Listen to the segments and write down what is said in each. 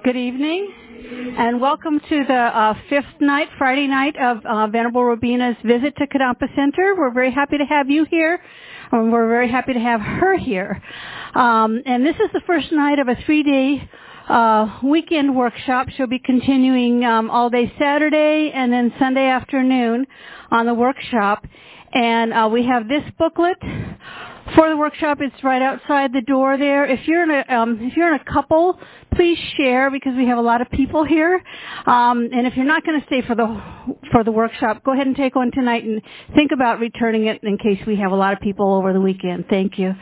Good evening, and welcome to the fifth night, Friday night of Venerable Robina's visit to Kadampa Center. We're very happy to have you here, and we're very happy to have her here. And this is the first night of a 3-day weekend workshop. She'll be continuing all day Saturday and then Sunday afternoon on the workshop. And we have this booklet for the workshop. It's right outside the door there. If you're in a couple, please share because we have a lot of people here. And if you're not going to stay for the workshop, go ahead and take one tonight and think about returning it in case we have a lot of people over the weekend. Thank you.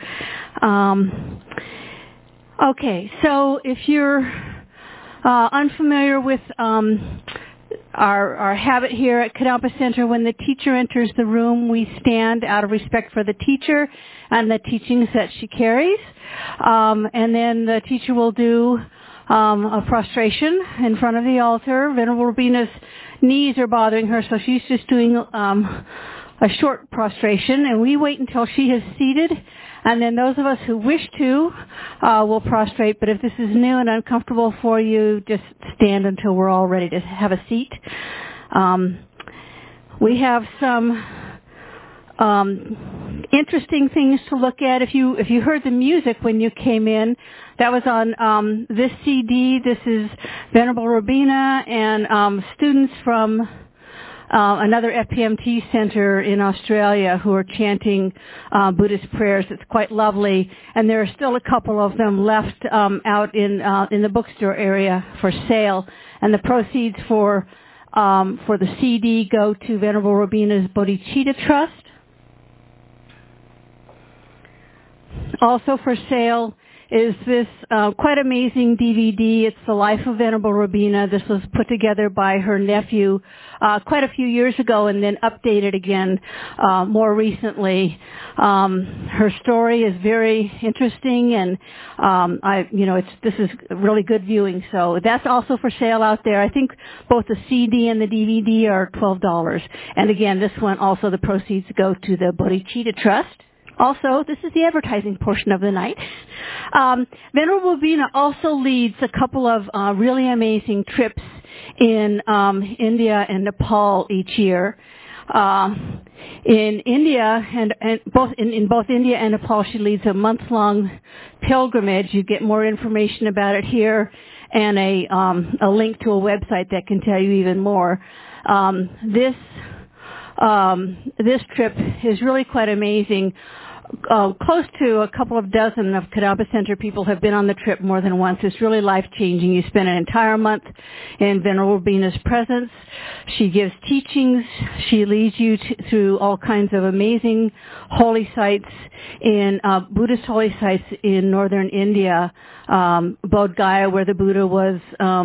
Okay, so if you're unfamiliar with our habit here at Kadampa Center, when the teacher enters the room, we stand out of respect for the teacher and the teachings that she carries. And then the teacher will do a prostration in front of the altar. Venerable Robina's knees are bothering her, so she's just doing a short prostration, and we wait until she is seated, and then those of us who wish to will prostrate. But if this is new and uncomfortable for you, just stand until we're all ready to have a seat. We have some interesting things to look at. If you heard the music when you came in, that was on this CD. This is Venerable Robina and students from another FPMT center in Australia who are chanting Buddhist prayers. It's quite lovely, and there are still a couple of them left out in the bookstore area for sale. And the proceeds for the CD go to Venerable Robina's Bodhicitta Trust. Also for sale is this quite amazing DVD. It's The Life of Venerable Robina. This was put together by her nephew quite a few years ago and then updated again more recently. Her story is very interesting, and this is really good viewing. So that's also for sale out there. I think both the CD and the DVD are $12. And again, this one also, the proceeds go to the Bodhicitta Trust. Also, this is the advertising portion of the night. Venerable Robina also leads a couple of really amazing trips in India and Nepal each year. In India and both India and Nepal, she leads a month-long pilgrimage. You get more information about it here, and a link to a website that can tell you even more. This trip is really quite amazing. Close to a couple of dozen of Kadampa Center people have been on the trip more than once. It's really life-changing. You spend an entire month in Venerable Robina's presence. She gives teachings. She leads you through all kinds of amazing holy sites in Buddhist holy sites in northern India. Bodh Gaya, where the Buddha was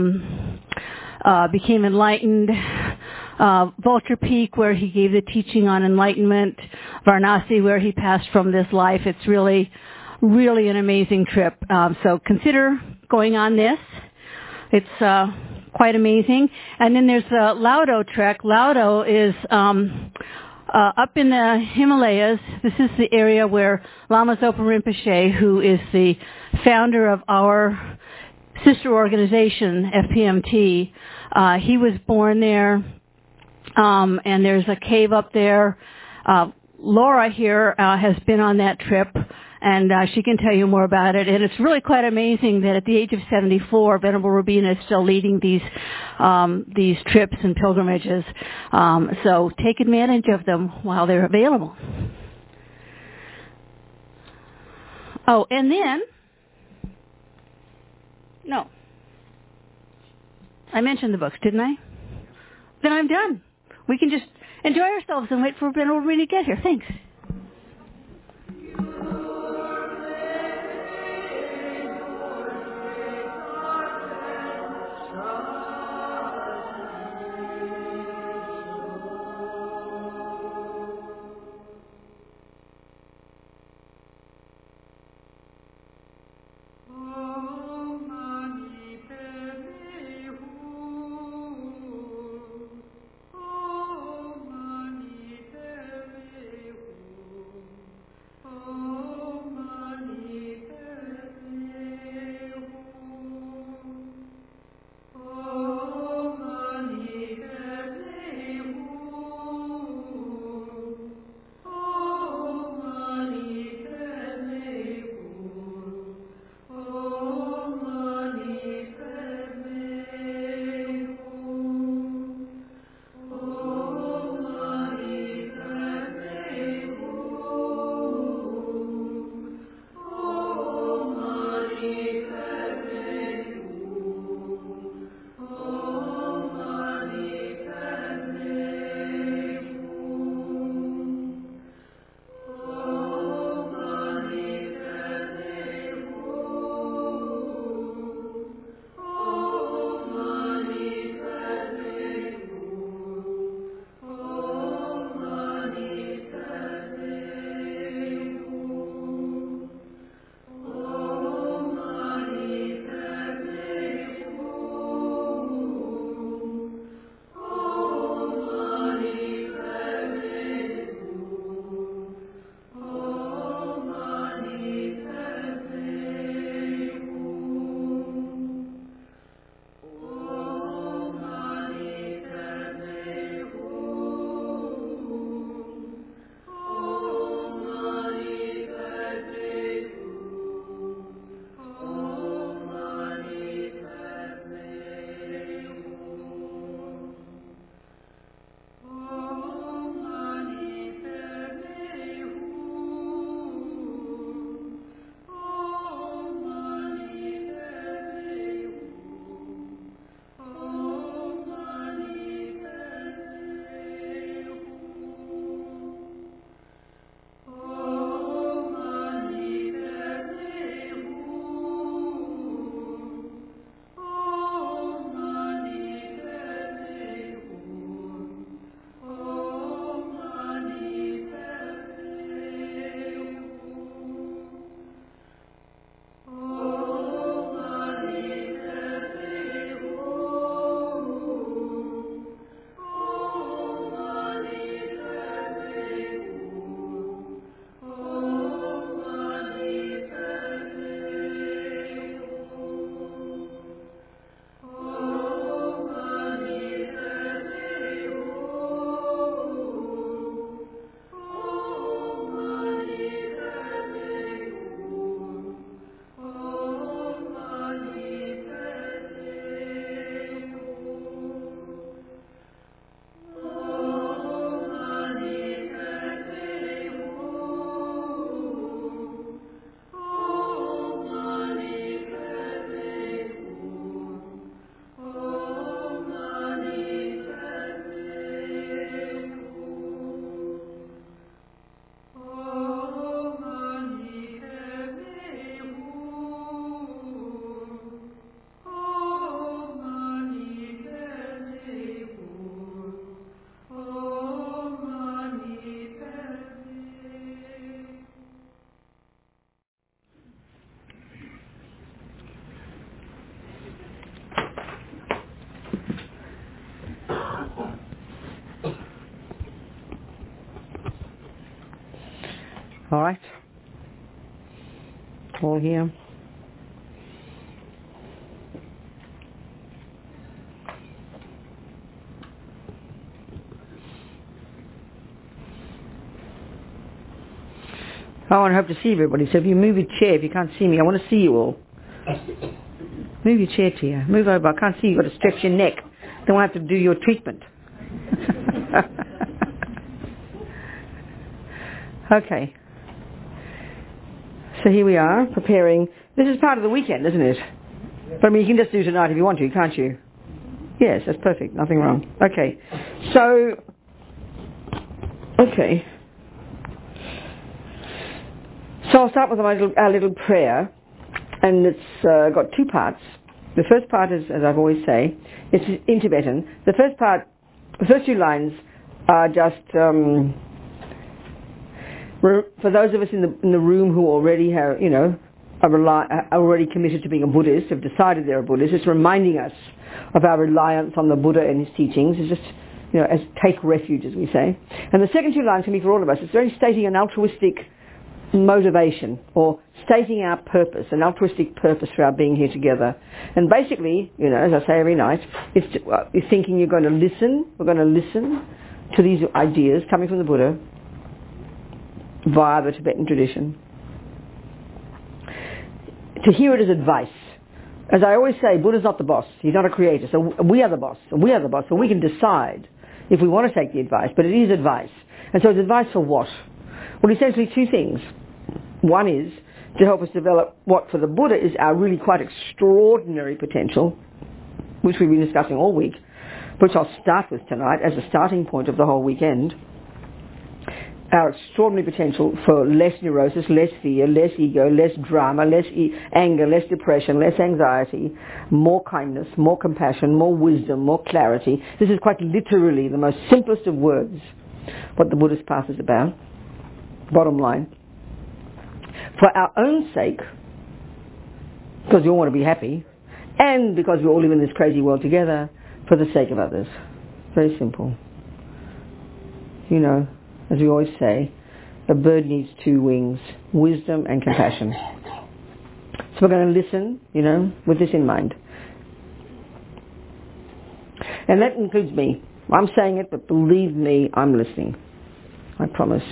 became enlightened. Vulture Peak, where he gave the teaching on enlightenment. Varanasi, where he passed from this life. It's really, really an amazing trip. So consider going on this. It's quite amazing. And then there's the Laudo trek. Laudo is up in the Himalayas. This is the area where Lama Zopa Rinpoche, who is the founder of our sister organization, FPMT, he was born there. And there's a cave up there. Laura here has been on that trip, and she can tell you more about it. And it's really quite amazing that at the age of 74, Venerable Robina is still leading these trips and pilgrimages. So take advantage of them while they're available. Oh, and then, no, I mentioned the books, didn't I? Then I'm done. We can just enjoy ourselves and wait for Venerable Robina to get here. Thanks. All right? All here. Oh, and I hope to see everybody. So if you move your chair, if you can't see me, I want to see you all. Move your chair to here. Move over. I can't see you. You've got to stretch your neck. Then we'll have to do your treatment. Okay. So here we are, preparing. This is part of the weekend, isn't it? But I mean, you can just do tonight if you want to, can't you? Yes, that's perfect. Nothing wrong. Okay. So, okay. So I'll start with our little prayer, and it's got two parts. The first part is, as I've always say, it's in Tibetan. The first two lines are just for those of us in the room who already have, are already committed to being a Buddhist, have decided they're a Buddhist. It's reminding us of our reliance on the Buddha and his teachings. It's just, as take refuge, as we say. And the second two lines can be for all of us. It's only stating an altruistic motivation, or stating our purpose, an altruistic purpose for our being here together. And basically, as I say every night, it's thinking you're going to listen. We're going to listen to these ideas coming from the Buddha via the Tibetan tradition. To hear it as advice. As I always say, Buddha's not the boss. He's not a creator. So we are the boss. And we are the boss. So we can decide if we want to take the advice. But it is advice. And so it's advice for what? Well, essentially two things. One is to help us develop what for the Buddha is our really quite extraordinary potential, which we've been discussing all week, which I'll start with tonight as a starting point of the whole weekend. Our extraordinary potential for less neurosis, less fear, less ego, less drama, less anger, less depression, less anxiety, more kindness, more compassion, more wisdom, more clarity. This is quite literally the most simplest of words, what the Buddhist path is about. Bottom line. For our own sake, because we all want to be happy, and because we all live in this crazy world together, for the sake of others. Very simple. As we always say, a bird needs two wings, wisdom and compassion. So we're going to listen, with this in mind. And that includes me. I'm saying it, but believe me, I'm listening. I promise,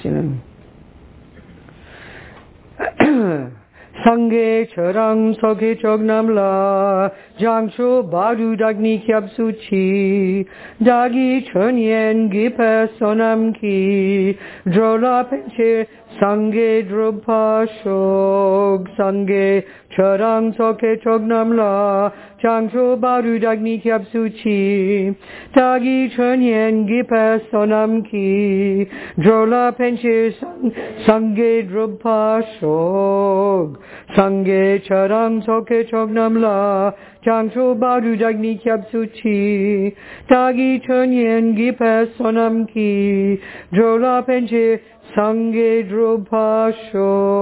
Sangye charang soke chognamla jangcho baru dagni kyabsuchi dagi chönyen gipe sonamki drola penche sangye drupa shog sangye charang soke chognamla jangcho baru dagni kyabsuchi dagi chönyen gipe sonamki drola penche sangye drupa shog Sangye charang soke chognamla Jangcho baru dagni kyabsuchi Dagi chönyen gipe sonamki Drola penche sangye drupasho.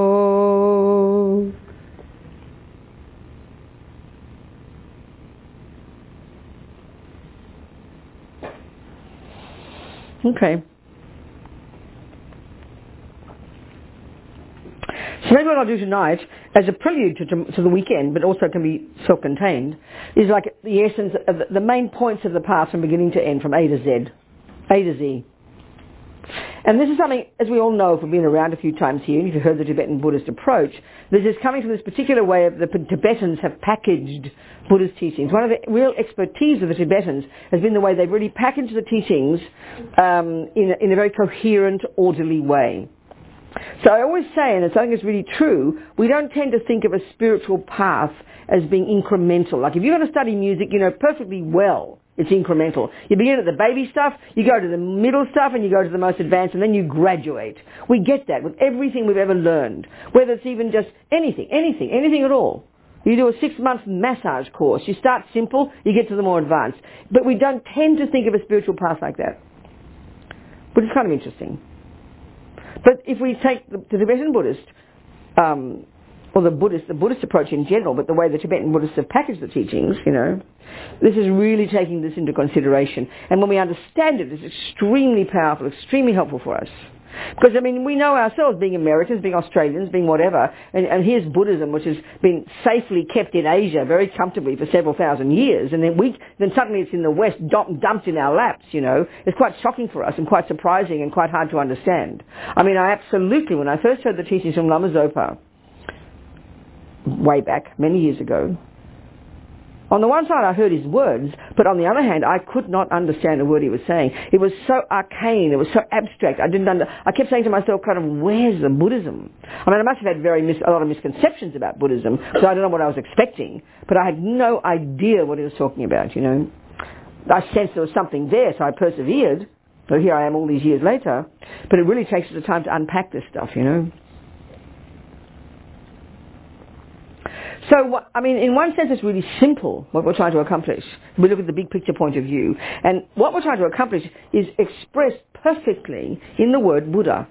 Okay. So maybe what I'll do tonight, as a prelude to the weekend, but also can be self-contained, is like the essence of the main points of the path from beginning to end, from A to Z. A to Z. And this is something, as we all know, if we've been around a few times here, and if you've heard the Tibetan Buddhist approach, this is coming from this particular way of the Tibetans have packaged Buddhist teachings. One of the real expertise of the Tibetans has been the way they've really packaged the teachings in a very coherent, orderly way. So I always say, and it's something that's really true, we don't tend to think of a spiritual path as being incremental. Like if you're going to study music, you know perfectly well it's incremental. You begin at the baby stuff, you go to the middle stuff, and you go to the most advanced, and then you graduate. We get that with everything we've ever learned, whether it's even just anything at all. You do a 6-month massage course. You start simple, you get to the more advanced. But we don't tend to think of a spiritual path like that. But it's kind of interesting. But if we take the Tibetan Buddhist, or the Buddhist approach in general, but the way the Tibetan Buddhists have packaged the teachings, this is really taking this into consideration. And when we understand it, it's extremely powerful, extremely helpful for us. Because, I mean, we know ourselves, being Americans, being Australians, being whatever, and here's Buddhism, which has been safely kept in Asia very comfortably for several thousand years, and then suddenly it's in the West, dumped in our laps, you know. It's quite shocking for us and quite surprising and quite hard to understand. I mean, I absolutely, when I first heard the teachings from Lama Zopa, way back, many years ago, on the one side I heard his words, but on the other hand I could not understand a word he was saying. It was so arcane, it was so abstract. I kept saying to myself, kind of, where's the Buddhism? I mean, I must have had a lot of misconceptions about Buddhism, so I don't know what I was expecting, but I had no idea what he was talking about, you know. I sensed there was something there, so I persevered. So here I am all these years later, but it really takes us the time to unpack this stuff, you know. So, I mean, in one sense it's really simple what we're trying to accomplish. We look at the big picture point of view. And what we're trying to accomplish is expressed perfectly in the word Buddha.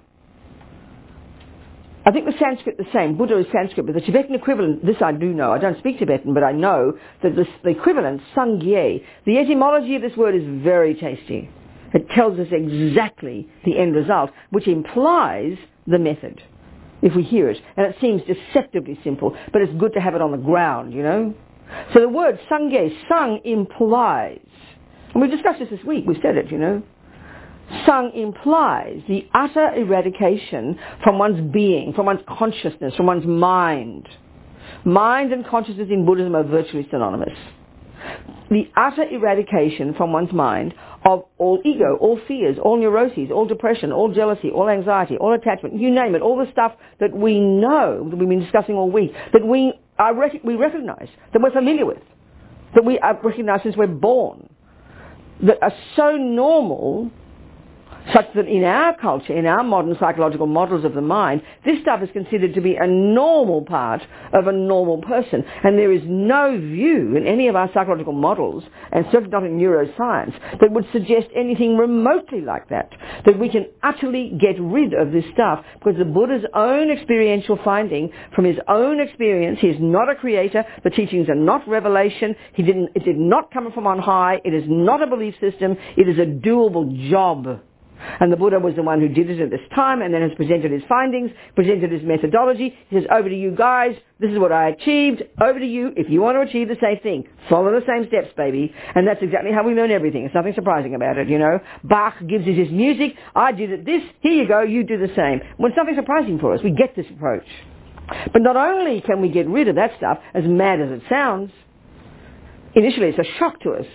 I think the Sanskrit the same. Buddha is Sanskrit, but the Tibetan equivalent, this I do know. I don't speak Tibetan, but I know that the equivalent, Sangye, the etymology of this word is very tasty. It tells us exactly the end result, which implies the method, if we hear it. And it seems deceptively simple, but it's good to have it on the ground, you know. So the word Sangye, Sang implies, and we discussed this week, we said it, you know. Sang implies the utter eradication from one's being, from one's consciousness, from one's mind. Mind and consciousness in Buddhism are virtually synonymous. The utter eradication from one's mind of all ego, all fears, all neuroses, all depression, all jealousy, all anxiety, all attachment, you name it, all the stuff that we know, that we've been discussing all week, that we recognize, that we're familiar with, that we recognize since we're born, that are so normal, such that in our culture, in our modern psychological models of the mind, this stuff is considered to be a normal part of a normal person. And there is no view in any of our psychological models, and certainly not in neuroscience, that would suggest anything remotely like that. That we can utterly get rid of this stuff, because the Buddha's own experiential finding, from his own experience, he is not a creator, the teachings are not revelation, it did not come from on high, it is not a belief system, it is a doable job. And the Buddha was the one who did it at this time, and then has presented his findings, presented his methodology. He says, over to you guys, this is what I achieved, over to you if you want to achieve the same thing. Follow the same steps, baby. And that's exactly how we learn everything. There's nothing surprising about it, you know. Bach gives us his music, I did it this, here you go, you do the same. When something surprising for us, we get this approach. But not only can we get rid of that stuff, as mad as it sounds, initially it's a shock to us.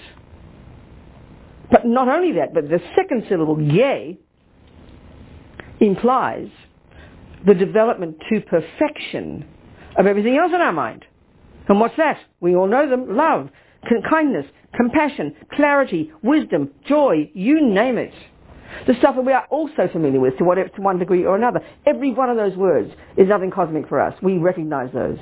But not only that, but the second syllable, ye, implies the development to perfection of everything else in our mind. And what's that? We all know them. Love, kindness, compassion, clarity, wisdom, joy, you name it. The stuff that we are also familiar with to one degree or another. Every one of those words is nothing cosmic for us. We recognize those.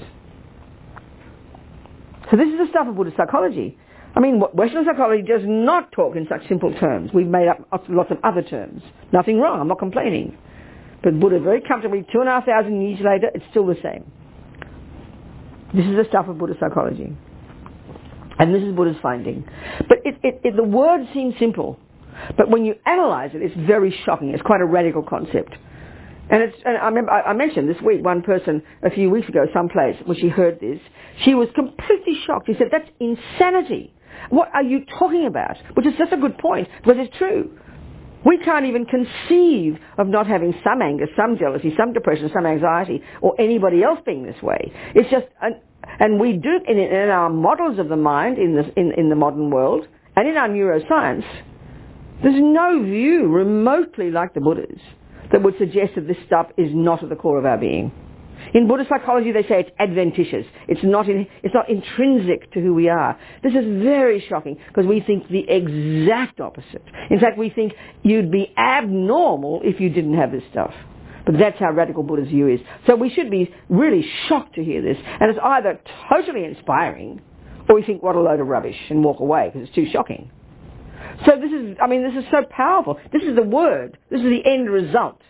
So this is the stuff of Buddhist psychology. I mean, Western psychology does not talk in such simple terms. We've made up lots of other terms. Nothing wrong, I'm not complaining. But Buddha, very comfortably, 2,500 years later, it's still the same. This is the stuff of Buddhist psychology. And this is Buddha's finding. But the words seem simple. But when you analyze it, it's very shocking. It's quite a radical concept. And I mentioned this week, one person a few weeks ago, someplace, when she heard this, she was completely shocked. She said, that's insanity. What are you talking about? Which is such a good point, because it's true. We can't even conceive of not having some anger, some jealousy, some depression, some anxiety, or anybody else being this way. It's just, and we do in our models of the mind in the modern world, and in our neuroscience, there's no view remotely like the Buddha's that would suggest that this stuff is not at the core of our being. In Buddhist psychology, they say it's adventitious. It's not intrinsic to who we are. This is very shocking, because we think the exact opposite. In fact, we think you'd be abnormal if you didn't have this stuff. But that's how radical Buddha's view is. So we should be really shocked to hear this. And it's either totally inspiring, or we think, what a load of rubbish, and walk away, because it's too shocking. So this is so powerful. This is the word. This is the end result.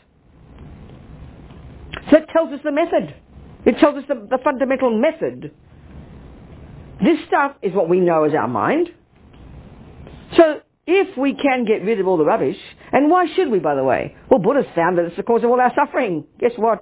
So it tells us the method. It tells us the fundamental method. This stuff is what we know as our mind. So if we can get rid of all the rubbish, and why should we, by the way? Well, Buddha's found that it's the cause of all our suffering. Guess what?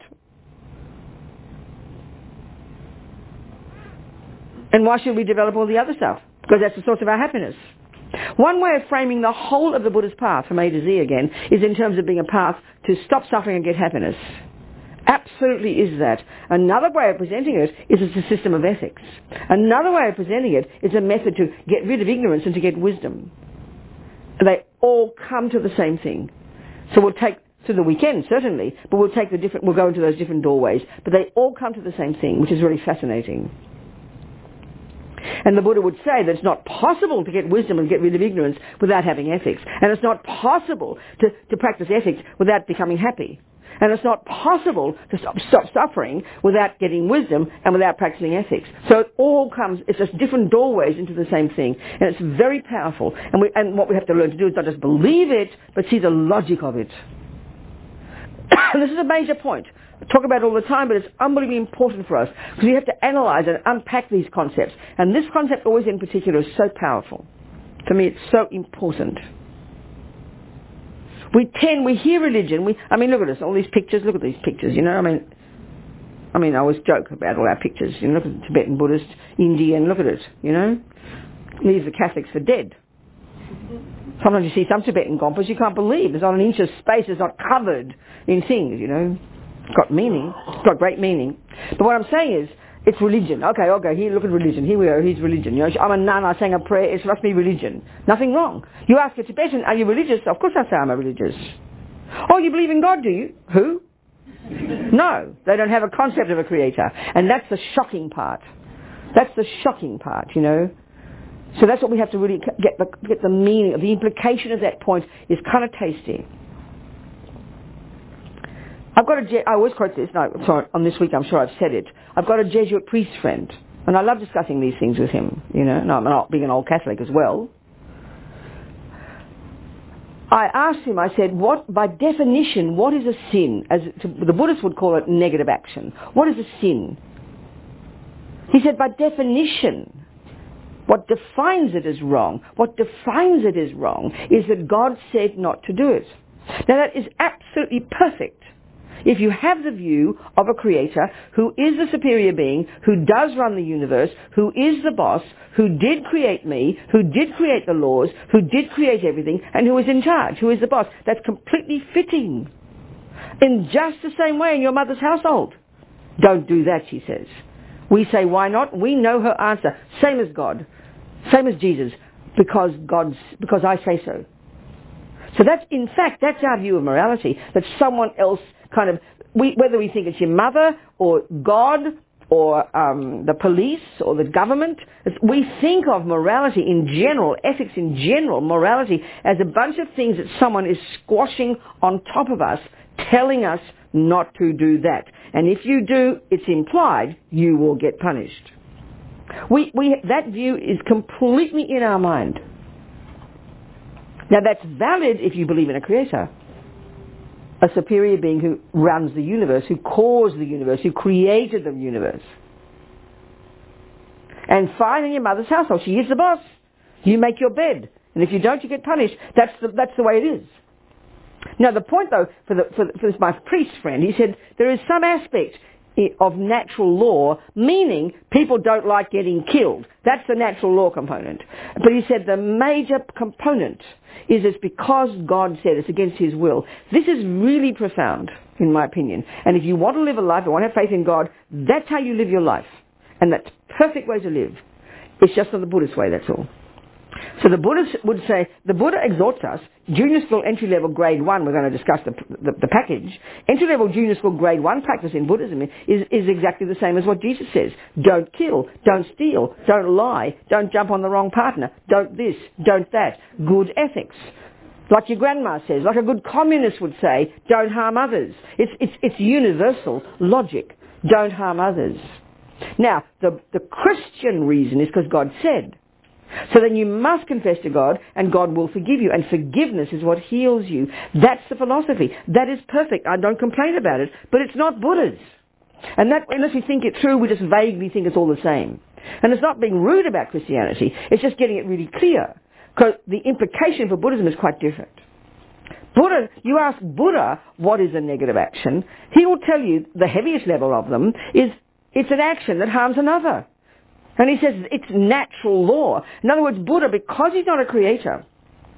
And why should we develop all the other stuff? Because that's the source of our happiness. One way of framing the whole of the Buddha's path, from A to Z again, is in terms of being a path to stop suffering and get happiness. Absolutely is that. Another way of presenting it is it's a system of ethics. Another way of presenting it is a method to get rid of ignorance and to get wisdom. And they all come to the same thing. So we'll take to the weekend, certainly, but we'll go into those different doorways. But they all come to the same thing, which is really fascinating. And the Buddha would say that it's not possible to get wisdom and get rid of ignorance without having ethics. And it's not possible to practice ethics without becoming happy. And it's not possible to stop suffering without getting wisdom and without practicing ethics. So it all comes, it's just different doorways into the same thing. And it's very powerful. And what we have to learn to do is not just believe it, but see the logic of it. And this is a major point. I talk about it all the time, but it's unbelievably important for us because we have to analyze and unpack these concepts. And this concept always in particular is so powerful. For me, it's so important. We hear religion, look at us, all these pictures, look at these pictures, I always joke about all our pictures, look at the Tibetan Buddhist, Indian, look at it, Leave the Catholics for dead. Sometimes you see some Tibetan Gompas you can't believe. There's not an inch of space, it's not covered in things, It's got meaning, it's got great meaning. But what I'm saying is, it's religion. Okay, I'll go here, look at religion. Here we are, here's religion. I'm a nun, I sang a prayer, it must be religion. Nothing wrong. You ask a Tibetan, are you religious? Of course I say I'm a religious. Oh, you believe in God, do you? Who? No, they don't have a concept of a creator. And that's the shocking part. That's the shocking part, So that's what we have to really get the meaning of. The implication of that point is kind of tasty. I always quote this, on this week I'm sure I've said it. I've got a Jesuit priest friend, and I love discussing these things with him, and I'm not being an old Catholic as well. I asked him, I said, by definition, what is a sin? The Buddhists would call it negative action. What is a sin? He said, by definition, what defines it as wrong is that God said not to do it. Now that is absolutely perfect. If you have the view of a creator who is the superior being, who does run the universe, who is the boss, who did create me, who did create the laws, who did create everything, and who is in charge, who is the boss, that's completely fitting. In just the same way in your mother's household. Don't do that, she says. We say, why not? We know her answer. Same as God. Same as Jesus. Because I say so. So that's our view of morality, that someone else whether we think it's your mother or God or the police or the government, we think of morality in general, ethics in general, morality as a bunch of things that someone is squashing on top of us, telling us not to do that. And if you do, it's implied you will get punished. That view is completely in our mind. Now that's valid if you believe in a creator. A superior being who runs the universe, who caused the universe, who created the universe. And fine in your mother's household. She is the boss. You make your bed. And if you don't, you get punished. That's the way it is. Now the point though, for my priest friend, he said, there is some aspect of natural law, meaning people don't like getting killed. That's the natural law component. But he said the major component is it's because God said it's against his will. This is really profound, in my opinion. And if you want to live a life, you want to have faith in God, that's how you live your life. And that's the perfect way to live. It's just not the Buddhist way, that's all. So the Buddhists would say, the Buddha exhorts us, junior school, entry-level, grade 1, we're going to discuss the package. Entry-level, junior school, grade 1 practice in Buddhism is exactly the same as what Jesus says. Don't kill, don't steal, don't lie, don't jump on the wrong partner, don't this, don't that. Good ethics. Like your grandma says, like a good communist would say, don't harm others. It's universal logic. Don't harm others. Now, the Christian reason is because God said. So then you must confess to God and God will forgive you. And forgiveness is what heals you. That's the philosophy. That is perfect. I don't complain about it. But it's not Buddha's. And that, unless we think it through, we just vaguely think it's all the same. And it's not being rude about Christianity. It's just getting it really clear. Because the implication for Buddhism is quite different. Buddha, you ask Buddha what is a negative action, he will tell you the heaviest level of them is it's an action that harms another. And he says it's natural law. In other words, Buddha, because he's not a creator,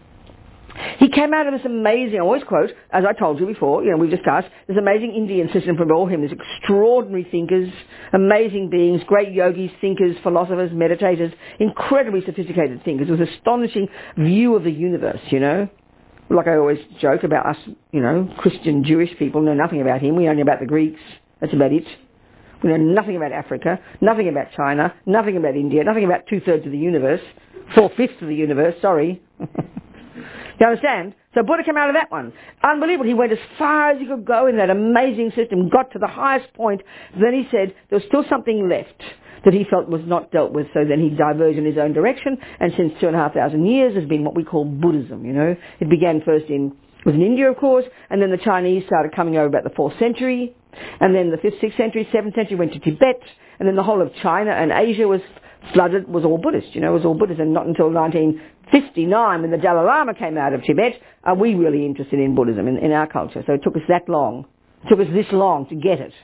he came out of this amazing, I always quote, as I told you before, we've discussed, this amazing Indian system from all him, these extraordinary thinkers, amazing beings, great yogis, thinkers, philosophers, meditators, incredibly sophisticated thinkers. It was an astonishing view of the universe, Like I always joke about us, Christian, Jewish people know nothing about him. We only know about the Greeks. That's about it. We know nothing about Africa, nothing about China, nothing about India, nothing about 2/3 of the universe, 4/5 of the universe, sorry. You understand? So Buddha came out of that one. Unbelievable. He went as far as he could go in that amazing system, got to the highest point. Then he said there was still something left that he felt was not dealt with, so then he diverged in his own direction, and since 2,500 years has been what we call Buddhism, It began first in India, of course, and then the Chinese started coming over about the 4th century, and then the 5th, 6th century, 7th century went to Tibet, and then the whole of China and Asia was flooded, was all Buddhist, it was all Buddhist, and not until 1959 when the Dalai Lama came out of Tibet are we really interested in Buddhism in our culture. So it took us that long, it took us this long to get it,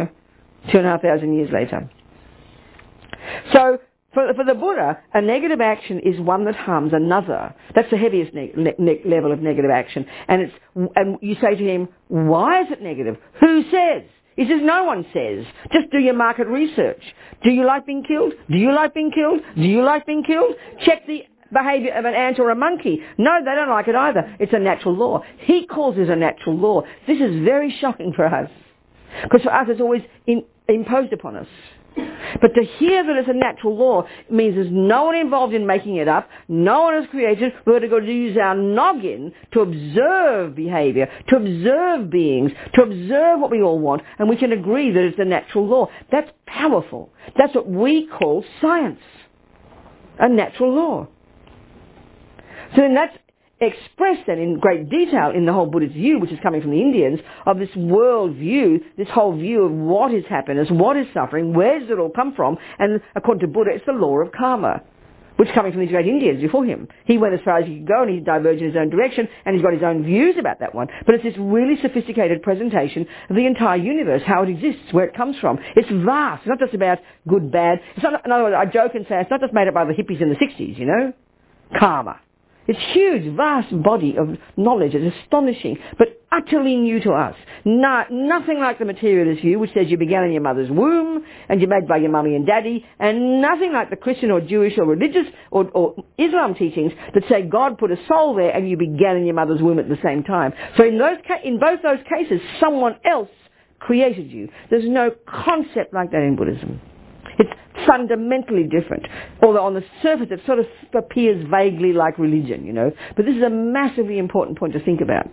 2,500 years later. So for the Buddha, a negative action is one that harms another. That's the heaviest level of negative action. And you say to him, why is it negative? Who says? He says, no one says. Just do your market research. Do you like being killed? Do you like being killed? Do you like being killed? Check the behaviour of an ant or a monkey. No, they don't like it either. It's a natural law. He calls it a natural law. This is very shocking for us. Because for us it's always imposed upon us. But to hear that it's a natural law means there's no one involved in making it up, no one has created, we're going to use our noggin to observe behaviour, to observe beings, to observe what we all want, and we can agree that it's a natural law. That's powerful. That's what we call science, a natural law. So then that's expressed then in great detail in the whole Buddhist view, which is coming from the Indians, of this world view, this whole view of what is happiness, what is suffering, where does it all come from, and according to Buddha it's the law of karma, which is coming from these great Indians before him. He went as far as he could go and he diverged in his own direction and he's got his own views about that one. But it's this really sophisticated presentation of the entire universe, how it exists, where it comes from. It's vast. It's not just about good, bad. It's not, in other words, I joke and say it's not just made up by the hippies in the 60s, Karma. It's huge, vast body of knowledge. It's astonishing, but utterly new to us. Nothing like the materialist view, which says you began in your mother's womb and you're made by your mummy and daddy, and nothing like the Christian or Jewish or religious or Islam teachings that say God put a soul there and you began in your mother's womb at the same time. So in both those cases, someone else created you. There's no concept like that in Buddhism. It's fundamentally different. Although on the surface it sort of appears vaguely like religion, But this is a massively important point to think about.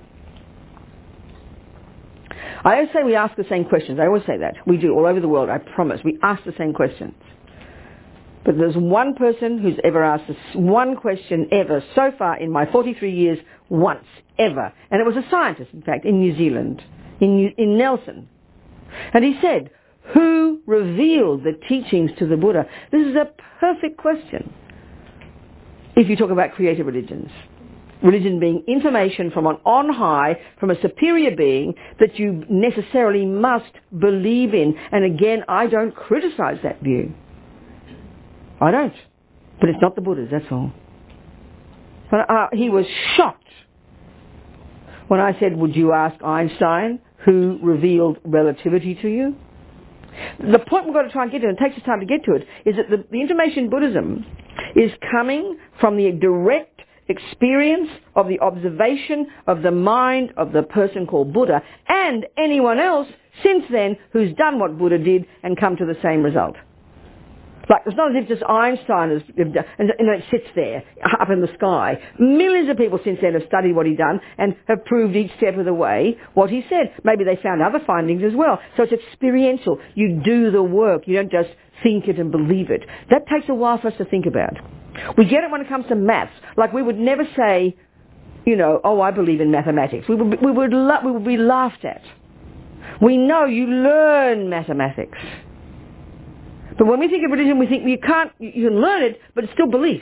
I always say we ask the same questions. I always say that. We do all over the world, I promise. We ask the same questions. But there's one person who's ever asked this one question ever so far in my 43 years, once, ever. And it was a scientist, in fact, in New Zealand, in Nelson. And he said, who revealed the teachings to the Buddha? This is a perfect question. If you talk about creative religions. Religion being information from on high, from a superior being that you necessarily must believe in. And again, I don't criticize that view. I don't. But it's not the Buddha's, that's all. But he was shocked when I said, would you ask Einstein who revealed relativity to you? The point we've got to try and get to, and it takes us time to get to it, is that the information in Buddhism is coming from the direct experience of the observation of the mind of the person called Buddha and anyone else since then who's done what Buddha did and come to the same result. Like, it's not as if just Einstein has done, and it sits there up in the sky. Millions of people since then have studied what he'd done and have proved each step of the way what he said. Maybe they found other findings as well. So it's experiential. You do the work. You don't just think it and believe it. That takes a while for us to think about. We get it when it comes to maths. Like, we would never say, oh, I believe in mathematics. We would be laughed at. We know you learn mathematics. But when we think of religion, we think you can learn it, but it's still belief.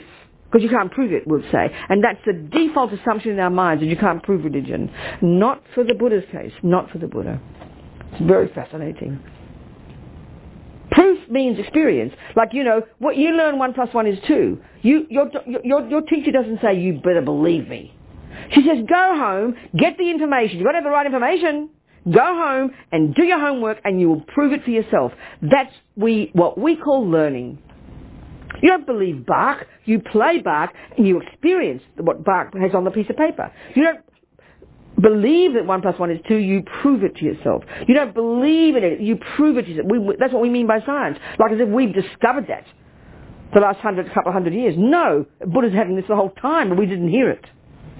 Because you can't prove it, we'll say. And that's the default assumption in our minds, that you can't prove religion. Not for the Buddha's case. Not for the Buddha. It's very fascinating. Proof means experience. Like, what you learn 1 + 1 is 2. Your teacher doesn't say, you better believe me. She says, go home, get the information. You've got to have the right information. Go home and do your homework and you will prove it for yourself. That's what we call learning. You don't believe Bach. You play Bach and you experience what Bach has on the piece of paper. You don't believe that 1 + 1 is 2, you prove it to yourself. You don't believe in it, you prove it to yourself. That's what we mean by science. Like as if we've discovered that the last couple of hundred years. No, Buddha's having this the whole time, but we didn't hear it.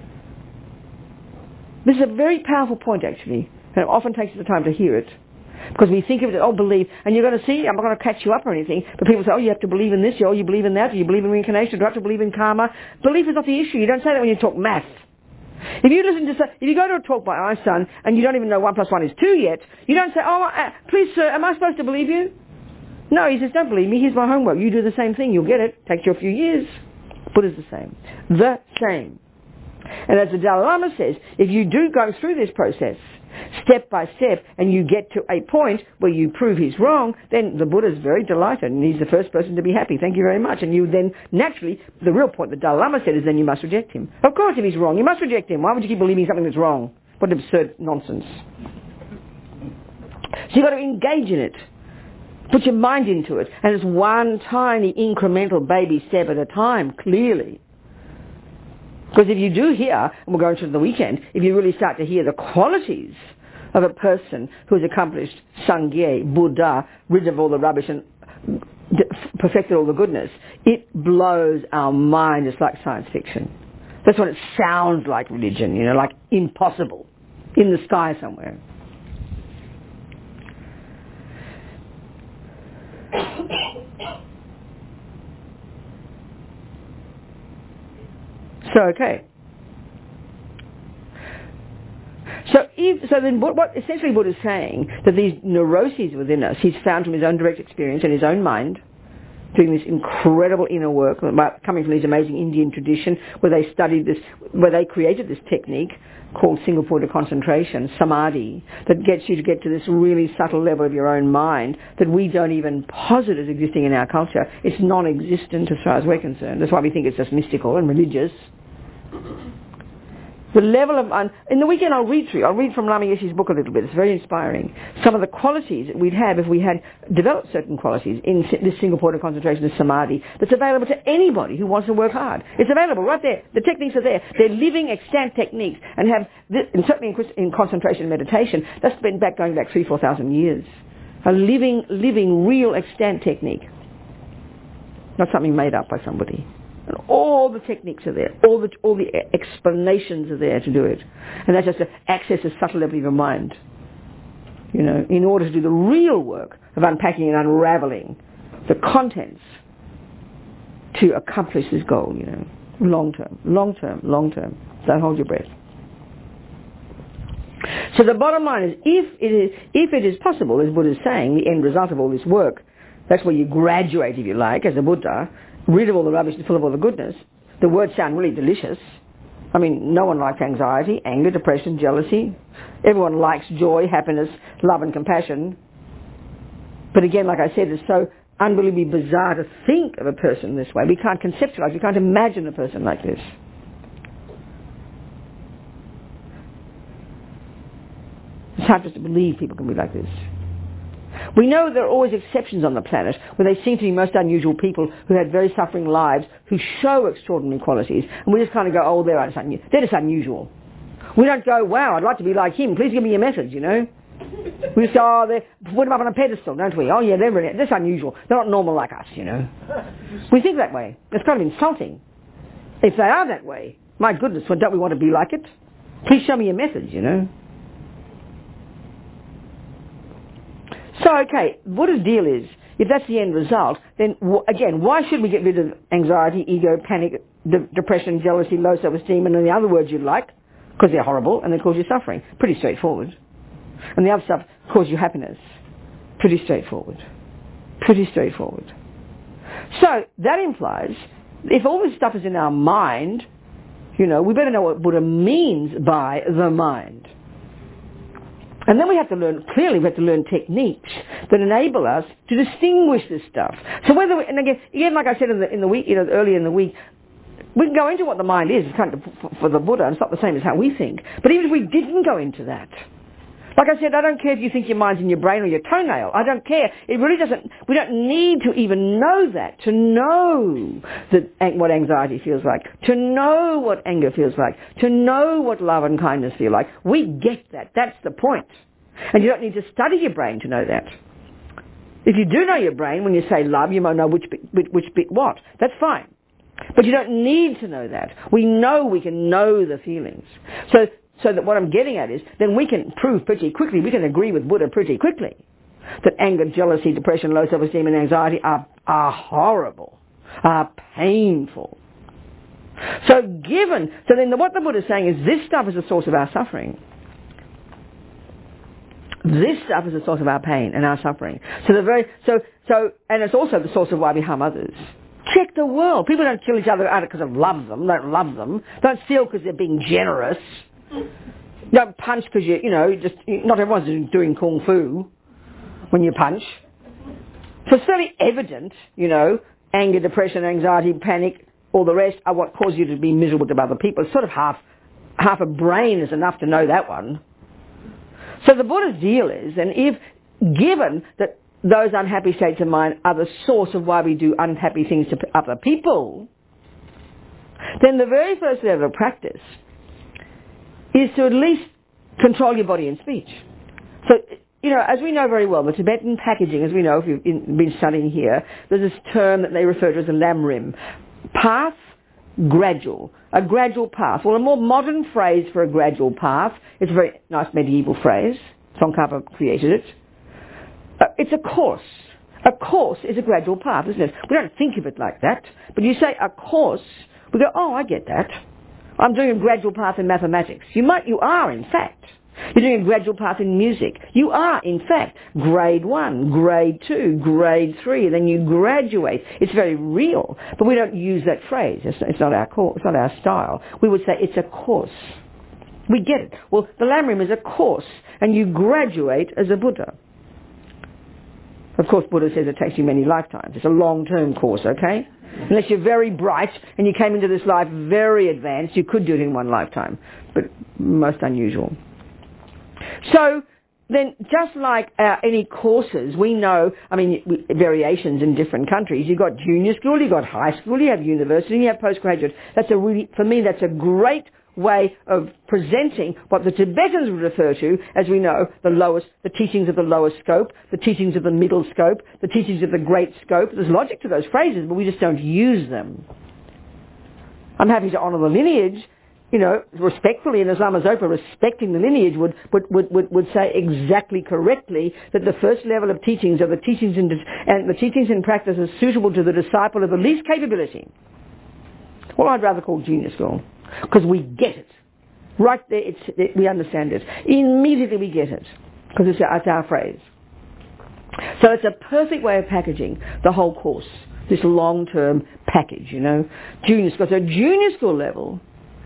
This is a very powerful point, actually, and it often takes us the time to hear it. Because we think of it, believe, and you're going to see, I'm not going to catch you up or anything, but people say, you have to believe in this, you believe in that, you believe in reincarnation, do you have to believe in karma? Belief is not the issue. You don't say that when you talk math. If you go to a talk by Einstein and you don't even know 1 + 1 is 2 yet, you don't say, please sir, am I supposed to believe you? No, he says, don't believe me, here's my homework. You do the same thing, you'll get it. Takes you a few years. Buddha's the same. The same. And as the Dalai Lama says, if you do go through this process, step by step, and you get to a point where you prove he's wrong, then the Buddha's very delighted, and he's the first person to be happy. Thank you very much. And you then, naturally, the real point the Dalai Lama said is then you must reject him. Of course, if he's wrong, you must reject him. Why would you keep believing something that's wrong? What absurd nonsense. So you've got to engage in it. Put your mind into it. And it's one tiny incremental baby step at a time, clearly. Because if you do hear, and we're going through the weekend, if you really start to hear the qualities of a person who has accomplished Sangye, Buddha, rid of all the rubbish and perfected all the goodness, it blows our mind. It's like science fiction. That's what it sounds like religion, like impossible, in the sky somewhere. Okay. So then what essentially Buddha is saying, that these neuroses within us, he's found from his own direct experience and his own mind, doing this incredible inner work, coming from this amazing Indian tradition where they studied this, where they created this technique called single point of concentration, samadhi, that gets you to get to this really subtle level of your own mind that we don't even posit as existing in our culture. It's non-existent as far as we're concerned. That's why we think it's just mystical and religious. The level of... in the weekend I'll read from Lama Yeshe's book a little bit. It's very inspiring. Some of the qualities that we'd have if we had developed certain qualities in this single point of concentration, the samadhi, that's available to anybody who wants to work hard. It's available right there. The techniques are there. They're living extant techniques and have, and certainly in concentration and meditation, that's been going back 3,000-4,000 years. A living, real extant technique. Not something made up by somebody. And all the techniques are there. All the explanations are there to do it. And that's just to access a subtle level of your mind. In order to do the real work of unpacking and unraveling the contents to accomplish this goal, long term. Don't hold your breath. So the bottom line is, if it is possible, as Buddha is saying, the end result of all this work, that's where you graduate, if you like, as a Buddha, rid of all the rubbish and full of all the goodness. The words sound really delicious. I mean, no one likes anxiety, anger, depression, jealousy. Everyone likes joy, happiness, love and compassion. But again, like I said, it's so unbelievably bizarre to think of a person this way. We can't conceptualize, we can't imagine a person like this. It's hard just to believe people can be like this. We know there are always exceptions on the planet where they seem to be most unusual people who had very suffering lives, who show extraordinary qualities, and we just kind of go, they're just unusual. We don't go, wow, I'd like to be like him, please give me your message, We just go, put them up on a pedestal, don't we? Oh yeah, they're just unusual. They're not normal like us, We think that way. It's kind of insulting. If they are that way, my goodness, well, don't we want to be like it? Please show me your message, So, okay, Buddha's deal is, if that's the end result, then again, why should we get rid of anxiety, ego, panic, depression, jealousy, low self-esteem, and the other words you'd like? Because they're horrible and they cause you suffering. Pretty straightforward. And the other stuff cause you happiness. Pretty straightforward. So, that implies if all this stuff is in our mind, we better know what Buddha means by the mind. And then we have to learn techniques that enable us to distinguish this stuff. So and again, like I said in the week, earlier in the week, we can go into what the mind is kind of for the Buddha, and it's not the same as how we think. But even if we didn't go into that, like I said, I don't care if you think your mind's in your brain or your toenail. I don't care. It really doesn't. We don't need to even know that to know what anxiety feels like, to know what anger feels like, to know what love and kindness feel like. We get that. That's the point. And you don't need to study your brain to know that. If you do know your brain, when you say love, you might know which bit what. That's fine. But you don't need to know that. We know we can know the feelings. So that what I'm getting at is, then we can prove pretty quickly, we can agree with Buddha pretty quickly, that anger, jealousy, depression, low self-esteem and anxiety are horrible, are painful. So then what the Buddha is saying is this stuff is the source of our suffering. This stuff is the source of our pain and our suffering. And it's also the source of why we harm others. Check the world. People don't kill each other because of love them, don't love them. Don't steal because they're being generous. Don't punch because not everyone's doing kung fu when you punch. So it's fairly evident, anger, depression, anxiety, panic, all the rest are what cause you to be miserable to other people. It's sort of half a brain is enough to know that one. So the Buddha's deal is, and given that those unhappy states of mind are the source of why we do unhappy things to other people, then the very first level of practice is to at least control your body and speech. So, as we know very well, the Tibetan packaging, as we know if you've been studying here, there's this term that they refer to as a lamrim. Path, gradual. A gradual path. Well, a more modern phrase for a gradual path, it's a very nice medieval phrase. Tsongkhapa created it. It's a course. A course is a gradual path, isn't it? We don't think of it like that. But you say a course, we go, oh, I get that. I'm doing a gradual path in mathematics. You are, in fact. You're doing a gradual path in music. You are, in fact, grade 1, grade 2, grade 3, then you graduate. It's very real, but we don't use that phrase. It's not our course, it's not our style. We would say it's a course. We get it. Well, the Lamrim is a course, and you graduate as a Buddha. Of course, Buddha says it takes you many lifetimes. It's a long-term course, okay? Unless you're very bright and you came into this life very advanced, you could do it in one lifetime, but most unusual. So then, just like any courses, we know, variations in different countries. You've got junior school, you've got high school, you have university, you have postgraduate. For me, that's a great way of presenting what the Tibetans would refer to as, we know, the teachings of the lower scope, the teachings of the middle scope, the teachings of the great scope. There's logic to those phrases, but we just don't use them. I'm happy to honour the lineage, respectfully, and as Lama Zopa, respecting the lineage, would say exactly correctly that the first level of teachings are the teachings and the teachings and practices suitable to the disciple of the least capability. Well, I'd rather call junior school. Because we get it. Right there, we understand it. Immediately we get it. Because it's our phrase. So it's a perfect way of packaging the whole course. This long-term package, Junior school. So junior school level.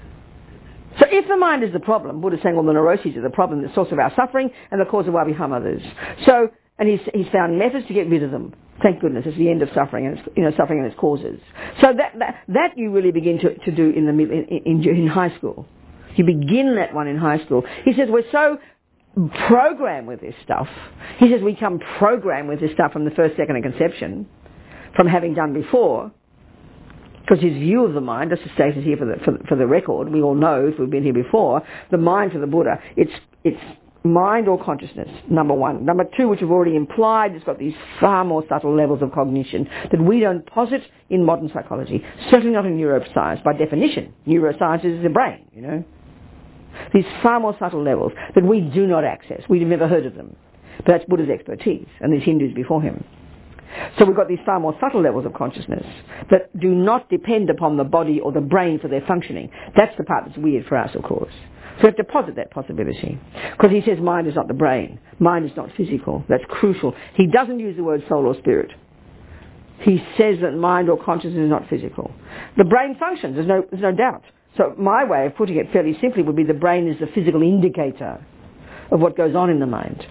So if the mind is the problem, Buddha's saying, well, the neuroses are the problem, the source of our suffering, and the cause of why we harm others. So, and he's found methods to get rid of them. Thank goodness, it's the end of suffering and suffering and its causes. So that you really begin to do in high school. You begin that one in high school. He says we're so programmed with this stuff. He says we come programmed with this stuff from the first second of conception, from having done before. Because his view of the mind, just to state it here for the record, we all know if we've been here before, the mind for the Buddha, it's mind or consciousness, number one. Number two, which we've already implied, it's got these far more subtle levels of cognition that we don't posit in modern psychology. Certainly not in neuroscience. By definition, neuroscience is the brain, These far more subtle levels that we do not access. We've never heard of them. But that's Buddha's expertise, and there's Hindus before him. So we've got these far more subtle levels of consciousness that do not depend upon the body or the brain for their functioning. That's the part that's weird for us, of course. So we have to posit that possibility. Because he says mind is not the brain. Mind is not physical. That's crucial. He doesn't use the word soul or spirit. he says that mind or consciousness is not physical. The brain functions, there's no doubt. So my way of putting it fairly simply would be the brain is the physical indicator of what goes on in the mind.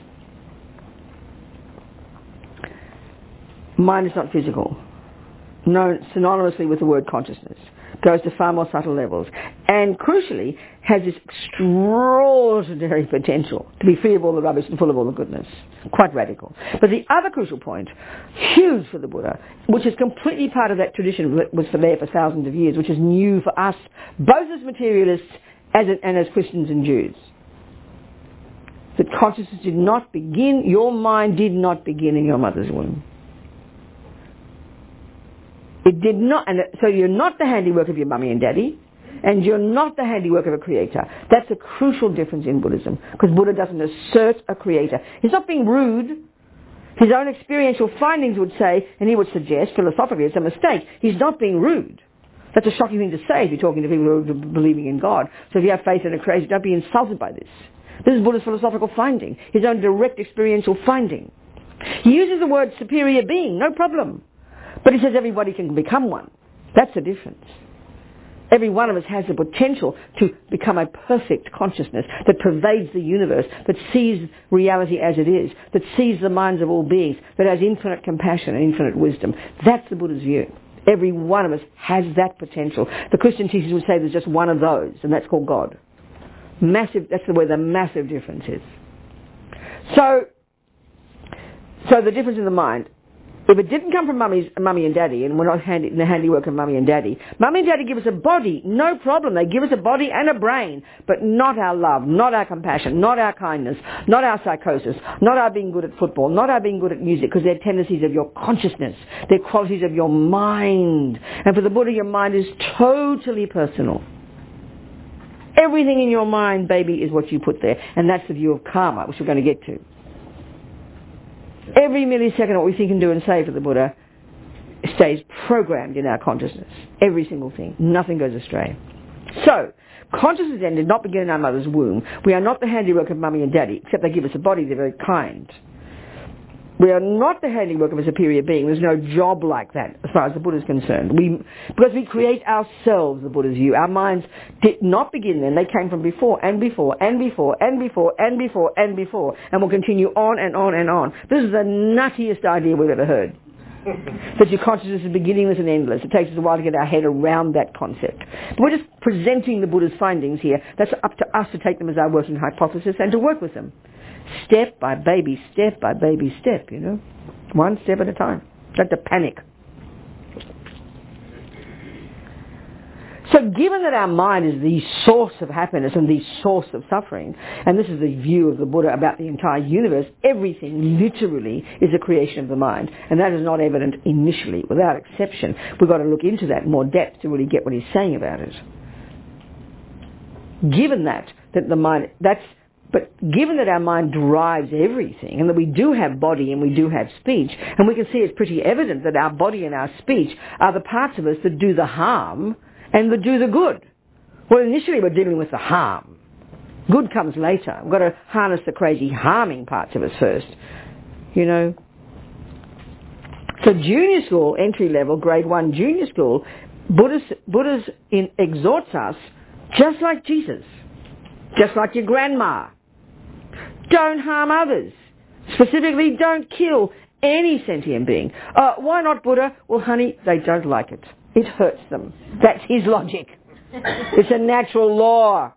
Mind is not physical. Known synonymously with the word consciousness. Goes to far more subtle levels. And crucially, has this extraordinary potential to be free of all the rubbish and full of all the goodness. Quite radical. But the other crucial point, huge for the Buddha, which is completely part of that tradition that was there for thousands of years, which is new for us, both as materialists and as Christians and Jews. That consciousness did not begin, your mind did not begin in your mother's womb. It did not, and so you're not the handiwork of your mummy and daddy, and you're not the handiwork of a creator. That's a crucial difference in Buddhism, because Buddha doesn't assert a creator. He's not being rude. His own experiential findings would say, and he would suggest, philosophically, it's a mistake. He's not being rude. That's a shocking thing to say if you're talking to people who are believing in God. So if you have faith in a creator, don't be insulted by this. This is Buddha's philosophical finding, his own direct experiential finding. He uses the word superior being, no problem. But he says everybody can become one. That's the difference. Every one of us has the potential to become a perfect consciousness that pervades the universe, that sees reality as it is, that sees the minds of all beings, that has infinite compassion and infinite wisdom. That's the Buddha's view. Every one of us has that potential. The Christian teachers would say there's just one of those, and that's called God. Massive, that's where the massive difference is. So the difference in the mind. If it didn't come from mummy and daddy, and we're not in the handiwork of mummy and daddy give us a body, no problem. They give us a body and a brain, but not our love, not our compassion, not our kindness, not our psychosis, not our being good at football, not our being good at music, because they're tendencies of your consciousness. They're qualities of your mind. And for the Buddha, your mind is totally personal. Everything in your mind, baby, is what you put there. And that's the view of karma, which we're going to get to. Every millisecond of what we think and do and say for the Buddha stays programmed in our consciousness. Every single thing. Nothing goes astray. So, consciousness then did not begin in our mother's womb. We are not the handiwork of mummy and daddy, except they give us a body, they're very kind. We are not the handiwork of a superior being. There's no job like that as far as the Buddha is concerned. Because we create ourselves, the Buddha's view. Our minds did not begin then. They came from before and before and before and before and before and before and will continue on and on and on. This is the nuttiest idea we've ever heard. That your consciousness is beginningless and endless. It takes us a while to get our head around that concept. But we're just presenting the Buddha's findings here. That's up to us to take them as our working hypothesis and to work with them. Step by baby step, you know. One step at a time. Don't have to panic. So given that our mind is the source of happiness and the source of suffering, and this is the view of the Buddha about the entire universe, everything literally is a creation of the mind. And that is not evident initially, without exception. We've got to look into that in more depth to really get what he's saying about it. Given that the mind, but given that our mind drives everything, and that we do have body and we do have speech, and we can see it's pretty evident that our body and our speech are the parts of us that do the harm and that do the good. Well, initially we're dealing with the harm. Good comes later. We've got to harness the crazy harming parts of us first. You know. So junior school, entry level, grade 1 junior school, Buddha exhorts us, just like Jesus, just like your grandma. Don't harm others. Specifically, don't kill any sentient being. Why not, Buddha? Well, honey, they don't like it. It hurts them. That's his logic. It's a natural law.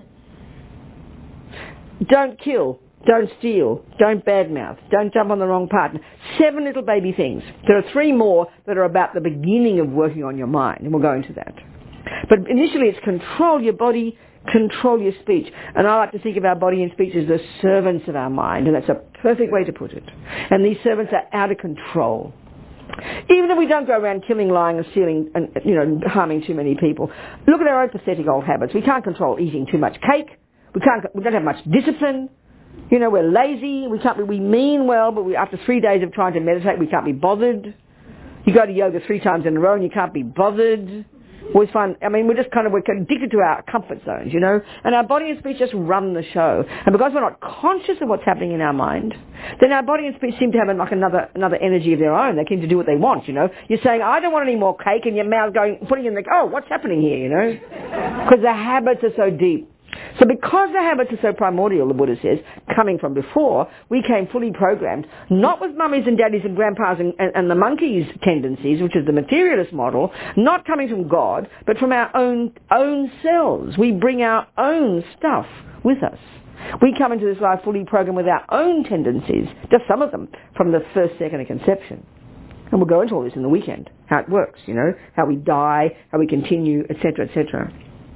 Don't kill. Don't steal. Don't badmouth. Don't jump on the wrong partner. 7 little baby things. There are 3 more that are about the beginning of working on your mind, and we'll go into that. But initially, it's control your body, control your speech. And I like to think of our body and speech as the servants of our mind, and that's a perfect way to put it. And these servants are out of control. Even if we don't go around killing, lying and stealing and, you know, harming too many people, look at our own pathetic old habits. We can't control eating too much cake. We don't have much discipline. You know, we're lazy. We mean well, but after 3 days of trying to meditate, we can't be bothered. You go to yoga 3 times in a row and you can't be bothered. Always find, we're addicted to our comfort zones, and our body and speech just run the show. And because we're not conscious of what's happening in our mind, then our body and speech seem to have another energy of their own. They seem to do what they want, You're saying, I don't want any more cake, and your mouth putting in what's happening here, Because the habits are so deep. So because the habits are so primordial, the Buddha says, coming from before, we came fully programmed, not with mummies and daddies and grandpas and the monkeys' tendencies, which is the materialist model, not coming from God, but from our own selves. We bring our own stuff with us. We come into this life fully programmed with our own tendencies, just some of them, from the first second of conception. And we'll go into all this in the weekend, how it works, how we die, how we continue, etc., etc.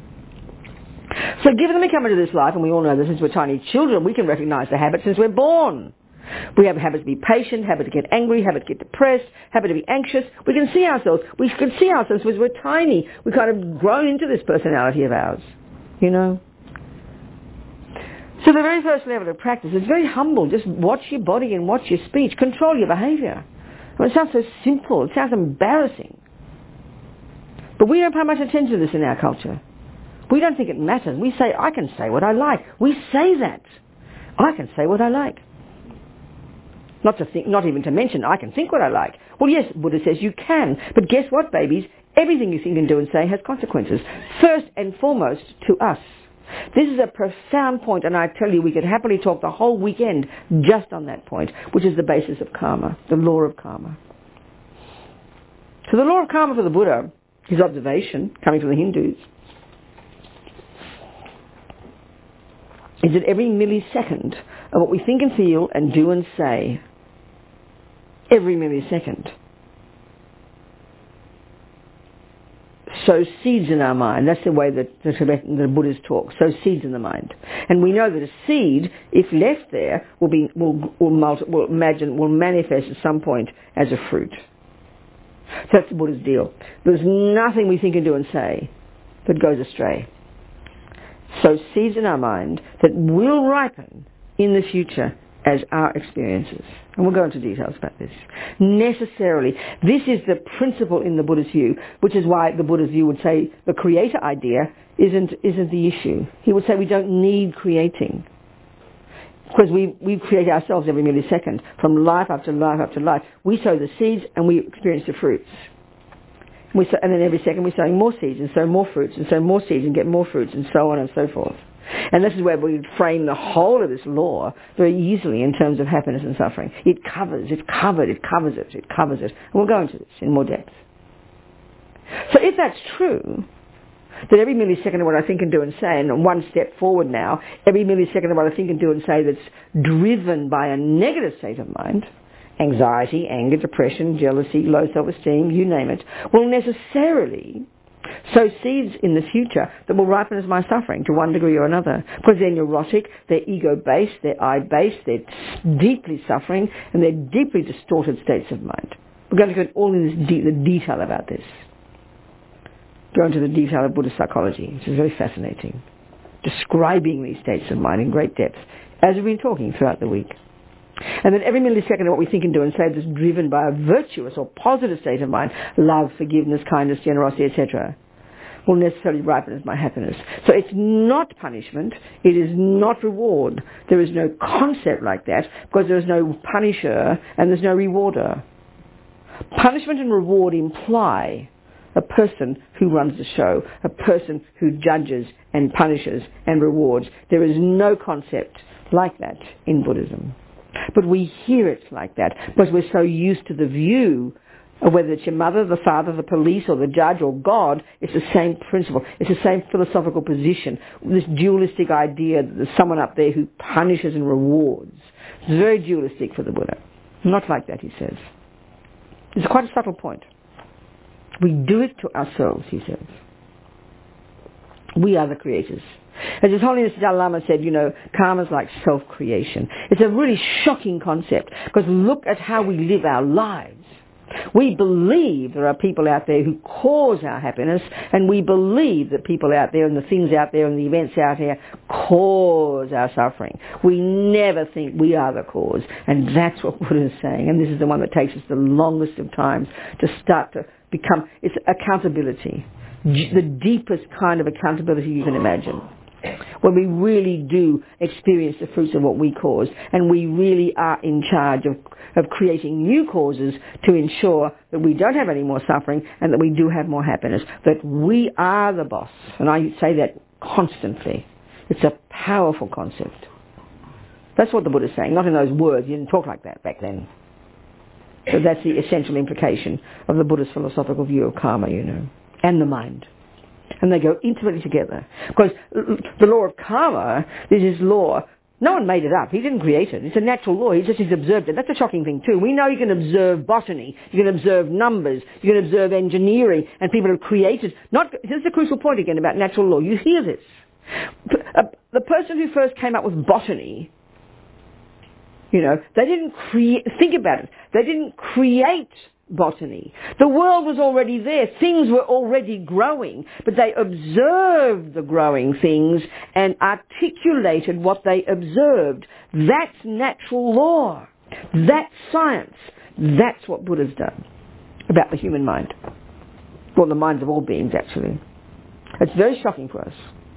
So given that we come into this life, and we all know that since we're tiny children, we can recognize the habits since we're born. We have a habit to be patient, habit to get angry, habit to get depressed, habit to be anxious. We can see ourselves as we're tiny. We've kind of grown into this personality of ours, So the very first level of practice is very humble. Just watch your body and watch your speech. Control your behavior. It sounds so simple. It sounds embarrassing. But we don't pay much attention to this in our culture. We don't think it matters. We say, I can say what I like. We say that. I can say what I like. Not even to mention, I can think what I like. Well, yes, Buddha says you can. But guess what, babies? Everything you think and do and say has consequences. First and foremost, to us. This is a profound point, and I tell you, we could happily talk the whole weekend just on that point, which is the basis of karma, the law of karma. So the law of karma for the Buddha, his observation, coming from the Hindus, is that every millisecond of what we think and feel and do and say, every millisecond, sows seeds in our mind. That's the way that the Buddhists talk. Sows seeds in the mind, and we know that a seed, if left there, will manifest at some point as a fruit. So that's the Buddha's deal. There's nothing we think and do and say that goes astray. So seeds in our mind that will ripen in the future as our experiences. And we'll go into details about this. Necessarily, this is the principle in the Buddha's view, which is why the Buddha's view would say the creator idea isn't the issue. He would say we don't need creating. Because we create ourselves every millisecond, from life after life after life. We sow the seeds and we experience the fruits. And then every second we're sowing more seeds and sow more fruits and sow more seeds and get more fruits and so on and so forth. And this is where we frame the whole of this law very easily in terms of happiness and suffering. It covers it. And we'll go into this in more depth. So if that's true, that every millisecond of what I think and do and say, and one step forward now, every millisecond of what I think and do and say that's driven by a negative state of mind, anxiety, anger, depression, jealousy, low self-esteem, you name it, will necessarily sow seeds in the future that will ripen as my suffering to one degree or another. Because they're neurotic, they're ego-based, they're I-based, they're deeply suffering, and they're deeply distorted states of mind. We're going to go into all in the detail about this. Go into the detail of Buddhist psychology, which is very fascinating, describing these states of mind in great depth, as we've been talking throughout the week. And then every millisecond of what we think and do and say that's driven by a virtuous or positive state of mind, love, forgiveness, kindness, generosity, etc., will necessarily ripen as my happiness. So it's not punishment, it is not reward. There is no concept like that, because there is no punisher and there's no rewarder. Punishment and reward imply a person who runs the show, a person who judges and punishes and rewards. There is no concept like that in Buddhism. But we hear it like that because we're so used to the view of whether it's your mother, the father, the police, or the judge, or God. It's the same principle. It's the same philosophical position. This dualistic idea that there's someone up there who punishes and rewards. It's very dualistic for the Buddha. Not like that, he says. It's quite a subtle point. We do it to ourselves, he says. We are the creators. As His Holiness Dalai Lama said, karma is like self-creation. It's a really shocking concept, because look at how we live our lives. We believe there are people out there who cause our happiness, and we believe that people out there and the things out there and the events out here cause our suffering. We never think we are the cause, and that's what Buddha is saying, and this is the one that takes us the longest of times to start to become. It's accountability. the deepest kind of accountability you can imagine. When we really do experience the fruits of what we cause, and we really are in charge of creating new causes to ensure that we don't have any more suffering and that we do have more happiness, that we are the boss. And I say that constantly. It's a powerful concept. That's what the Buddha is saying, not in those words. He didn't talk like that back then. So that's the essential implication of the Buddhist philosophical view of karma, and the mind. And they go intimately together. Because the law of karma is his law. No one made it up. He didn't create it. It's a natural law. He's observed it. That's a shocking thing too. We know you can observe botany, you can observe numbers, you can observe engineering, and people have created. Here's the crucial point again about natural law. You hear this. The person who first came up with botany, they didn't think about it. They didn't create botany. The world was already there. Things were already growing, but they observed the growing things and articulated what they observed. That's natural law. That's science. That's what Buddha's done about the human mind. Well, the minds of all beings, actually. It's very shocking for us.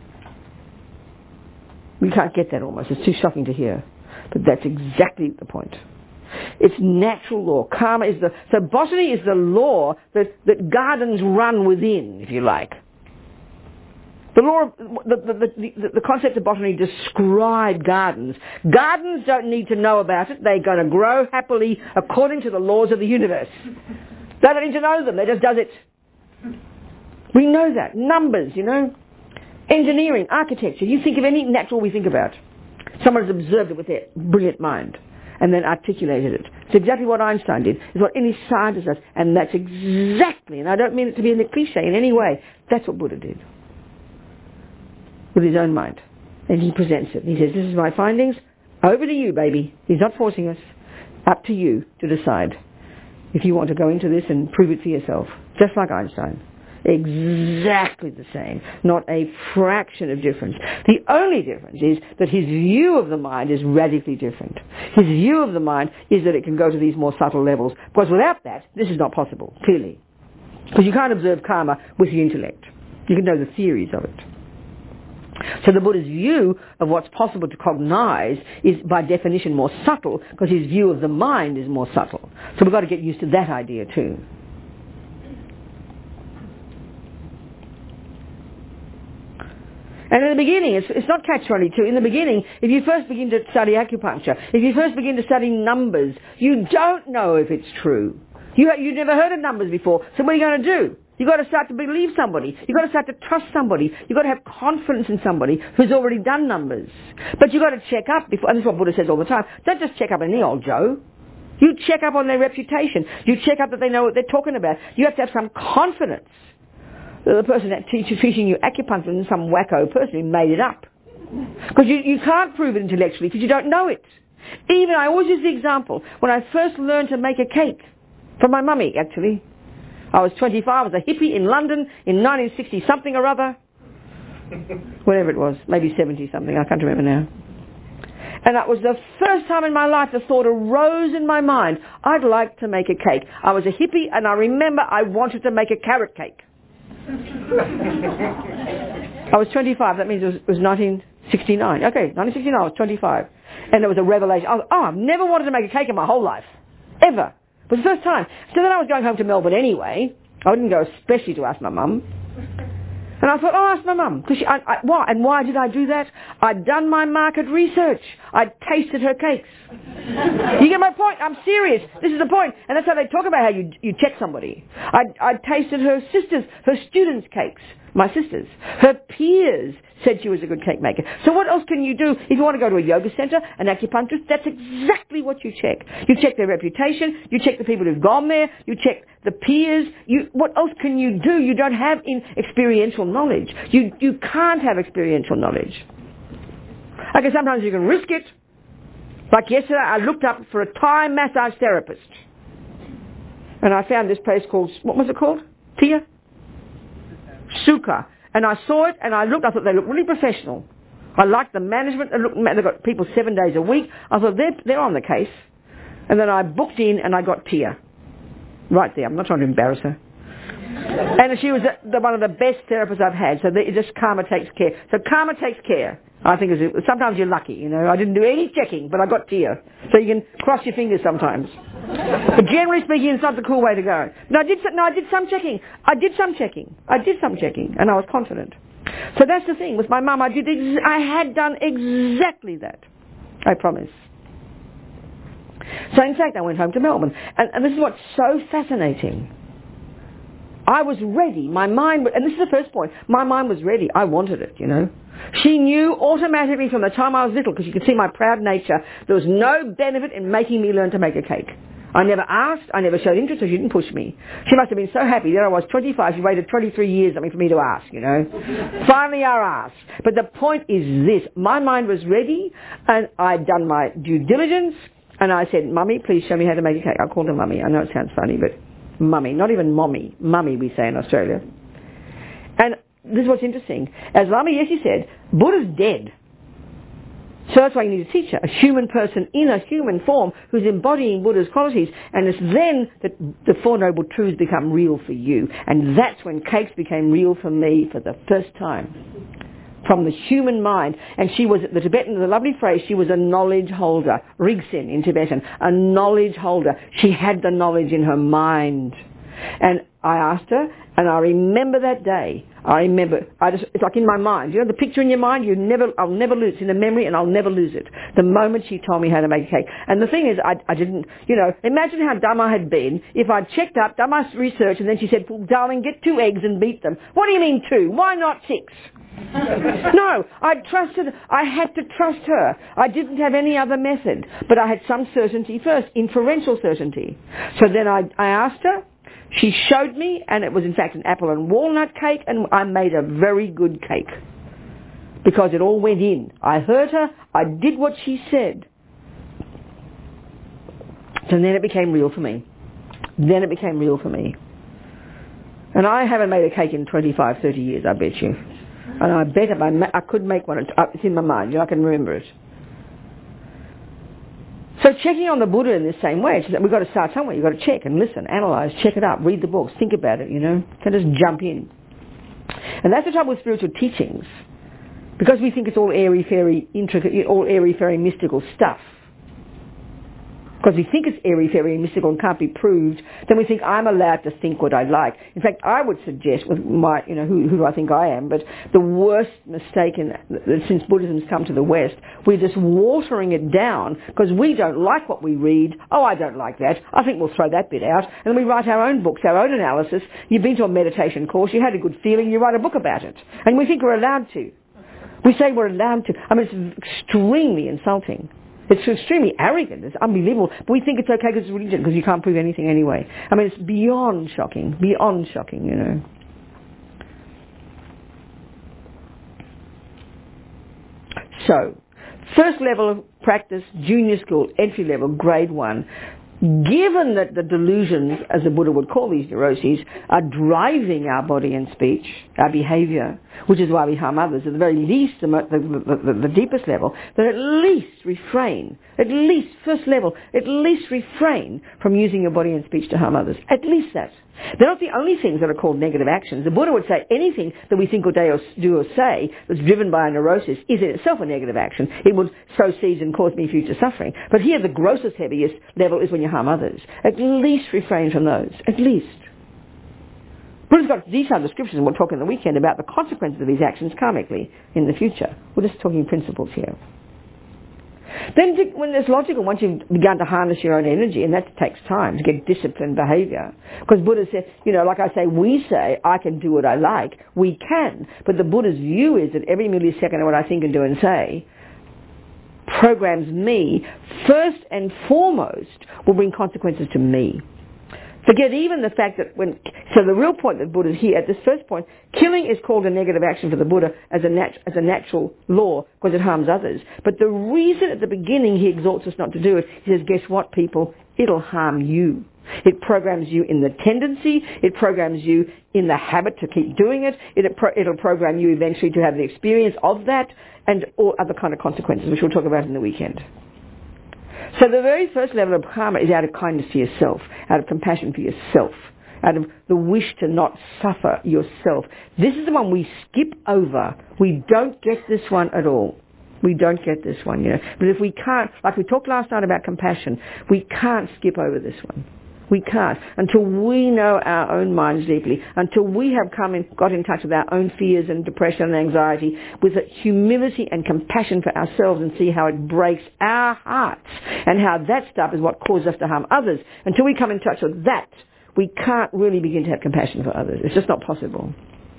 We can't get that almost. It's too shocking to hear. But that's exactly the point. It's natural law. Karma is so botany is the law that gardens run within, if you like. The law of, the concept of botany described gardens. Gardens don't need to know about it. They're going to grow happily according to the laws of the universe. They don't need to know them. They just does it. We know that. Numbers, Engineering, architecture. You think of any natural we think about. Someone has observed it with their brilliant mind and then articulated it. It's exactly what Einstein did. It's what any scientist does. And that's exactly, and I don't mean it to be in a cliche in any way, that's what Buddha did. With his own mind. And he presents it. He says, this is my findings. Over to you, baby. He's not forcing us. Up to you to decide if you want to go into this and prove it for yourself. Just like Einstein. Exactly the same. Not a fraction of difference. The only difference is that his view of the mind is radically different. His view of the mind is that it can go to these more subtle levels. Because without that, this is not possible, clearly. Because you can't observe karma with the intellect. You can know the theories of it. So the Buddha's view of what's possible to cognize is by definition more subtle, because his view of the mind is more subtle. So we've got to get used to that idea too. And in the beginning, it's not catch-22. In the beginning, if you first begin to study acupuncture, if you first begin to study numbers, you don't know if it's true. You've never heard of numbers before, so what are you going to do? You've got to start to believe somebody. You've got to start to trust somebody. You've got to have confidence in somebody who's already done numbers. But you've got to check up before, and this is what Buddha says all the time. Don't just check up any old Joe. You check up on their reputation. You check up that they know what they're talking about. You have to have some confidence. The person that teaching you acupuncture is some wacko person who made it up. Because you can't prove it intellectually because you don't know it. Even, I always use the example, when I first learned to make a cake, from my mummy actually. I was 25, I was a hippie in London in 1960-something or other. Whatever it was, maybe 70-something, I can't remember now. And that was the first time in my life the thought arose in my mind, I'd like to make a cake. I was a hippie and I remember I wanted to make a carrot cake. I was 25, that means it was 1969. Okay, 1969, I was 25. And it was a revelation. I've never wanted to make a cake in my whole life. Ever. It was the first time. So then I was going home to Melbourne anyway. I didn't go especially to ask my mum. And I thought, I'll ask my mum. Why? And why did I do that? I'd done my market research. I'd tasted her cakes. You get my point? I'm serious. This is the point. And that's how they talk about how you check somebody. I'd tasted her students' cakes. My sisters. Her peers said she was a good cake maker. So what else can you do? If you want to go to a yoga center, an acupuncturist, that's exactly what you check. You check their reputation, you check the people who've gone there, you check the peers. What else can you do? You don't have experiential knowledge. You can't have experiential knowledge. Okay, sometimes you can risk it. Like yesterday, I looked up for a Thai massage therapist. And I found this place called, what was it called? Tia? Sukha. And I saw it and I looked, I thought they looked really professional. I liked the management, they've got people 7 days a week. I thought they're on the case. And then I booked in and I got Tia. Right there, I'm not trying to embarrass her. And she was one of the best therapists I've had. So just karma takes care. So karma takes care. I think sometimes you're lucky, you know. I didn't do any checking, but I got to you. So you can cross your fingers sometimes. But generally speaking, it's not the cool way to go. I did some checking. I did some checking, and I was confident. So that's the thing. With my mum, I had done exactly that. I promise. So in fact, I went home to Melbourne. And this is what's so fascinating. I was ready. My mind, and this is the first point, my mind was ready. I wanted it, you know. She knew automatically from the time I was little, because you could see my proud nature, there was no benefit in making me learn to make a cake. I never asked, I never showed interest, so she didn't push me. She must have been so happy. There I was, 25, she waited 23 years for me to ask, you know. Finally I asked. But the point is this, my mind was ready, and I'd done my due diligence, and I said, Mummy, please show me how to make a cake. I called her Mummy. I know it sounds funny, but Mummy, not even Mommy. Mummy, we say in Australia. And this is what's interesting. As Lama Yeshe said, Buddha's dead. So that's why you need a teacher, a human person in a human form who's embodying Buddha's qualities. And it's then that the Four Noble Truths become real for you. And that's when cakes became real for me for the first time. From the human mind. And she was, the Tibetan, the lovely phrase, she was a knowledge holder. Rigsin in Tibetan, a knowledge holder. She had the knowledge in her mind. And I asked her, and I remember that day. It's like in my mind. You know the picture in your mind? I'll never lose. It's in the memory, and I'll never lose it. The moment she told me how to make a cake. And the thing is, I didn't, you know, imagine how dumb I had been if I'd checked up, done my research, and then she said, well, darling, get 2 eggs and beat them. What do you mean 2? Why not 6? No, I had to trust her. I didn't have any other method. But I had some certainty first, inferential certainty. So then I asked her. She showed me, and it was in fact an apple and walnut cake, and I made a very good cake. Because it all went in. I heard her, I did what she said. So then it became real for me. And I haven't made a cake in 25, 30 years, I bet you. And I bet I could make one. It's in my mind, you know, I can remember it. So checking on the Buddha in the same way, we've got to start somewhere. You've got to check and listen, analyse, check it up, read the books, think about it, you know. Can't just jump in. And that's the trouble with spiritual teachings. Because we think it's all airy-fairy, intricate, all airy-fairy mystical stuff. Because we think it's airy-fairy and mystical and can't be proved, then we think I'm allowed to think what I like. In fact, I would suggest with my, you know, who do I think I am, but the worst mistake since Buddhism's come to the West, we're just watering it down because we don't like what we read. Oh, I don't like that. I think we'll throw that bit out. And then we write our own books, our own analysis. You've been to a meditation course, you had a good feeling, you write a book about it. And we think we're allowed to. We say we're allowed to. I mean, it's extremely insulting. It's extremely arrogant. It's unbelievable. But we think it's okay because it's religion, because you can't prove anything anyway. I mean, it's beyond shocking, you know. So, first level of practice, junior school, entry level, grade 1. Given that the delusions, as the Buddha would call these neuroses, are driving our body and speech, our behaviour, which is why we harm others, at the very least, the deepest level, then at least refrain from using your body and speech to harm others. At least that. They're not the only things that are called negative actions. The Buddha would say anything that we think or do or say that's driven by a neurosis is in itself a negative action. It would sow seeds and cause me future suffering. But here the grossest, heaviest level is when you harm others. At least refrain from those. At least. Buddha's got detailed descriptions, and we'll talk in the weekend about the consequences of these actions karmically in the future. We're just talking principles here. Then when it's logical, once you've begun to harness your own energy, and that takes time to get disciplined behaviour. Because Buddha said, you know, like I say, we say, I can do what I like. We can. But the Buddha's view is that every millisecond of what I think and do and say programs me, first and foremost, will bring consequences to me. Forget even the fact that so the real point that Buddha's here, at this first point, killing is called a negative action for the Buddha as a natural law because it harms others. But the reason at the beginning he exhorts us not to do it, he says, guess what, people? It'll harm you. It programs you in the tendency, it programs you in the habit to keep doing it, it'll program you eventually to have the experience of that and all other kind of consequences, which we'll talk about in the weekend. So the very first level of karma is out of kindness to yourself, out of compassion for yourself. out of the wish to not suffer yourself. This is the one we skip over. We don't get this one at all. We don't get this one, But if we can't, like we talked last night about compassion, we can't skip over this one. We can't. Until we know our own minds deeply, until we have got in touch with our own fears and depression and anxiety, with humility and compassion for ourselves, and see how it breaks our hearts and how that stuff is what causes us to harm others. Until we come in touch with that, we can't really begin to have compassion for others. It's just not possible.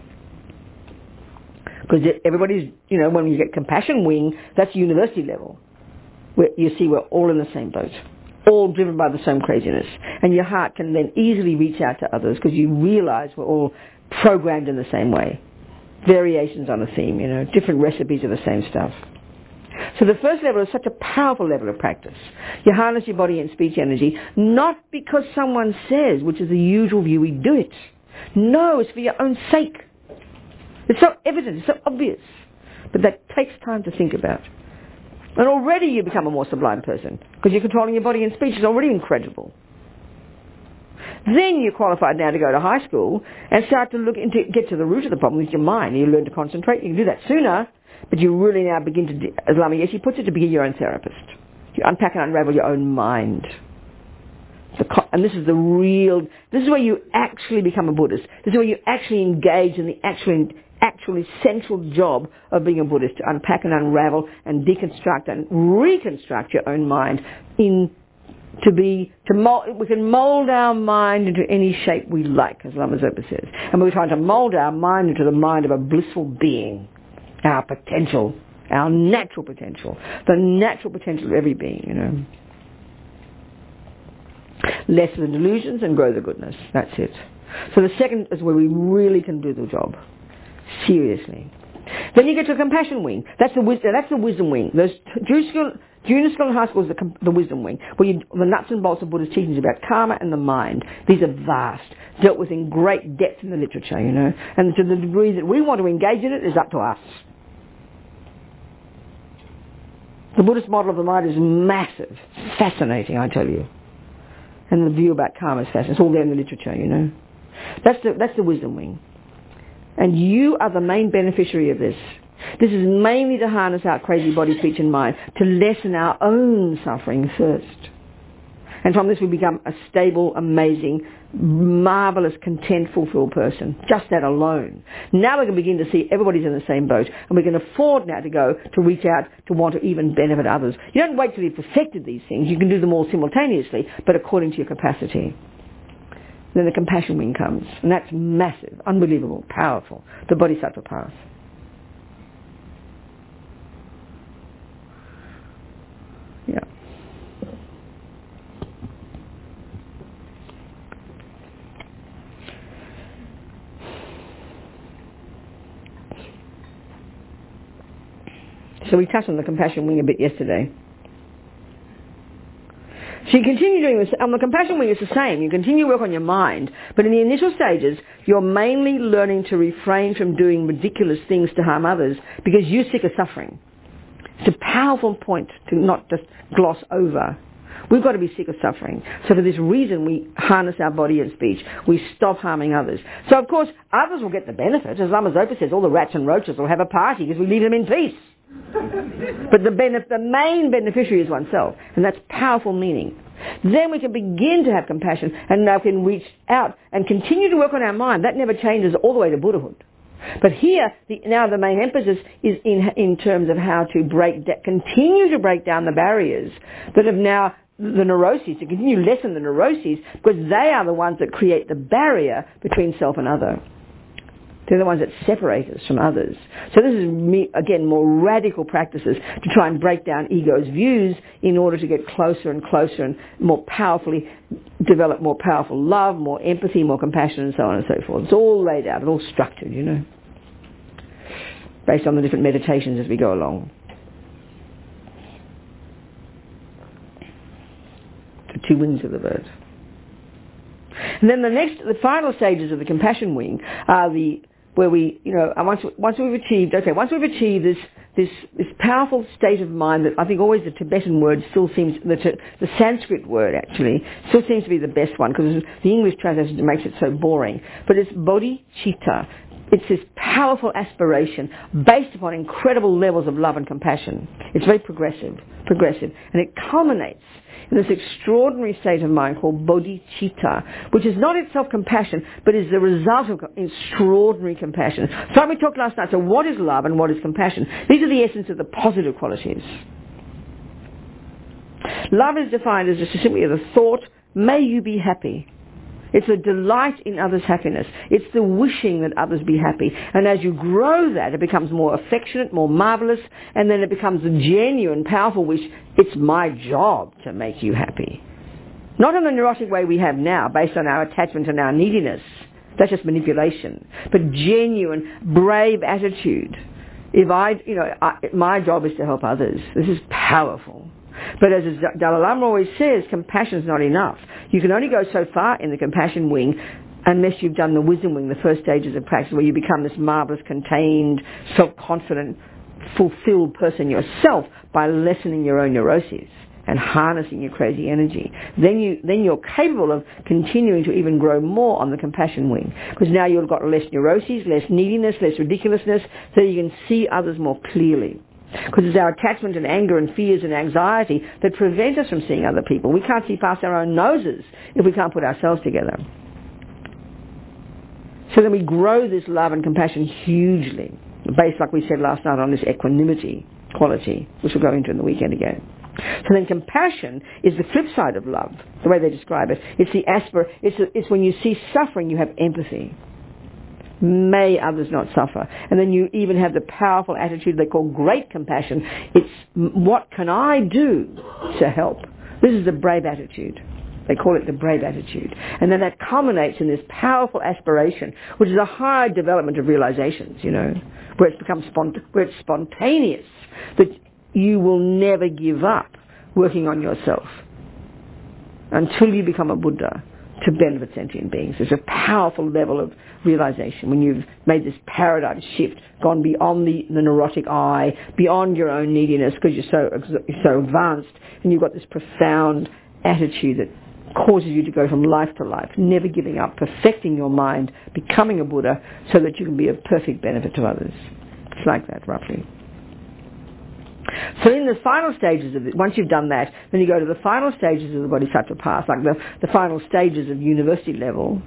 Because everybody's, when you get compassion wing, that's university level. Where you see we're all in the same boat. All driven by the same craziness. And your heart can then easily reach out to others because you realize we're all programmed in the same way. Variations on a theme, different recipes of the same stuff. So the first level is such a powerful level of practice. You harness your body and speech energy, not because someone says, which is the usual view, we do it. No, it's for your own sake. It's so evident, it's so obvious. But that takes time to think about. And already you become a more sublime person because you're controlling your body and speech. It's already incredible. Then you're qualified now to go to high school and start to get to the root of the problem with your mind. You learn to concentrate. You can do that sooner, but you really now begin to, as Lama Yeshe puts it, to be your own therapist. You unpack and unravel your own mind. And this is this is where you actually become a Buddhist. This is where you actually engage in the actually essential job of being a Buddhist, to unpack and unravel and deconstruct and reconstruct your own mind we can mold our mind into any shape we like, as Lama Zopa says. And we're trying to mold our mind into the mind of a blissful being, our potential, our natural potential, the natural potential of every being, Less the delusions and grow the goodness. That's it. So the second is where we really can do the job. Seriously. Then you get to the compassion wing. That's the wisdom wing. Those junior school and high school is the wisdom wing, where the nuts and bolts of Buddha's teachings about karma and the mind. These are vast, dealt with in great depth in the literature, And to the degree that we want to engage in it is up to us. The Buddhist model of the mind is massive, fascinating, I tell you. And the view about karma is fascinating. It's all there in the literature, That's the wisdom wing. And you are the main beneficiary of this. This is mainly to harness our crazy body, speech and mind, to lessen our own suffering first. And from this we become a stable, amazing, marvellous, content, fulfilled person. Just that alone. Now we can begin to see everybody's in the same boat, and we can afford now to reach out to want to even benefit others. You don't wait till you've perfected these things. You can do them all simultaneously, but according to your capacity. Then the compassion wing comes, and that's massive, unbelievable, powerful, the Bodhisattva path. Yeah. So we touched on the compassion wing a bit yesterday. So you continue doing this. On the compassion wing, it's the same. You continue work on your mind. But in the initial stages, you're mainly learning to refrain from doing ridiculous things to harm others because you're sick of suffering. It's a powerful point to not just gloss over. We've got to be sick of suffering. So for this reason, we harness our body and speech. We stop harming others. So, of course, others will get the benefit. As Lama Zopa says, all the rats and roaches will have a party because we leave them in peace. But the main beneficiary is oneself, and that's powerful meaning. Then we can begin to have compassion, and now can reach out and continue to work on our mind. That never changes all the way to Buddhahood. But here, now the main emphasis is in terms of how to continue to break down the barriers that have now, the neuroses, to continue to lessen the neuroses, because they are the ones that create the barrier between self and other. They're the ones that separate us from others. So this is, again, more radical practices to try and break down ego's views in order to get closer and closer and more powerfully develop more powerful love, more empathy, more compassion, and so on and so forth. It's all laid out. It's all structured, based on the different meditations as we go along. The two wings of the bird. And then the final stages of the compassion wing are where we, once we've achieved this this powerful state of mind that I think always the Tibetan word still seems, the Sanskrit word actually, still seems to be the best one because the English translation makes it so boring. But it's bodhicitta. It's this powerful aspiration based upon incredible levels of love and compassion. It's very progressive, and it culminates in this extraordinary state of mind called bodhicitta, which is not itself compassion, but is the result of extraordinary compassion. So like we talked last night, so what is love and what is compassion? These are the essence of the positive qualities. Love is defined as just simply the thought, may you be happy. It's a delight in others' happiness. It's the wishing that others be happy. And as you grow that, it becomes more affectionate, more marvellous, and then it becomes a genuine, powerful wish. It's my job to make you happy. Not in the neurotic way we have now, based on our attachment and our neediness. That's just manipulation. But genuine, brave attitude. My job is to help others. This is powerful. But as Dalai Lama always says, compassion is not enough. You can only go so far in the compassion wing unless you've done the wisdom wing, the first stages of practice, where you become this marvellous, contained, self-confident, fulfilled person yourself by lessening your own neuroses and harnessing your crazy energy. Then you're capable of continuing to even grow more on the compassion wing, because now you've got less neuroses, less neediness, less ridiculousness, so you can see others more clearly. Because it's our attachment and anger and fears and anxiety that prevent us from seeing other people. We can't see past our own noses if we can't put ourselves together. So then we grow this love and compassion hugely, based, like we said last night, on this equanimity quality, which we'll go into in the weekend again. So then compassion is the flip side of love, the way they describe it. It's when you see suffering, you have empathy. May others not suffer. And then you even have the powerful attitude they call great compassion. It's what can I do to help? This is the brave attitude. They call it the brave attitude. And then that culminates in this powerful aspiration, which is a higher development of realizations, where it's become where it's spontaneous, that you will never give up working on yourself until you become a Buddha to benefit sentient beings. It's a powerful level of realization when you've made this paradigm shift, gone beyond the neurotic eye, beyond your own neediness, because you're so advanced, and you've got this profound attitude that causes you to go from life to life, never giving up, perfecting your mind, becoming a Buddha, so that you can be of perfect benefit to others. It's like that, roughly. So in the final stages of it, once you've done that, then you go to the final stages of the Bodhisattva path, like the final stages of university level,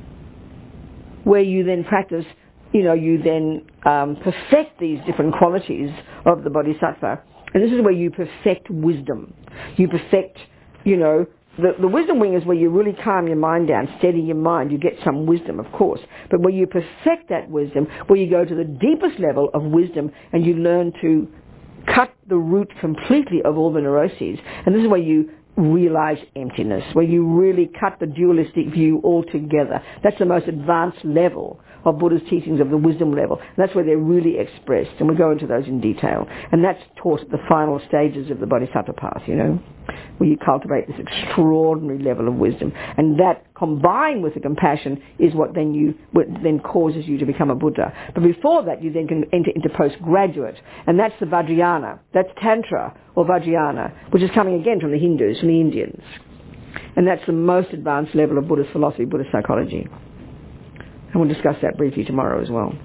where you then practice, you then perfect these different qualities of the Bodhisattva. And this is where you perfect wisdom. You perfect, the wisdom wing is where you really calm your mind down, steady your mind. You get some wisdom, of course. But where you perfect that wisdom, where you go to the deepest level of wisdom and you learn to cut the root completely of all the neuroses. And this is where you realize emptiness, where you really cut the dualistic view altogether. That's the most advanced level of Buddha's teachings, of the wisdom level. And that's where they're really expressed. And we'll go into those in detail. And that's taught at the final stages of the Bodhisattva path, where you cultivate this extraordinary level of wisdom. And that, combined with the compassion, is what then causes you to become a Buddha. But before that, you then can enter into postgraduate. And that's the Vajrayana. That's Tantra, or Vajrayana, which is coming again from the Hindus, from the Indians. And that's the most advanced level of Buddhist philosophy, Buddhist psychology. And we'll discuss that briefly tomorrow as well.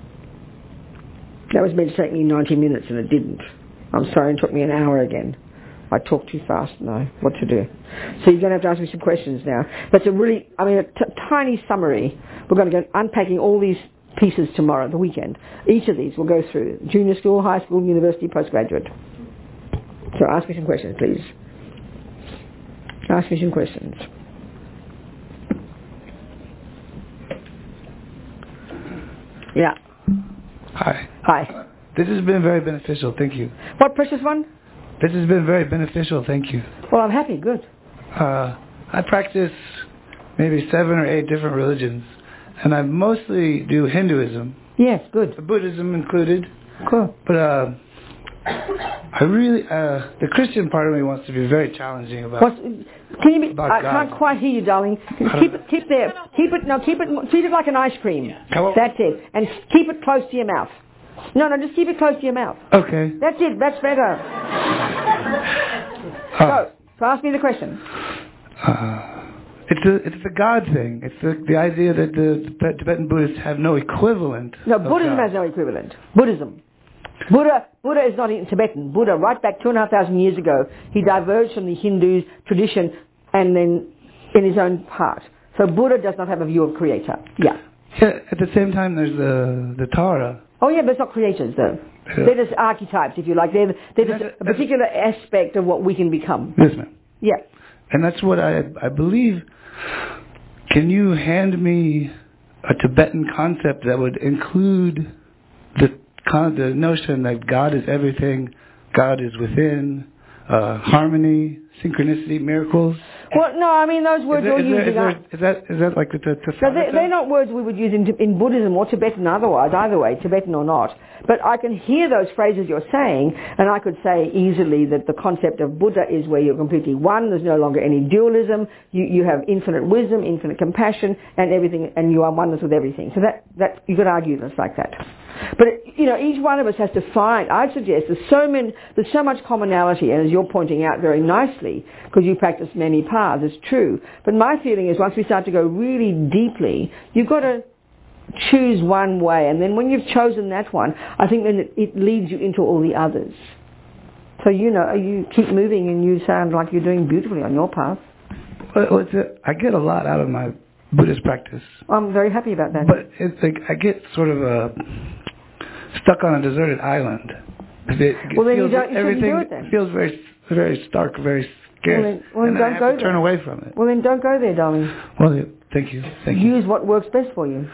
That was meant to take me 90 minutes and it didn't. I'm sorry, it took me an hour again. I talk too fast now. What to do? So you're going to have to ask me some questions now. That's a tiny summary. We're going to go unpacking all these pieces tomorrow, the weekend. Each of these we'll go through. Junior school, high school, university, postgraduate. So ask me some questions, please. Ask me some questions. Yeah. Hi. Hi. This has been very beneficial, thank you. What precious one? This has been very beneficial, thank you. Well, I'm happy, good. I practice maybe 7 or 8 different religions, and I mostly do Hinduism. Yes, good. Buddhism included. Cool. But I really, the Christian part of me wants to be very challenging about. I can't quite hear you, darling. Keep there. Keep it like an ice cream. That's it. And keep it close to your mouth. No, just keep it close to your mouth. Okay. That's it. That's better. So ask me the question. It's the God thing. It's the idea that the Tibetan Buddhists have no equivalent. No, Buddhism has no equivalent. Buddhism. Buddha is not in Tibetan. Buddha, right back 2,500 years ago, he diverged from the Hindu tradition and then in his own path. So Buddha does not have a view of creator. Yeah. At the same time, there's the Tara. Oh yeah, but it's not creators though. Yeah. They're just archetypes, if you like. They're just a particular aspect of what we can become. Yes, ma'am. Yeah. And that's what I believe. Can you hand me a Tibetan concept that would include the notion that God is everything, God is within, harmony, synchronicity, miracles? Well, no, I mean those words you're using is that like the so they're not words we would use in Buddhism or Tibetan otherwise, either way, Tibetan or not. But I can hear those phrases you're saying, and I could say easily that the concept of Buddha is where you're completely one, there's no longer any dualism, you have infinite wisdom, infinite compassion, and everything, and you are oneness with everything. So that you could argue this like that. But each one of us has to find. I'd suggest there's so much commonality, and as you're pointing out very nicely, because you practice many paths, it's true. But my feeling is once we start to go really deeply, you've got to choose one way, and then when you've chosen that one, I think then it leads you into all the others. So you keep moving, and you sound like you're doing beautifully on your path. Well, I get a lot out of my Buddhist practice. I'm very happy about that. But it's like I get sort of stuck on a deserted island. Everything feels very, very stark, very scarce. Well, then and don't I go have to there. turn away from it. Well, then don't go there, darling. Well, thank you. Use what works best for you.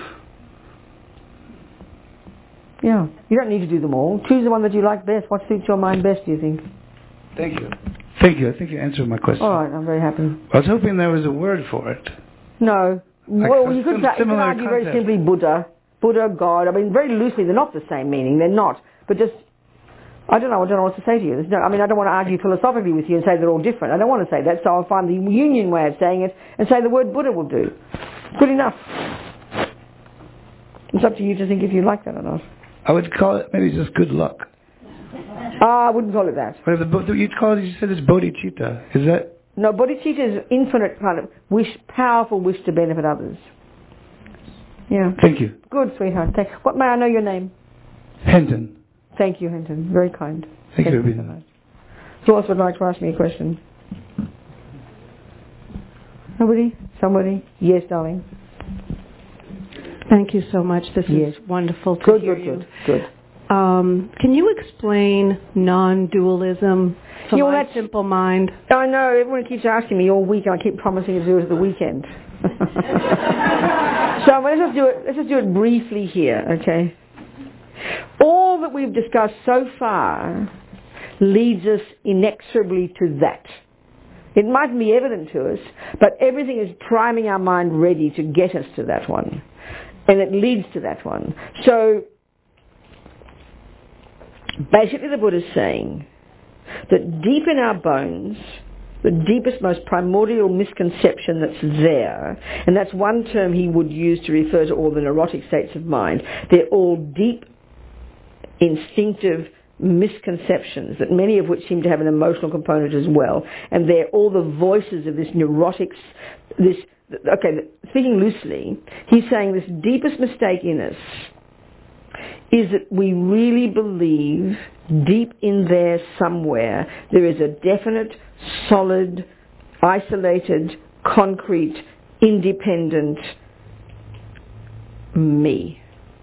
Yeah. You don't need to do them all. Choose the one that you like best. What suits your mind best, do you think? Thank you. I think you answered my question. All right, I'm very happy. I was hoping there was a word for it. No. Like well, you could argue very simply Buddha, God. I mean, very loosely, they're not the same meaning. They're not. But just, I don't know what to say to you. I don't want to argue philosophically with you and say they're all different. I don't want to say that, so I'll find the union way of saying it and say the word Buddha will do. Good enough. It's up to you to think if you like that or not. I would call it maybe just good luck. I wouldn't call it that. You said it's bodhicitta. Is that? No, bodhicitta is infinite kind of powerful wish to benefit others. Yeah. Thank you. Good, sweetheart. What may I know your name? Henton. Thank you, Henton. Very kind. Thank you for being here. Who else would like to ask me a question? Nobody? Somebody? Yes, darling. Thank you so much. This is wonderful to hear you. Good. Can you explain non-dualism to my simple mind? I know. Everyone keeps asking me all week, and I keep promising to do it at the weekend. So let's just do it briefly here, okay? All that we've discussed so far leads us inexorably to that. It mightn't be evident to us, but everything is priming our mind ready to get us to that one. And it leads to that one. So, basically the Buddha is saying that deep in our bones, the deepest, most primordial misconception that's there, and that's one term he would use to refer to all the neurotic states of mind, they're all deep, instinctive misconceptions, that many of which seem to have an emotional component as well, and they're all the voices of this neurotic, speaking loosely, he's saying this deepest mistake in us is that we really believe deep in there somewhere there is a definite, solid, isolated, concrete, independent me.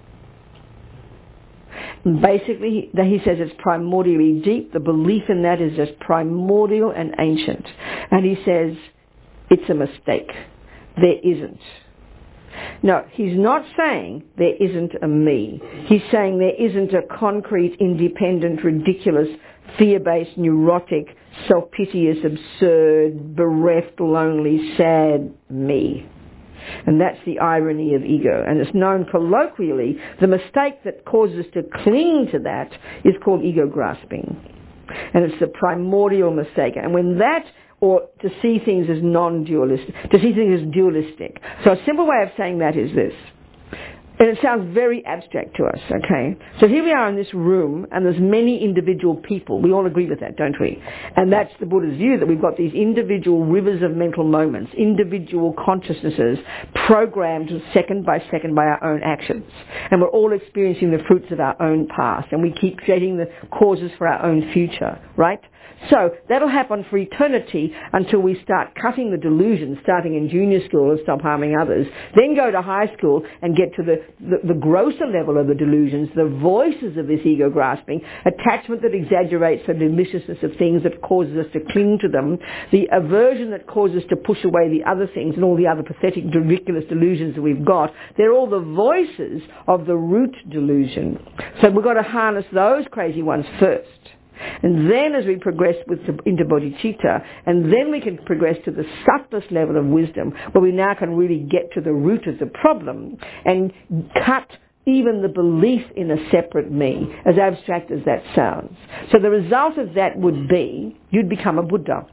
Basically, he says it's primordially deep. The belief in that is just primordial and ancient. And he says it's a mistake. There isn't. No, he's not saying there isn't a me. He's saying there isn't a concrete, independent, ridiculous, fear-based, neurotic, self-piteous, absurd, bereft, lonely, sad me. And that's the irony of ego. And it's known colloquially, the mistake that causes us to cling to that is called ego grasping. And it's the primordial mistake. And when that, or to see things as non-dualistic, to see things as dualistic. So a simple way of saying that is this. And it sounds very abstract to us, okay? So here we are in this room, and there's many individual people. We all agree with that, don't we? And that's the Buddha's view, that we've got these individual rivers of mental moments, individual consciousnesses, programmed second by second by our own actions. And we're all experiencing the fruits of our own past, and we keep creating the causes for our own future, right? So that'll happen for eternity until we start cutting the delusions, starting in junior school and stop harming others. Then go to high school and get to the grosser level of the delusions, the voices of this ego grasping, attachment that exaggerates the deliciousness of things that causes us to cling to them, the aversion that causes us to push away the other things and all the other pathetic, ridiculous delusions that we've got. They're all the voices of the root delusion. So we've got to harness those crazy ones first. And then as we progress into bodhicitta, and then we can progress to the subtlest level of wisdom, where we now can really get to the root of the problem and cut even the belief in a separate me, as abstract as that sounds. So the result of that would be, you'd become a Buddha.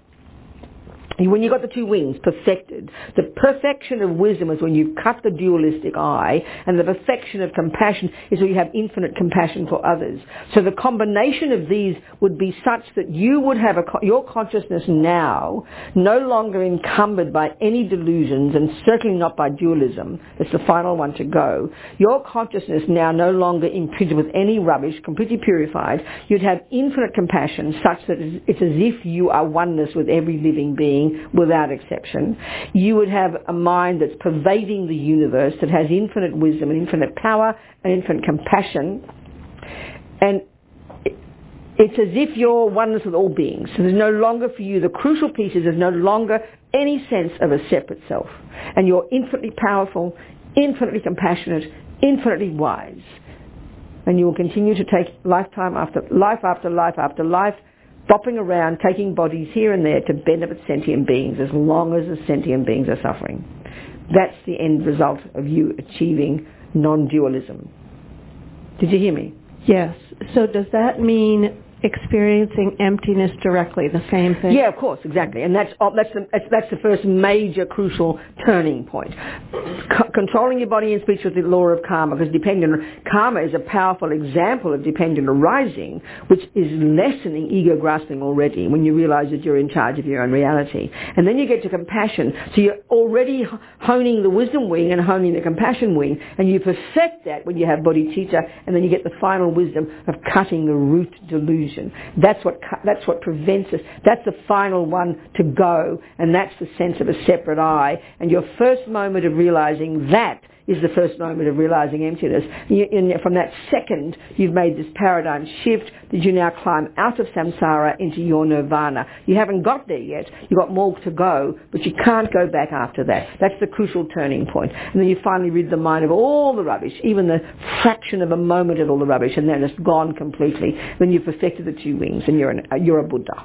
When you've got the two wings perfected, the perfection of wisdom is when you cut the dualistic eye, and the perfection of compassion is when you have infinite compassion for others. So the combination of these would be such that you would have your consciousness now no longer encumbered by any delusions, and certainly not by dualism. That's the final one to go. Your consciousness now no longer imprinted with any rubbish, completely purified. You'd have infinite compassion such that it's as if you are oneness with every living being, without exception. You would have a mind that's pervading the universe, that has infinite wisdom and infinite power and infinite compassion. And it's as if you're oneness with all beings. So there's no longer for you, the crucial piece is there's no longer any sense of a separate self. And you're infinitely powerful, infinitely compassionate, infinitely wise. And you will continue to take lifetime after life after life after life, bopping around, taking bodies here and there to benefit sentient beings as long as the sentient beings are suffering. That's the end result of you achieving non-dualism. Did you hear me? Yes. So does that mean experiencing emptiness directly, the same thing? Yeah, of course, exactly. And that's the first major crucial turning point. Controlling your body and speech with the law of karma, because karma is a powerful example of dependent arising, which is lessening ego grasping already when you realize that you're in charge of your own reality. And then you get to compassion. So you're already honing the wisdom wing and honing the compassion wing, and you perfect that when you have bodhicitta, and then you get the final wisdom of cutting the root delusion. That's what prevents us. That's the final one to go, and that's the sense of a separate I. And your first moment of realizing that is the first moment of realizing emptiness. From that second, you've made this paradigm shift that you now climb out of samsara into your nirvana. You haven't got there yet. You've got more to go, but you can't go back after that. That's the crucial turning point. And then you finally rid the mind of all the rubbish, even the fraction of a moment of all the rubbish, and then it's gone completely. Then you've perfected the two wings, and you're a Buddha.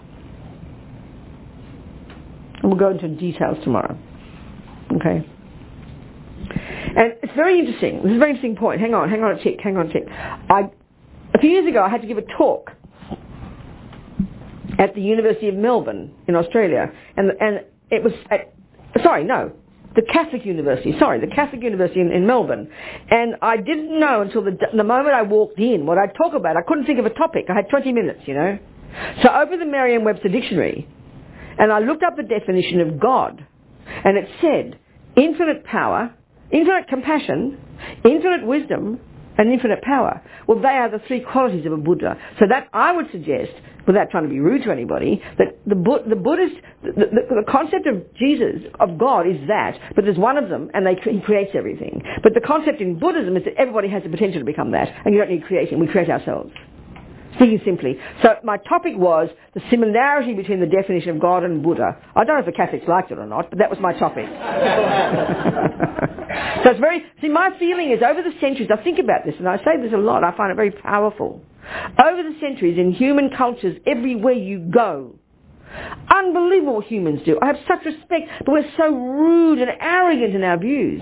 And we'll go into details tomorrow. Okay? And it's very interesting. This is a very interesting point. Hang on a tick. A few years ago, I had to give a talk at the University of Melbourne in Australia, and it was the Catholic University. The Catholic University in Melbourne. And I didn't know until the moment I walked in what I'd talk about. I couldn't think of a topic. I had 20 minutes, So I opened the Merriam-Webster dictionary, and I looked up the definition of God, and it said infinite power, infinite compassion, infinite wisdom, and infinite power. Well, they are the three qualities of a Buddha. So that I would suggest, without trying to be rude to anybody, that the Buddhist, the concept of Jesus, of God, is that, but there's one of them, and he creates everything. But the concept in Buddhism is that everybody has the potential to become that, and you don't need creating. We create ourselves. Speaking simply. So my topic was the similarity between the definition of God and Buddha. I don't know if the Catholics liked it or not, but that was my topic. So it's my feeling is over the centuries, I think about this, and I say this a lot, I find it very powerful. Over the centuries, in human cultures, everywhere you go, unbelievable what humans do. I have such respect, but we're so rude and arrogant in our views,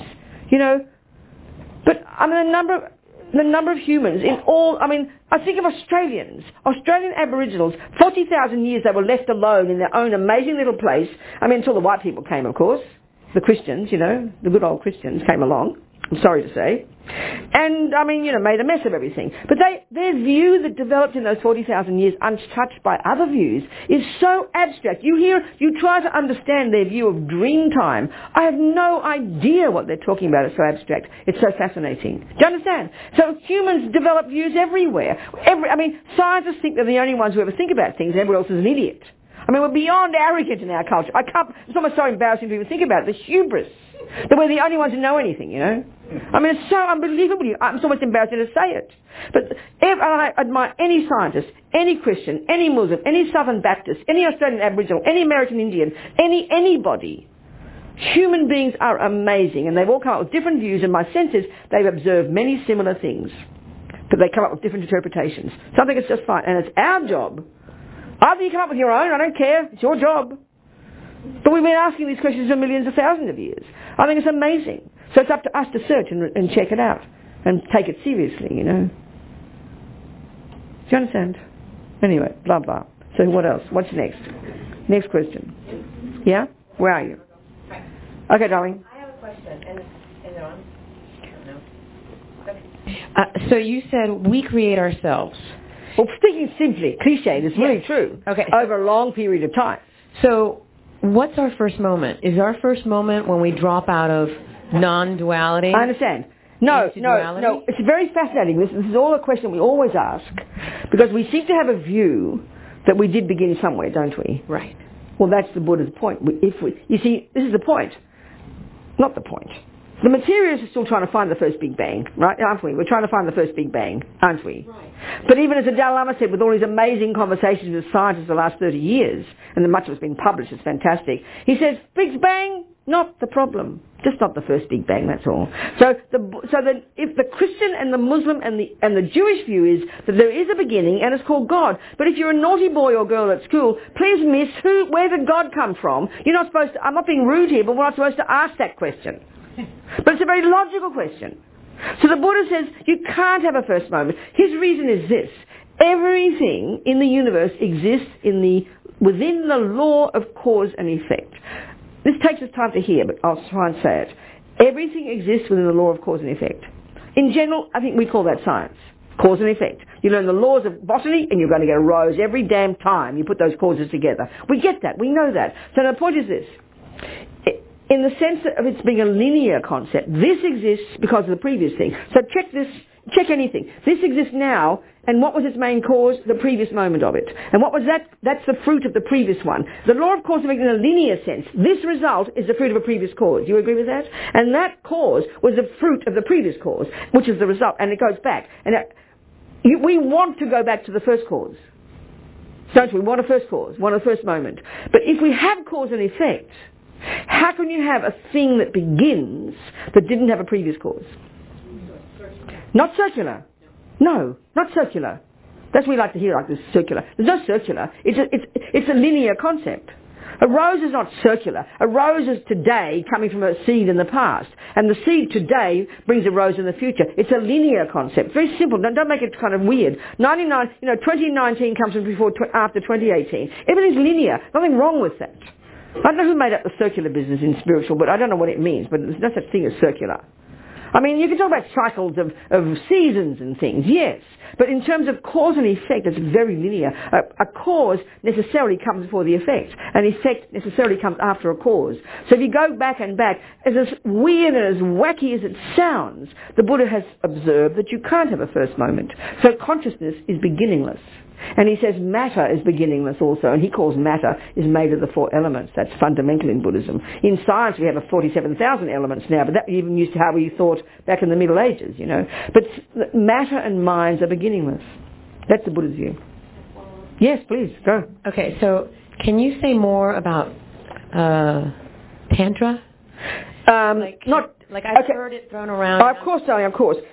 But I mean, the number of humans in all, I think of Australian Aboriginals, 40,000 years they were left alone in their own amazing little place, until the white people came, of course, the Christians, the good old Christians came along, I'm sorry to say. And, made a mess of everything. But their view that developed in those 40,000 years, untouched by other views, is so abstract. You try to understand their view of dream time. I have no idea what they're talking about. It's so abstract. It's so fascinating. Do you understand? So humans develop views everywhere. Scientists think they're the only ones who ever think about things, and everyone else is an idiot. We're beyond arrogant in our culture. It's almost so embarrassing to even think about it. The hubris. That we're the only ones who know anything, It's so unbelievable. It's almost embarrassing to say it. But I admire any scientist, any Christian, any Muslim, any Southern Baptist, any Australian Aboriginal, any American Indian, anybody. Human beings are amazing, and they've all come up with different views, and my sense is they've observed many similar things. But they come up with different interpretations. So I think it's just fine. And it's our job. Either you come up with your own, I don't care. It's your job. But we've been asking these questions for millions of thousands of years. I think it's amazing. So it's up to us to search and check it out and take it seriously, Do you understand? Anyway, blah, blah. So what else? What's next? Next question. Yeah? Where are you? Okay, darling. I have a question. And on? No. So you said we create ourselves. Well, speaking simply, cliched, it's really true. Okay. Over a long period of time. So what's our first moment? Is our first moment when we drop out of non-duality? I understand. No. It's very fascinating. This is all a question we always ask, because we seem to have a view that we did begin somewhere, don't we? Right. Well, that's the Buddha's point. You see, this is the point, not the point. The materialists are still trying to find the first Big Bang, right? Aren't we? We're trying to find the first Big Bang, aren't we? Right. But even as the Dalai Lama said, with all his amazing conversations with scientists the last 30 years, and much of it's been published, it's fantastic, he says, Big Bang, not the problem. Just not the first Big Bang, that's all. So if the Christian and the Muslim and the Jewish view is that there is a beginning and it's called God. But if you're a naughty boy or girl at school, please miss, where did God come from? You're not supposed to, I'm not being rude here, but we're not supposed to ask that question. But it's a very logical question. So the Buddha says you can't have a first moment. His reason is this. Everything in the universe exists within the law of cause and effect. This takes us time to hear, but I'll try and say it. Everything exists within the law of cause and effect. In general, I think we call that science. Cause and effect. You learn the laws of botany and you're going to get a rose every damn time you put those causes together. We get that. We know that. So the point is this. In the sense of its being a linear concept, this exists because of the previous thing. So check anything. This exists now, and what was its main cause? The previous moment of it. And what was that? That's the fruit of the previous one. The law of cause and effect in a linear sense. This result is the fruit of a previous cause. Do you agree with that? And that cause was the fruit of the previous cause, which is the result, and it goes back. And we want to go back to the first cause. Don't we? Want a first cause, want a first moment. But if we have cause and effect, how can you have a thing that begins that didn't have a previous cause? Not circular. No, not circular. That's what we like to hear, like this circular. There's no circular. It's a linear concept. A rose is not circular. A rose is today coming from a seed in the past. And the seed today brings a rose in the future. It's a linear concept. Very simple. Don't make it kind of weird. 2019 comes after 2018. Everything's linear. Nothing wrong with that. I don't know who made up the circular business in spiritual, but I don't know what it means, but there's no such thing as circular. You can talk about cycles of seasons and things, yes, but in terms of cause and effect, it's very linear. A cause necessarily comes before the effect. An effect necessarily comes after a cause. So if you go back and back, as weird and as wacky as it sounds, the Buddha has observed that you can't have a first moment. So consciousness is beginningless. And he says matter is beginningless also, and he calls matter is made of the four elements. That's fundamental in Buddhism. In science we have 47,000 elements now, but that even used to how we thought back in the Middle Ages, But matter and minds are beginningless. That's the Buddha's view. Yes, please, go. Okay, so can you say more about Tantra? I've heard it thrown around. Oh, of course, darling, of course.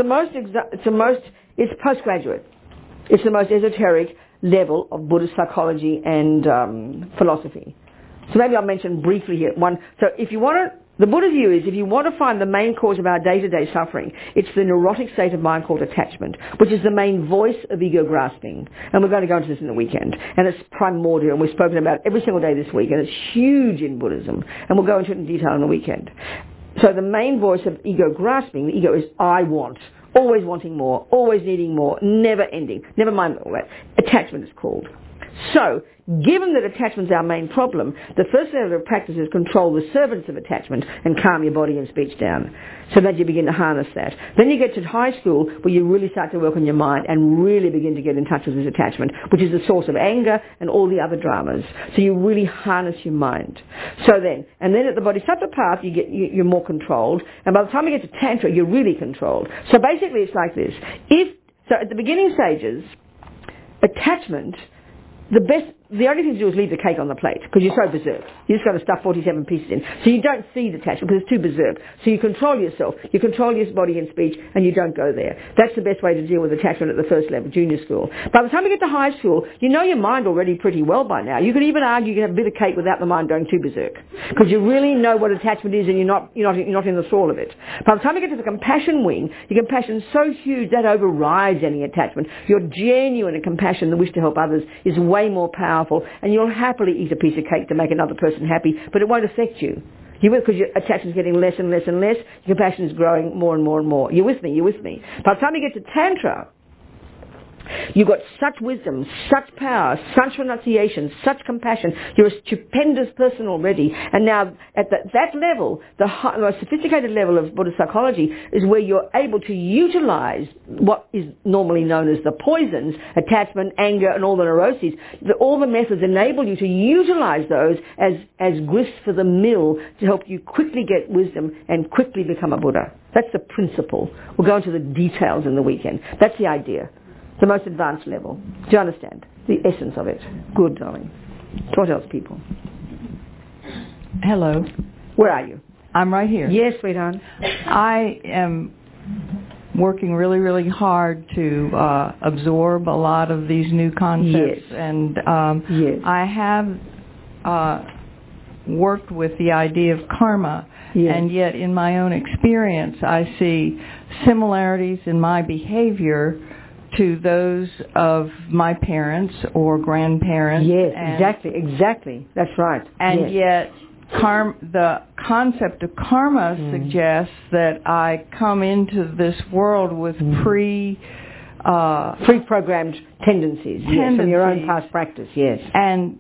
It's postgraduate. It's the most esoteric level of Buddhist psychology and philosophy. So maybe I'll mention briefly here one. So the Buddha's view is if you want to find the main cause of our day-to-day suffering, it's the neurotic state of mind called attachment, which is the main voice of ego grasping. And we're going to go into this in the weekend. And it's primordial, and we've spoken about it every single day this week, and it's huge in Buddhism. And we'll go into it in detail in the weekend. So the main voice of ego grasping, the ego is I want. Always wanting more, always needing more, never ending. Never mind all that. Attachment is called. So, given that attachment is our main problem, the first level of practice is control the servants of attachment and calm your body and speech down so that you begin to harness that. Then you get to high school where you really start to work on your mind and really begin to get in touch with this attachment, which is the source of anger and all the other dramas. So you really harness your mind. And then at the Bodhisattva path, you're more controlled, and by the time you get to Tantra, you're really controlled. So basically it's like this. So at the beginning stages, attachment, the only thing to do is leave the cake on the plate because you're so berserk. You just got to stuff 47 pieces in. So you don't feed attachment because it's too berserk. So you control yourself. You control your body and speech and you don't go there. That's the best way to deal with attachment at the first level, junior school. By the time you get to high school, you know your mind already pretty well by now. You could even argue you can have a bit of cake without the mind going too berserk because you really know what attachment is and you're not in the thrall of it. By the time you get to the compassion wing, your compassion is so huge that overrides any attachment. Your genuine compassion, the wish to help others, is way more powerful. And you'll happily eat a piece of cake to make another person happy, but it won't affect you. You will, because your attachment is getting less and less and less. Your compassion is growing more and more and more. You're with me. By the time you get to Tantra, you've got such wisdom, such power, such renunciation, such compassion. You're a stupendous person already. And now at that level, the most sophisticated level of Buddhist psychology is where you're able to utilize what is normally known as the poisons, attachment, anger, and all the neuroses. All the methods enable you to utilize those as grist for the mill to help you quickly get wisdom and quickly become a Buddha. That's the principle. We'll go into the details in the weekend. That's the idea. The most advanced level. Do you understand? The essence of it. Good, darling. What else, people? Hello. Where are you? I'm right here. Yes, sweetheart. I am working really, really hard to absorb a lot of these new concepts. Yes. And yes. I have worked with the idea of karma. Yes. And yet in my own experience, I see similarities in my behavior to those of my parents or grandparents. Yes, exactly. That's right. And yes. yet the concept of karma suggests that I come into this world with pre-programmed tendencies. Yes, from your own past practice, yes. And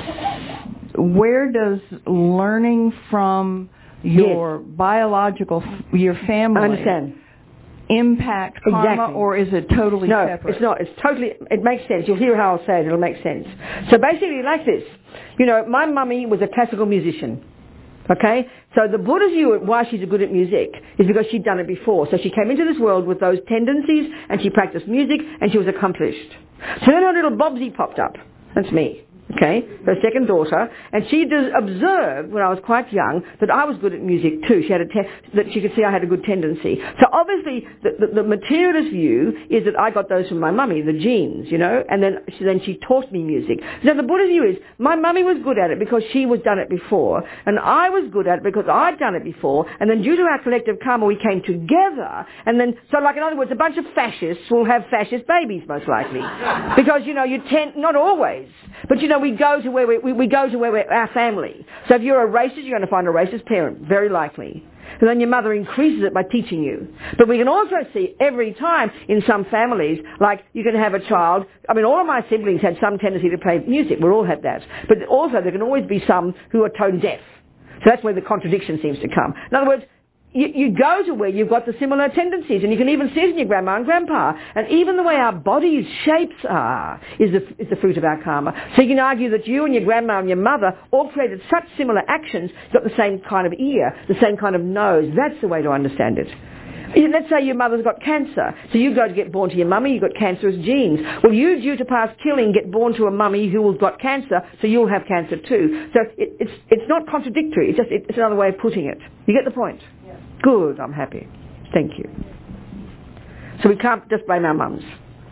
where does learning from your biological, your family, I understand, impact karma, exactly. Or is it totally separate? No, it's not. It's totally, it makes sense. You'll hear how I'll say it. It'll make sense. So basically like this. You know, my mummy was a classical musician. Okay? So the Buddha's view of why she's good at music is because she'd done it before. So she came into this world with those tendencies and she practiced music and she was accomplished. So then her little Bobsy popped up. That's me. Okay, her second daughter, and she observed when I was quite young that I was good at music too. She had that she could see I had a good tendency. So obviously, the materialist view is that I got those from my mummy, the genes, you know, and then she taught me music. So the Buddhist view is my mummy was good at it because she was done it before, and I was good at it because I'd done it before, and then due to our collective karma, we came together, and then so like in other words, a bunch of fascists will have fascist babies most likely, because you know you tend not always, but you know. We go to where we go to where we're our family. So if you're a racist, you're going to find a racist parent, very likely. And then your mother increases it by teaching you. But we can also see every time in some families, like you can have a child. I mean, all of my siblings had some tendency to play music. We all had that. But also there can always be some who are tone deaf. So that's where the contradiction seems to come. In other words, you go to where you've got the similar tendencies, and you can even see it in your grandma and grandpa. And even the way our bodies' shapes are is the fruit of our karma. So you can argue that you and your grandma and your mother all created such similar actions, got the same kind of ear, the same kind of nose. That's the way to understand it. Let's say your mother's got cancer. So you go to get born to your mummy, you've got cancerous genes. Well, you, due to past killing, get born to a mummy who's got cancer, so you'll have cancer too. So it's not contradictory. It's another way of putting it. You get the point? Yeah. Good, I'm happy. Thank you. So we can't just blame our mums.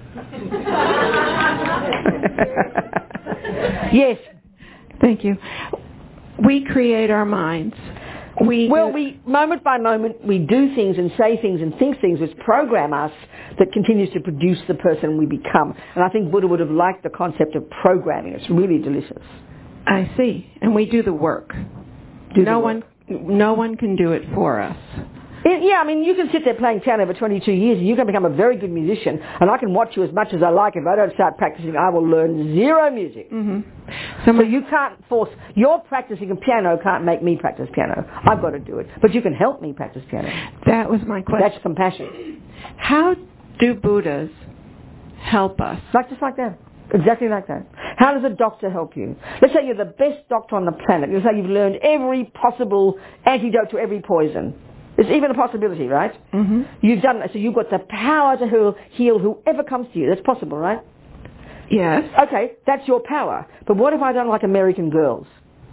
Yes. Thank you. We create our minds. We moment by moment, we do things and say things and think things which program us that continues to produce the person we become. And I think Buddha would have liked the concept of programming. It's really delicious. I see. And we do the work. No one no one can do it for us. Yeah, I mean, you can sit there playing piano for 22 years and you can become a very good musician, and I can watch you as much as I like. If I don't start practicing, I will learn zero music. Mm-hmm. So you can't force, your practicing a piano can't make me practice piano. I've got to do it. But you can help me practice piano. That was my question. That's compassion. How do Buddhas help us? Just like that. Exactly like that. How does a doctor help you? Let's say you're the best doctor on the planet. Let's say you've learned every possible antidote to every poison. It's even a possibility, right? Mm-hmm. You've done that, so you've got the power to heal whoever comes to you. That's possible, right? Yes. Okay, that's your power. But what if I don't like American girls?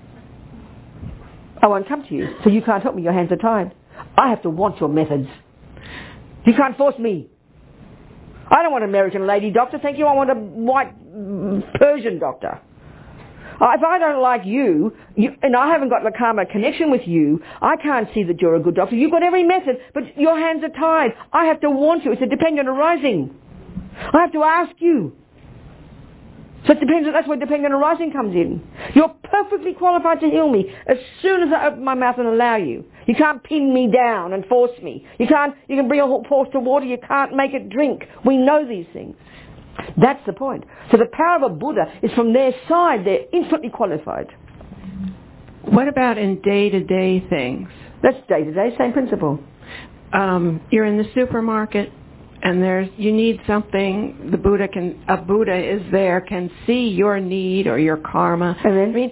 I won't come to you, so you can't help me. Your hands are tied. I have to want your methods. You can't force me. I don't want an American lady doctor, thank you. I want a white Persian doctor. If I don't like you, and I haven't got the karma connection with you, I can't see that you're a good doctor. You've got every method, but your hands are tied. I have to want you. It's a dependent arising. I have to ask you. So that's where dependent arising comes in. You're perfectly qualified to heal me as soon as I open my mouth and allow you. You can't pin me down and force me. You can bring a horse to water, you can't make it drink. We know these things. That's the point. So the power of a Buddha is from their side. They're infinitely qualified. What about in day-to-day things? That's day-to-day, same principle. You're in the supermarket and you need something. A Buddha is there, can see your need or your karma. And then? I mean,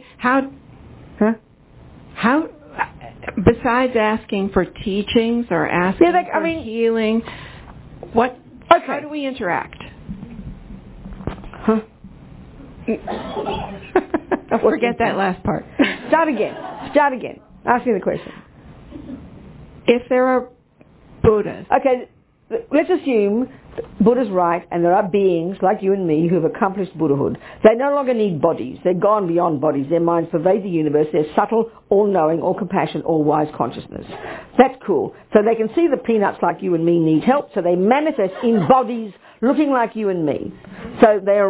how, besides asking for teachings or asking for healing, how do we interact? Huh? Forget that last part. Start again. Ask me the question. If there are Buddhas. Okay, let's assume Buddha's right and there are beings like you and me who have accomplished Buddhahood. They no longer need bodies. They're gone beyond bodies. Their minds pervade the universe. They're subtle, all-knowing, all-compassion, all-wise consciousness. That's cool. So they can see the peanuts like you and me need help, so they manifest in bodies looking like you and me. So there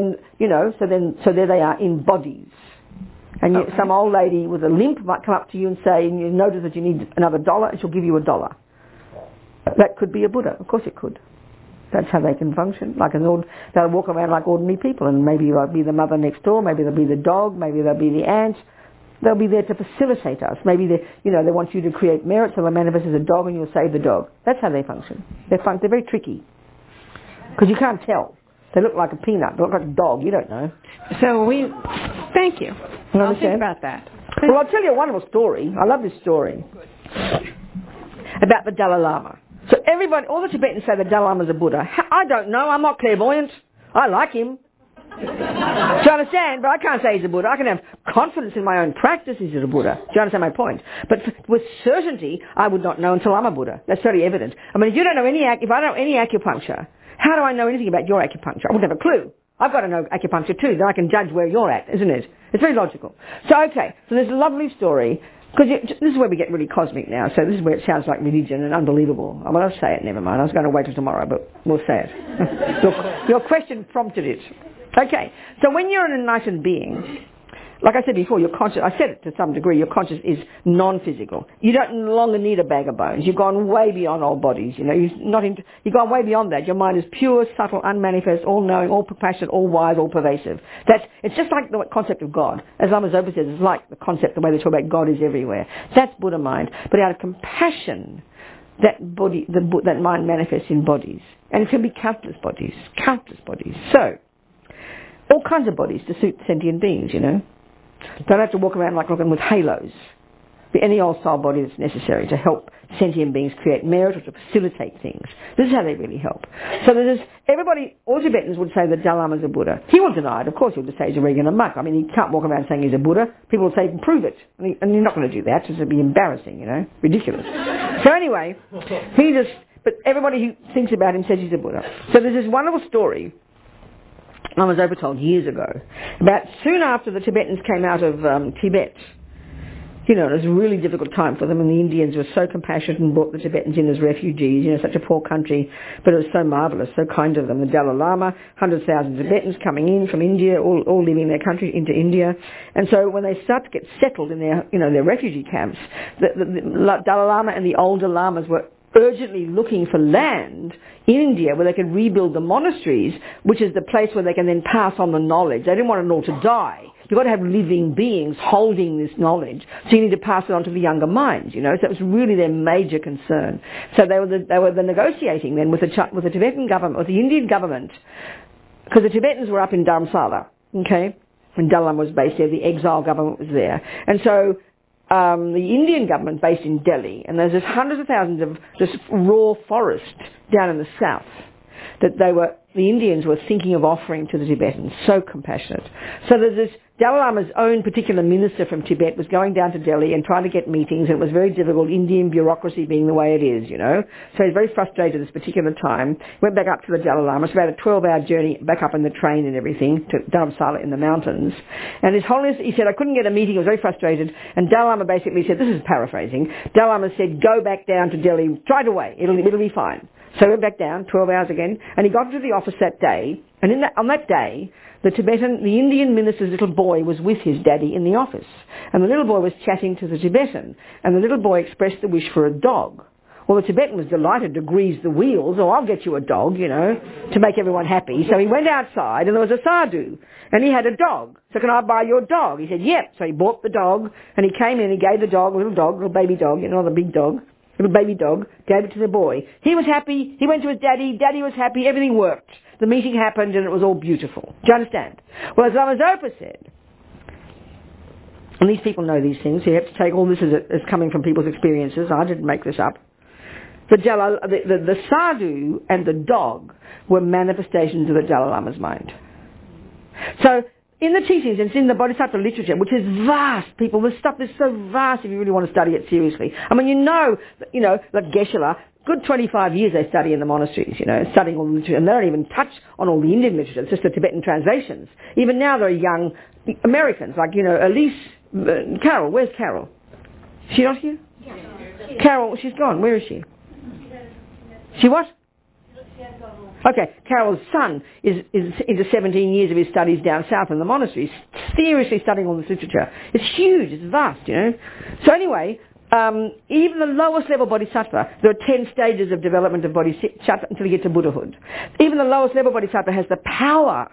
they are in bodies. And some old lady with a limp might come up to you and say, and you notice that you need another $1, and she'll give you $1. That could be a Buddha. Of course it could. That's how they can function. They'll walk around like ordinary people, and maybe they'll be the mother next door, maybe they'll be the dog, maybe they'll be the ant. They'll be there to facilitate us. Maybe they want you to create merit, so they manifest as a dog and you'll save the dog. That's how they function. They're very tricky. Because you can't tell. They look like a peanut. They look like a dog. You don't know. Thank you. I'll think about that. Well, I'll tell you a wonderful story. I love this story. About the Dalai Lama. So all the Tibetans say the Dalai Lama is a Buddha. I don't know. I'm not clairvoyant. I like him. Do you understand? But I can't say he's a Buddha. I can have confidence in my own practice he's a Buddha. Do you understand my point? But with certainty, I would not know until I'm a Buddha. That's totally evident. I mean, if I don't know any acupuncture, how do I know anything about your acupuncture? I wouldn't have a clue. I've got to know acupuncture too, then I can judge where you're at, isn't it? It's very logical. So there's a lovely story, because this is where we get really cosmic now, so this is where it sounds like religion and unbelievable. I'll say it, never mind. I was going to wait till tomorrow, but we'll say it. Your question prompted it. Okay, so when you're an enlightened being, like I said before, your conscious, I said it to some degree, your conscious is non-physical. You don't no longer need a bag of bones. You've gone way beyond old bodies. You've gone way beyond that. Your mind is pure, subtle, unmanifest, all-knowing, all-compassionate, all-wise, all-pervasive. It's just like the concept of God. As Lama Zopa says, it's like the concept, the way they talk about God is everywhere. That's Buddha mind. But out of compassion, that mind manifests in bodies. And it can be countless bodies. So, all kinds of bodies to suit sentient beings, Don't have to walk around like looking with halos. Be any old style body that's necessary to help sentient beings create merit or to facilitate things. This is how they really help. So all Tibetans would say that Dalai Lama is a Buddha. He will deny it. Of course, he'll just say he's a regular monk. I mean, he can't walk around saying he's a Buddha. People will say, prove it. And you're not going to do that. It would be embarrassing, ridiculous. So anyway, but everybody who thinks about him says he's a Buddha. So there's this wonderful story Lama Zopa told years ago, about soon after the Tibetans came out of Tibet. You know, it was a really difficult time for them, and the Indians were so compassionate and brought the Tibetans in as refugees, you know, such a poor country, but it was so marvellous, so kind of them. The Dalai Lama, 100,000 Tibetans coming in from India, all leaving their country into India. And so when they start to get settled in their, you know, their refugee camps, the Dalai Lama and the older lamas were urgently looking for land in India where they could rebuild the monasteries, which is the place where they can then pass on the knowledge. They didn't want it all to die. You've got to have living beings holding this knowledge, so you need to pass it on to the younger minds, you know. So it was really their major concern. So they were negotiating then with the Tibetan government, with the Indian government, because the Tibetans were up in Dharamsala, okay, when Dalai Lama was based there, the exile government was there. And so the Indian government based in Delhi, and there's just hundreds of thousands of just raw forest down in the south that the Indians were thinking of offering to the Tibetans. So compassionate. So there's this Dalai Lama's own particular minister from Tibet was going down to Delhi and trying to get meetings, and it was very difficult, Indian bureaucracy being the way it is, you know. So he's very frustrated at this particular time. Went back up to the Dalai Lama. It's about a 12-hour journey back up in the train and everything to Dharamsala in the mountains. And His Holiness, he said, I couldn't get a meeting. I was very frustrated. And Dalai Lama basically said, this is paraphrasing, Dalai Lama said, go back down to Delhi, try it away, it'll be fine. So he went back down, 12 hours again, and he got into the office that day, and on that day, the Indian minister's little boy was with his daddy in the office, and the little boy was chatting to the Tibetan, and the little boy expressed the wish for a dog. Well, the Tibetan was delighted to grease the wheels, I'll get you a dog, you know, to make everyone happy. So he went outside, and there was a sadhu, and he had a dog. So can I buy your dog? He said, yep. So he bought the dog, and he came in, he gave the dog, little baby dog, you know, not a big dog, little baby dog, gave it to the boy. He was happy, he went to his daddy, daddy was happy, everything worked. The meeting happened and it was all beautiful. Do you understand? Well, as Lama Zopa said, and these people know these things, so you have to take all this as coming from people's experiences, I didn't make this up. The sadhu and the dog were manifestations of the Dalai Lama's mind. So, in the teachings, it's in the Bodhisattva literature, which is vast, people. This stuff is so vast if you really want to study it seriously. I mean, you know, like Geshe-la, good 25 years they study in the monasteries, you know, studying all the literature, and they don't even touch on all the Indian literature, it's just the Tibetan translations. Even now there are young Americans, like, you know, Elise, Carol, where's Carol? Is she not here? Yeah. Carol, she's gone, where is she? She what? Okay, Carol's son is into 17 years of his studies down south in the monasteries, seriously studying all this literature. It's huge, it's vast, you know. So anyway, even the lowest level bodhisattva, there are 10 stages of development of bodhisattva until you get to Buddhahood. Even the lowest level bodhisattva has the power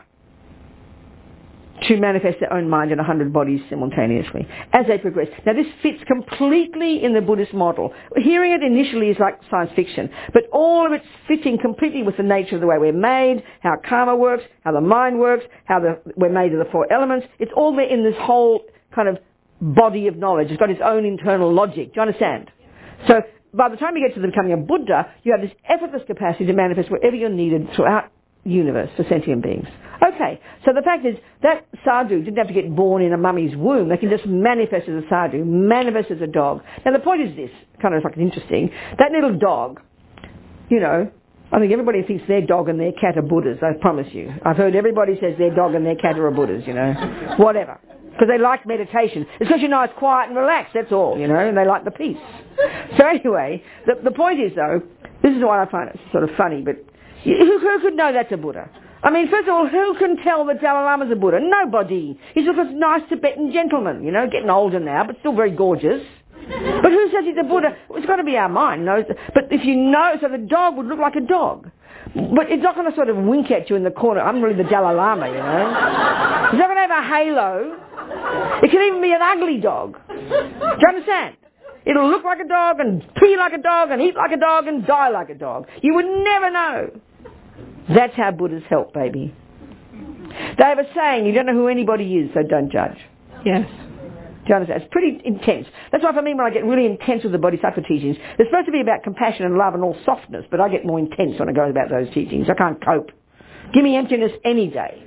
to manifest their own mind in 100 bodies simultaneously as they progress. Now this fits completely in the Buddhist model. Hearing it initially is like science fiction, but all of it's fitting completely with the nature of the way we're made, how karma works, how the mind works, we're made of the 4 elements. It's all there in this whole kind of body of knowledge. It's got its own internal logic. Do you understand? So by the time you get to becoming a Buddha, you have this effortless capacity to manifest wherever you're needed throughout the universe for sentient beings. Okay, so the fact is that sadhu didn't have to get born in a mummy's womb. They can just manifest as a sadhu, manifest as a dog. Now the point is this, kind of fucking interesting, that little dog, you know, I think everybody thinks their dog and their cat are Buddhas, I promise you. I've heard everybody says their dog and their cat are Buddhas, you know, whatever. Because they like meditation. It's because, you know, it's quiet and relaxed, that's all, you know, and they like the peace. So anyway, the point is though, this is why I find it sort of funny, but who could know that's a Buddha? I mean, first of all, who can tell that Dalai Lama's a Buddha? Nobody. He's just a nice Tibetan gentleman, you know, getting older now, but still very gorgeous. But who says he's a Buddha? Well, it's got to be our mind, knows. But if you know, so the dog would look like a dog. But it's not going to sort of wink at you in the corner. I'm really the Dalai Lama, you know. It's not going to have a halo. It can even be an ugly dog. Do you understand? It'll look like a dog and pee like a dog and eat like a dog and die like a dog. You would never know. That's how Buddhas help, baby. They have a saying, you don't know who anybody is, so don't judge. Yes. Do you understand? It's pretty intense. That's why for me when I get really intense with the Bodhisattva teachings, they're supposed to be about compassion and love and all softness, but I get more intense when I go about those teachings. I can't cope. Give me emptiness any day.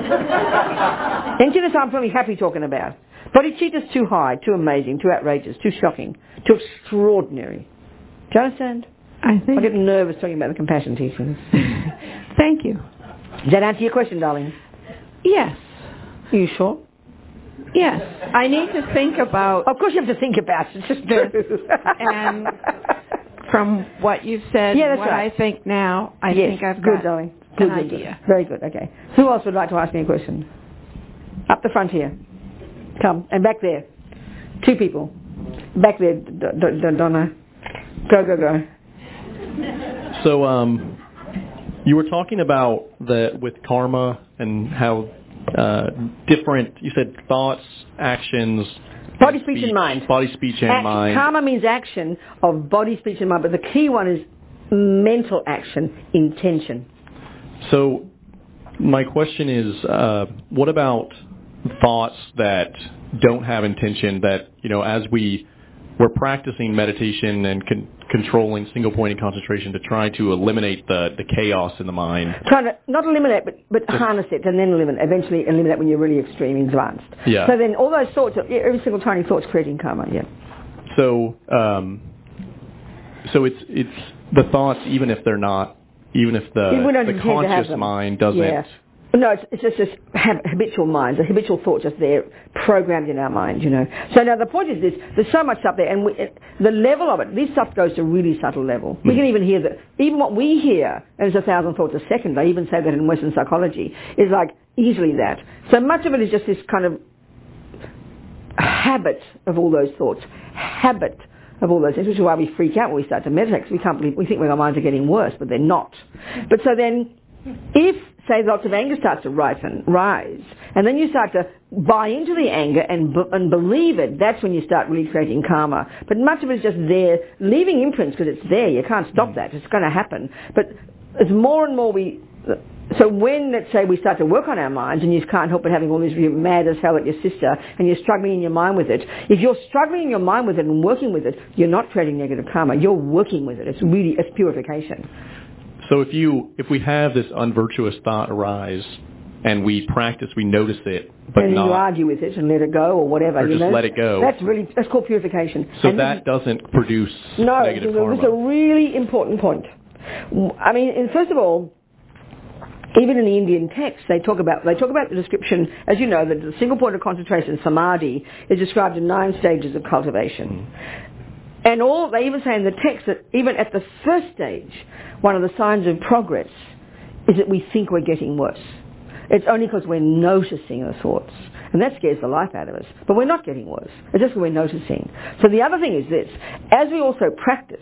Emptiness I'm really happy talking about. Bodhicitta's too high, too amazing, too outrageous, too shocking, too extraordinary. Do you understand? I get nervous talking about the compassion teachings. Thank you. Does that answer your question, darling? Yes. Are you sure? Yes, I need to think about. Of course, you have to think about it. It's just true. And from what you've said, Yeah, that's what right. I think now, I Yes, think I've good, got darling. an Good. idea. Very good. Okay. Who else would like to ask me a question? Up the front here. Come. And back there. 2 people. Back there, Donna. Go. So, you were talking about with karma and how different, you said thoughts, actions, body, speech, and mind. Body, speech, and mind. Karma means action of body, speech, and mind, but the key one is mental action, intention. So, my question is, what about thoughts that don't have intention, that, as we're practicing meditation and controlling single-pointed concentration to try to eliminate the chaos in the mind. Trying to not eliminate, but harness it and then eventually eliminate when you're really extreme advanced. Yeah. So then all those thoughts, every single tiny thought's creating karma, yeah. So, so it's the thoughts, even if they're not, even if the conscious mind doesn't. Yeah. No, it's just this habitual mind, the habitual thought just there, programmed in our mind, So now the point is this, there's so much stuff there, and the level of it, this stuff goes to a really subtle level. We can even hear that, even what we hear, and it's 1,000 thoughts a second, they even say that in Western psychology, is like easily that. So much of it is just this kind of habit of all those thoughts, habit of all those things, which is why we freak out when we start to meditate, because we can't believe, we think our minds are getting worse, but they're not. But so then, if, say, lots of anger starts to rise, and then you start to buy into the anger and believe it, that's when you start really creating karma. But much of it is just there, leaving imprints because it's there. You can't stop that. It's going to happen. But as more and more so when, let's say, we start to work on our minds and you can't help but having all this, you're mad as hell at your sister and you're struggling in your mind with it, if you're struggling in your mind with it and working with it, you're not creating negative karma. You're working with it. It's purification. So if we have this unvirtuous thought arise and we practice, we notice it, but and not... you argue with it and let it go or whatever. Or just let it go. That's called purification. So and that doesn't produce negative karma. No, it's a really important point. I mean, first of all, even in the Indian text, they talk about the description, as you know, that the single point of concentration, samadhi, is described in 9 stages of cultivation. And they even say in the text that even at the first stage, one of the signs of progress is that we think we're getting worse. It's only because we're noticing the thoughts. And that scares the life out of us. But we're not getting worse. It's just that we're noticing. So the other thing is this. As we practice,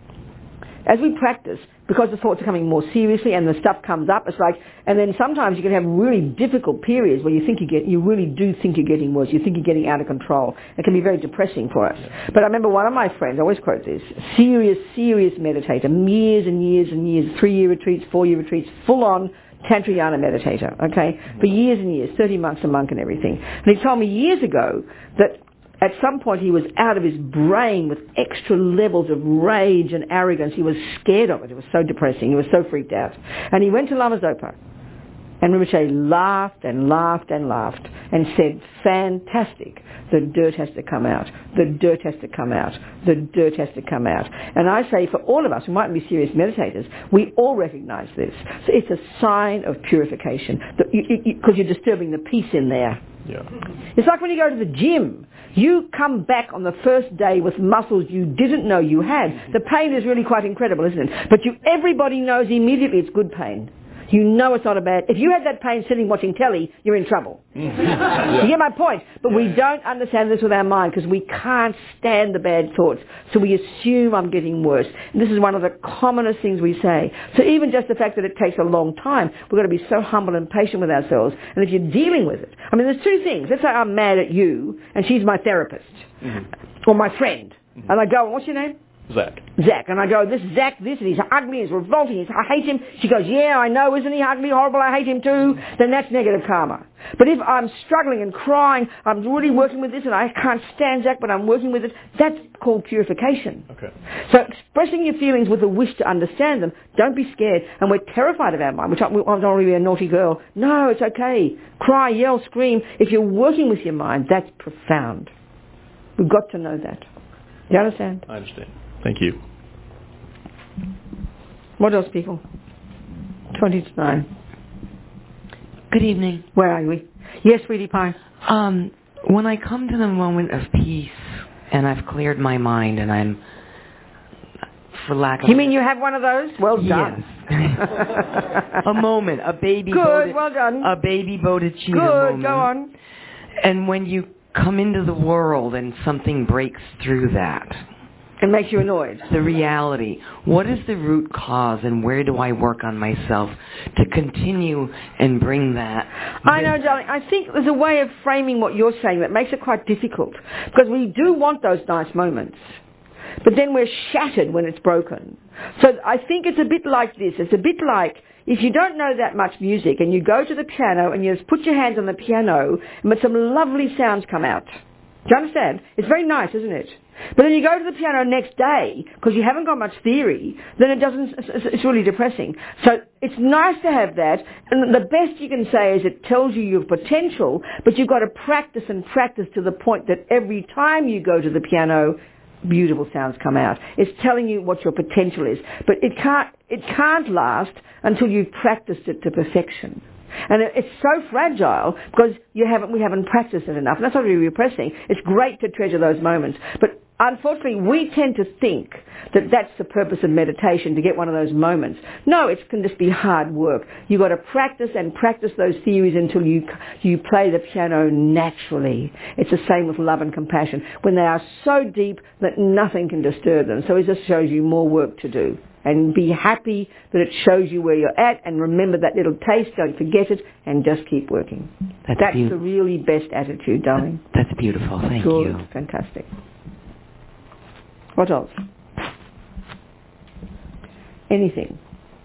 because the thoughts are coming more seriously and the stuff comes up, it's like, and then sometimes you can have really difficult periods where you really do think you're getting worse. You think you're getting out of control. It can be very depressing for us. But I remember one of my friends, I always quote this, serious meditator, years and years and years, 3-year retreats, 4-year retreats, full on Tantrayana meditator, okay, for years and years, 30 months a monk and everything. And he told me years ago that at some point he was out of his brain with extra levels of rage and arrogance. He was scared of it. It was so depressing. He was so freaked out. And he went to Lama Zopa. And Rinpoche laughed and laughed and laughed and said, fantastic, the dirt has to come out. The dirt has to come out. The dirt has to come out. And I say for all of us who mightn't be serious meditators, we all recognize this. So it's a sign of purification because you're disturbing the peace in there. Yeah. It's like when you go to the gym. You come back on the first day with muscles you didn't know you had. The pain is really quite incredible, isn't it? But everybody knows immediately it's good pain. You know it's not a bad... If you had that pain sitting watching telly, you're in trouble. Yeah. You get my point? But we don't understand this with our mind because we can't stand the bad thoughts. So we assume I'm getting worse. And this is one of the commonest things we say. So even just the fact that it takes a long time, we've got to be so humble and patient with ourselves. And if you're dealing with it... I mean, there's 2 things. Let's say I'm mad at you and she's my therapist. Or my friend. And I go, what's your name? Zach. And I go, this Zach, and he's ugly, he's revolting, I hate him. She goes, yeah, I know, isn't he ugly, horrible, I hate him too. Then that's negative karma. But if I'm struggling and crying, I'm really working with this and I can't stand Zach, but I'm working with it, that's called purification. Okay. So expressing your feelings with a wish to understand them, don't be scared. And we're terrified of our mind, which I'm not really a naughty girl. No, it's okay. Cry, yell, scream. If you're working with your mind, that's profound. We've got to know that. You understand? I understand. Thank you. What else, people? 20 to 9. Good evening. Where are we? Yes, sweetie pie. when I come to the moment of peace and I've cleared my mind and I'm, for lack of... You mean you have one of those? Well done. Yes. A moment, a baby Good, well done. A baby bodhicitta Good, moment. go on. And when you come into the world and something breaks through that... It makes you annoyed. The reality. What is the root cause and where do I work on myself to continue and bring that? I know, darling. I think there's a way of framing what you're saying that makes it quite difficult. Because we do want those nice moments. But then we're shattered when it's broken. So I think it's a bit like this. It's a bit like if you don't know that much music and you go to the piano and you just put your hands on the piano and some lovely sounds come out. Do you understand? It's very nice, isn't it? But then you go to the piano next day because you haven't got much theory, then it's really depressing. So it's nice to have that, and the best you can say is it tells you your potential, but you've got to practice and practice to the point that every time you go to the piano, beautiful sounds come out. It's telling you what your potential is, but it can't last until you've practiced it to perfection. And it's so fragile because we haven't practiced it enough. And that's not really repressing. It's great to treasure those moments. But unfortunately, we tend to think that that's the purpose of meditation, to get one of those moments. No, it can just be hard work. You've got to practice and practice those theories until you play the piano naturally. It's the same with love and compassion, when they are so deep that nothing can disturb them. So it just shows you more work to do. And be happy that it shows you where you're at, and remember that little taste, don't forget it, and just keep working. That's the really best attitude, darling. That's beautiful, thank you. Fantastic. What else? Anything?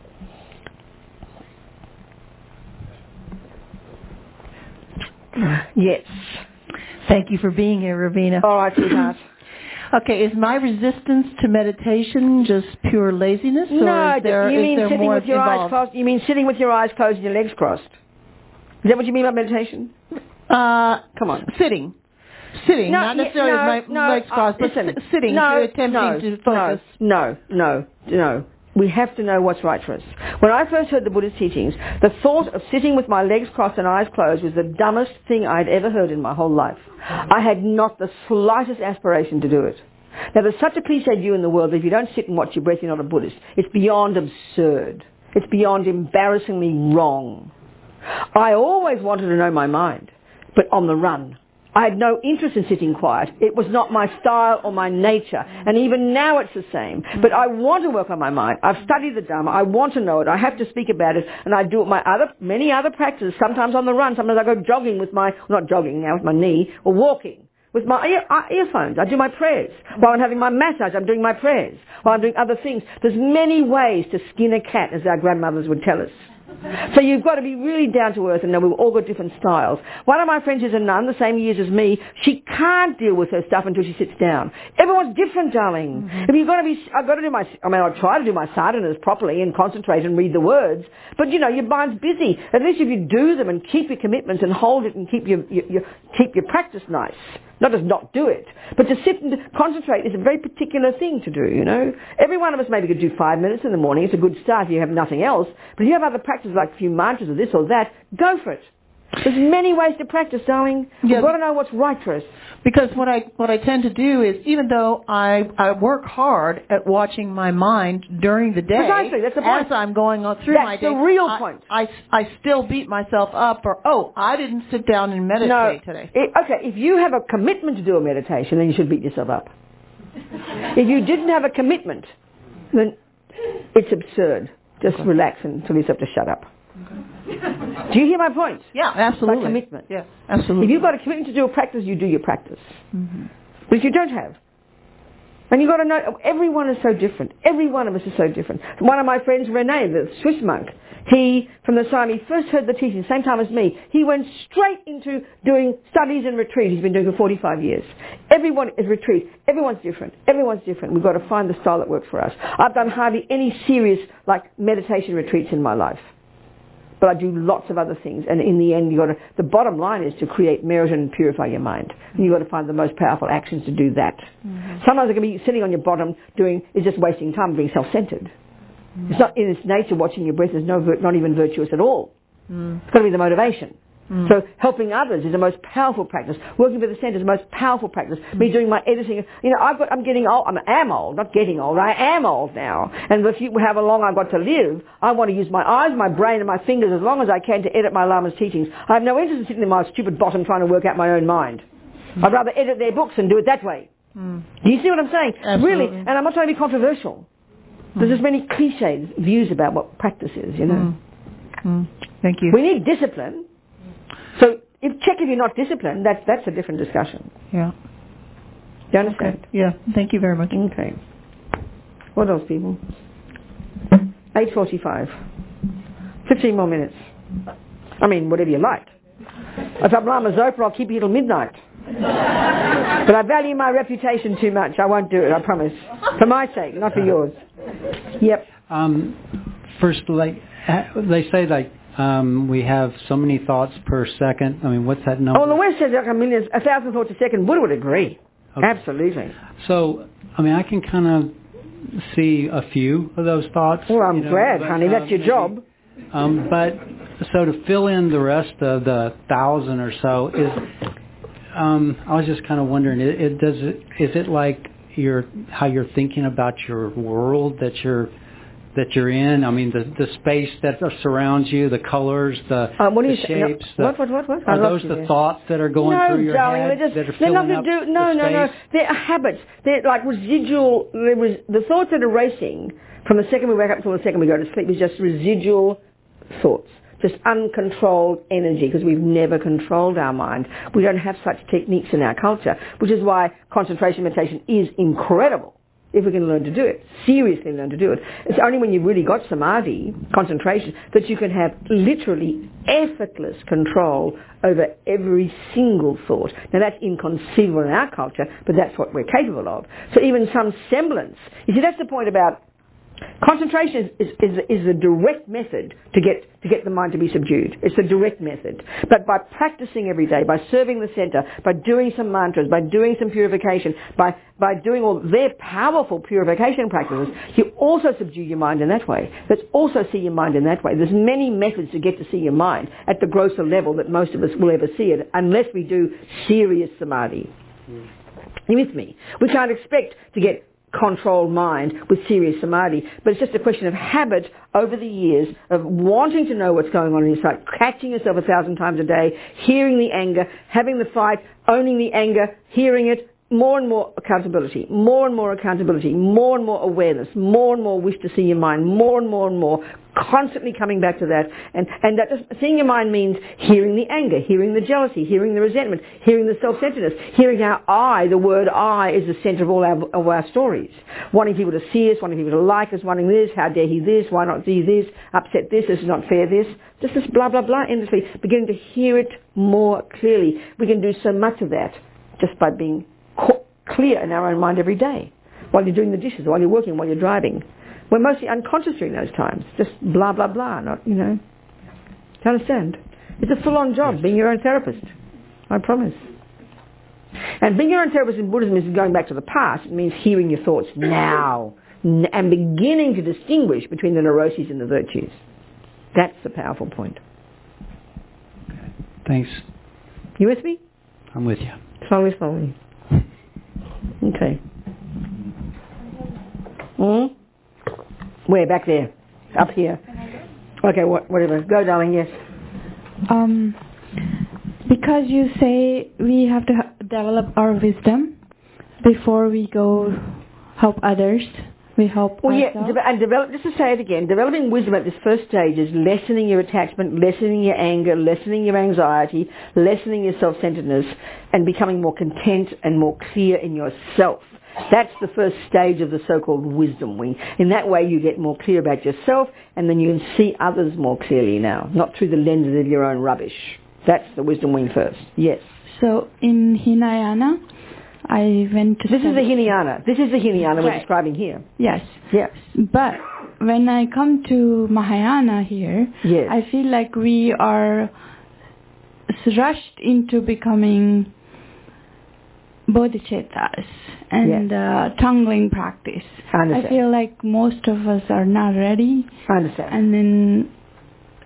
Yes. Thank you for being here, Ravina. All right, sweetheart. Okay, is my resistance to meditation just pure laziness, or is there more involved? You mean sitting with your eyes closed and your legs crossed? Is that what you mean by meditation? Come on. Sitting, no, not necessarily with my legs crossed, but sitting, attempting to focus. No. We have to know what's right for us. When I first heard the Buddha's teachings, the thought of sitting with my legs crossed and eyes closed was the dumbest thing I'd ever heard in my whole life. I had not the slightest aspiration to do it. Now, there's such a cliched view in the world that if you don't sit and watch your breath, you're not a Buddhist. It's beyond absurd. It's beyond embarrassingly wrong. I always wanted to know my mind, but on the run. I had no interest in sitting quiet. It was not my style or my nature. And even now it's the same. But I want to work on my mind. I've studied the Dharma. I want to know it. I have to speak about it. And I do many other practices, sometimes on the run. Sometimes I go jogging with not jogging now with my knee, or walking with my earphones. I do my prayers. While I'm having my massage, I'm doing my prayers. While I'm doing other things. There's many ways to skin a cat, as our grandmothers would tell us. So you've got to be really down to earth and know we've all got different styles. One of my friends is a nun, the same years as me. She can't deal with her stuff until she sits down. Everyone's different, darling. Mm-hmm. If you've got to I'll try to do my sadhanas properly and concentrate and read the words. But your mind's busy. At least if you do them and keep your commitments and hold it and keep your practice nice. Not just not do it, but to sit and concentrate is a very particular thing to do, Every one of us maybe could do 5 minutes in the morning. It's a good start if you have nothing else. But if you have other practices like a few mantras or this or that, go for it. There's many ways to practice, darling. You've got to know what's right for us. Because what I tend to do is, even though I work hard at watching my mind during the day, precisely, that's the point. as I'm going through my day, that's the real point. I still beat myself up for, I didn't sit down and meditate today. If you have a commitment to do a meditation, then you should beat yourself up. If you didn't have a commitment, then it's absurd. Just relax until you have to shut up. Okay. Do you hear my point? Yeah, absolutely. By commitment. Yeah, absolutely. If you've got a commitment to do a practice, you do your practice. Mm-hmm. But if you don't have, and you've got to know, everyone is so different. Every one of us is so different. One of my friends, Rene, the Swiss monk, he, from the time he first heard the teaching, same time as me, he went straight into doing studies and retreats. He's been doing for 45 years. Everyone is retreat. Everyone's different. Everyone's different. We've got to find the style that works for us. I've done hardly any serious, meditation retreats in my life. But I do lots of other things, and in the end, the bottom line is to create merit and purify your mind. And you've got to find the most powerful actions to do that. Mm-hmm. Sometimes it can be sitting on your bottom is just wasting time, being self-centered. Mm-hmm. It's not in its nature. Watching your breath is not even virtuous at all. Mm-hmm. It's got to be the motivation. So helping others is the most powerful practice. Working for the centre is the most powerful practice. Me doing my editing. You know, I'm getting old. I am old, not getting old. I am old now. And if you however long I've got to live, I want to use my eyes, my brain and my fingers as long as I can to edit my Lama's teachings. I have no interest in sitting in my stupid bottom trying to work out my own mind. I'd rather edit their books and do it that way. Do you see what I'm saying? Absolutely. Really, and I'm not trying to be controversial. There's just many cliché views about what practice is, you know. Thank you. We need discipline. So check if you're not disciplined. That's a different discussion. Yeah. Do you understand? Okay. Yeah. Thank you very much. Okay. What else, people? 8:45. 15 more minutes. I mean, whatever you like. If I'm Lama Zopa, I'll keep you till midnight. But I value my reputation too much. I won't do it, I promise. For my sake, not for yours. Yep. First, like they say, like we have so many thoughts per second. I mean, what's that number? Oh, the West says like 1,000 thoughts a second. Buddha would agree. Okay. Absolutely. So, I mean, I can kind of see a few of those thoughts. Well, I'm glad, honey. That's your job. But so to fill in the rest of the 1,000 or so is. I was just kind of wondering, is it like how you're thinking about your world that you're in? I mean, the space that surrounds you, the colors, the shapes. No, what? Are those the thoughts that are going through your head that are filling up the space? No. They're habits. They're like residual. The thoughts that are racing from the second we wake up till the second we go to sleep is just residual thoughts. Just uncontrolled energy, because we've never controlled our mind. We don't have such techniques in our culture, which is why concentration meditation is incredible if we can learn to do it, seriously learn to do it. It's only when you've really got samadhi, concentration, that you can have literally effortless control over every single thought. Now that's inconceivable in our culture, but that's what we're capable of. So even some semblance. You see, that's the point about concentration is a direct method to get the mind to be subdued. It's a direct method. But by practicing every day, by serving the center, by doing some mantras, by doing some purification, by doing all their powerful purification practices, you also subdue your mind in that way. Let's also see your mind in that way. There's many methods to get to see your mind at the grosser level that most of us will ever see it, unless we do serious samadhi. You with me? We can't expect to get controlled mind with serious samadhi, but it's just a question of habit over the years of wanting to know what's going on inside, catching yourself 1,000 times a day, hearing the anger, having the fight, owning the anger, hearing it, more and more accountability, more and more accountability, more and more awareness, more and more wish to see your mind, more and more, constantly coming back to that. And that seeing your mind means hearing the anger, hearing the jealousy, hearing the resentment, hearing the self-centeredness, hearing how the word I is the center of all our stories. Wanting people to see us, wanting people to like us, wanting this, how dare he this, why not do this, upset this is not fair this. Just this blah, blah, blah, endlessly. Beginning to hear it more clearly. We can do so much of that just by being clear in our own mind every day, while you're doing the dishes, while you're working, while you're driving. We're mostly unconscious during those times, just blah, blah, blah, not, Do you understand? It's a full-on job, being your own therapist, I promise. And being your own therapist in Buddhism is going back to the past. It means hearing your thoughts now and beginning to distinguish between the neuroses and the virtues. That's the powerful point. Okay. Thanks. You with me? I'm with you. Slowly. Okay. Where? Back there? Up here? Okay, whatever. Go, darling, yes. Because you say we have to develop our wisdom before we go help others. We help ourselves. And just to say it again, developing wisdom at this first stage is lessening your attachment, lessening your anger, lessening your anxiety, lessening your self-centeredness, and becoming more content and more clear in yourself. That's the first stage of the so-called wisdom wing. In that way you get more clear about yourself, and then you can see others more clearly now, not through the lenses of your own rubbish. That's the wisdom wing first. Yes. So in Hinayana, I went to... This is the Hinayana. Right. We're describing here. Yes. Yes. But when I come to Mahayana here, yes. I feel like we are rushed into becoming bodhicittas and tongueling practice. I understand. I feel like most of us are not ready. I understand. And then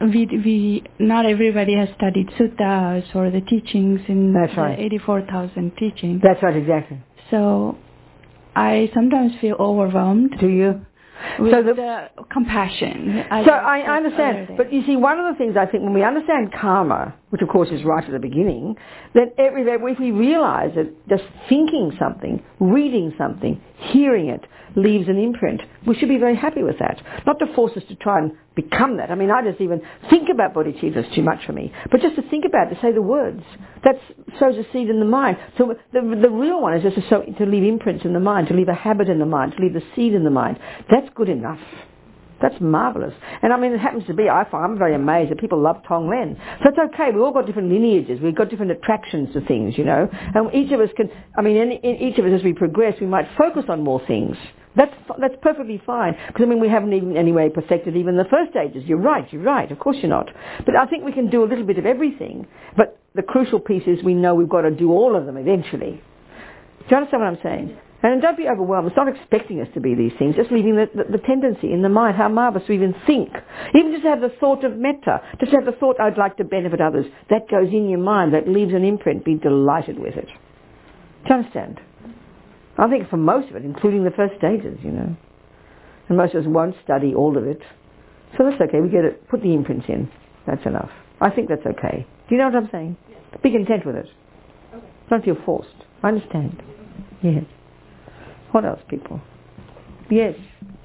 we not everybody has studied suttas or the teachings in That's right. the 84,000 teachings. That's right, exactly. So I sometimes feel overwhelmed. Do you? With the compassion. So I understand. But you see, one of the things I think when we understand karma, which of course is right at the beginning, then if we realize that just thinking something, reading something, hearing it, leaves an imprint, we should be very happy with that. Not to force us to try and become that. I mean, I just even think about bodhicitta is too much for me. But just to think about it, to say the words, that sows a seed in the mind. So the real one is just to leave imprints in the mind, to leave a habit in the mind, to leave the seed in the mind. That's good enough. That's marvellous. And I mean, it happens to be, I'm very amazed that people love Tonglen. So it's okay, we've all got different lineages, we've got different attractions to things, you know. And each of us can, each of us as we progress, we might focus on more things. That's perfectly fine. Because, we haven't even anyway perfected even the first stages. You're right. Of course you're not. But I think we can do a little bit of everything. But the crucial piece is we know we've got to do all of them eventually. Do you understand what I'm saying? And don't be overwhelmed. It's not expecting us to be these things. Just leaving the tendency in the mind, how marvellous to even think. Even just have the thought of metta. Just have the thought, I'd like to benefit others. That goes in your mind. That leaves an imprint. Be delighted with it. Do you understand? I think for most of it, including the first stages, you know. And most of us won't study all of it. So that's okay. We get it. Put the imprints in. That's enough. I think that's okay. Do you know what I'm saying? Be content with it. Okay. Don't feel forced. I understand. Yes. What else, people? Yes.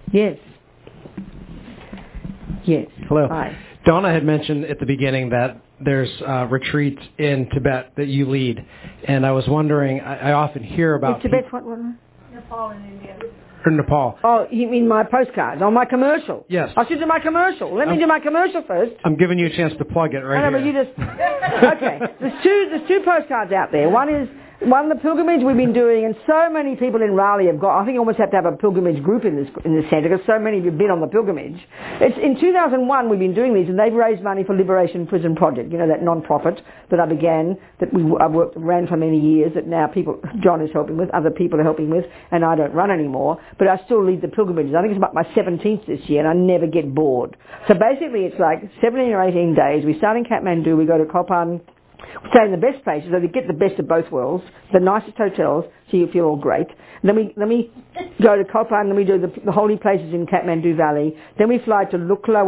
Hello. Hi. Donna had mentioned at the beginning that there's retreats in Tibet that you lead. And I was wondering, I often hear about... Tibet, what? Nepal and India. Or Nepal. Oh, you mean my postcards? On my commercial? Yes. I should do my commercial. Let me do my commercial first. I'm giving you a chance to plug it right here. But you just... Okay. There's two postcards out there. One is the pilgrimage we've been doing, and so many people in Raleigh have got... I think you almost have to have a pilgrimage group in this centre, because so many of you have been on the pilgrimage. It's in 2001 we've been doing these, and they've raised money for Liberation Prison Project, you know, that non-profit that I began, that I ran for many years, that now John is helping with, other people are helping with, and I don't run anymore, but I still lead the pilgrimages. I think it's about my 17th this year, and I never get bored. So basically it's like 17 or 18 days. We start in Kathmandu, we go to Kopan, we stay in the best places, so we get the best of both worlds, the nicest hotels, so you feel all great. And then we go to Kopan, then we do the holy places in Kathmandu Valley. Then we fly to Lukla,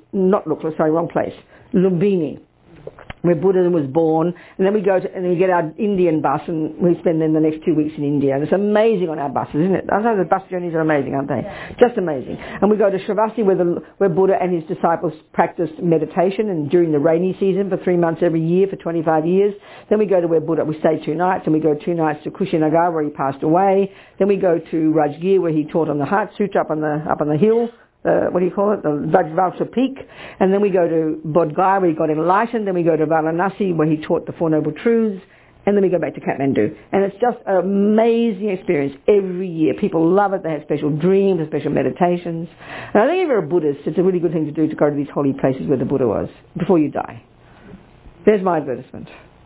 Lumbini, where Buddha was born. And then we get our Indian bus, and we spend then the next 2 weeks in India. And it's amazing on our buses, isn't it? I know the bus journeys are amazing, aren't they? Yeah. Just amazing. And we go to Shravasti, where Buddha and his disciples practiced meditation, and during the rainy season for 3 months every year for 25 years. Then we go to where Buddha, we stay 2 nights, and we go 2 nights to Kushinagar, where he passed away. Then we go to Rajgir, where he taught on the Heart Sutra up on the hill. The Vajrasattva Peak, and then we go to Bodh Gaya, where he got enlightened, then we go to Varanasi, where he taught the Four Noble Truths, and then we go back to Kathmandu. And it's just an amazing experience every year. People love it. They have special dreams, special meditations. And I think if you're a Buddhist, it's a really good thing to do, to go to these holy places where the Buddha was, before you die. There's my advertisement.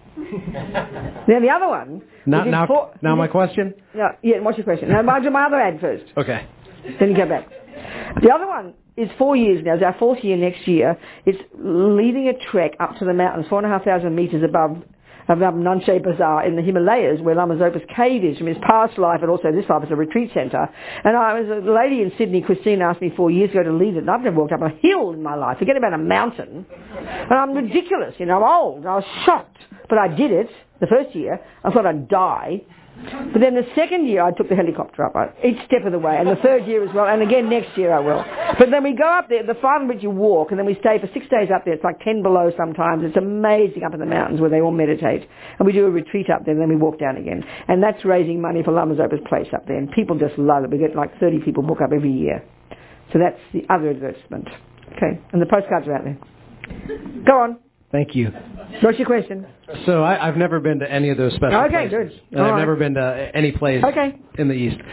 Then the other one... Now my question? Yeah, what's your question? Now, I'll do my other ad first. Okay. Then you go back. The other one is 4 years now. It's our 4th year next year. It's leading a trek up to the mountains, 4,500 metres above Nanshe Bazaar in the Himalayas, where Lama Zopa's cave is from his past life, and also this life as a retreat centre. And a lady in Sydney, Christine, asked me 4 years ago to lead it, and I've never walked up a hill in my life. Forget about a mountain. And I'm ridiculous, you know, I'm old. I was shocked. But I did it the first year. I thought I'd die. But then the second year I took the helicopter up each step of the way, and the third year as well, and again next year I will. But then we go up there, the final bit you walk, and then we stay for 6 days up there. It's like 10 below sometimes. It's amazing up in the mountains where they all meditate. And we do a retreat up there, and then we walk down again. And that's raising money for Lama Zopa's place up there, and people just love it. We get like 30 people book up every year. So that's the other advertisement. Okay, and the postcards are out there. Go on. Thank you. What's your question? So I've never been to any of those special places. Good. And I've never been to any place in the East.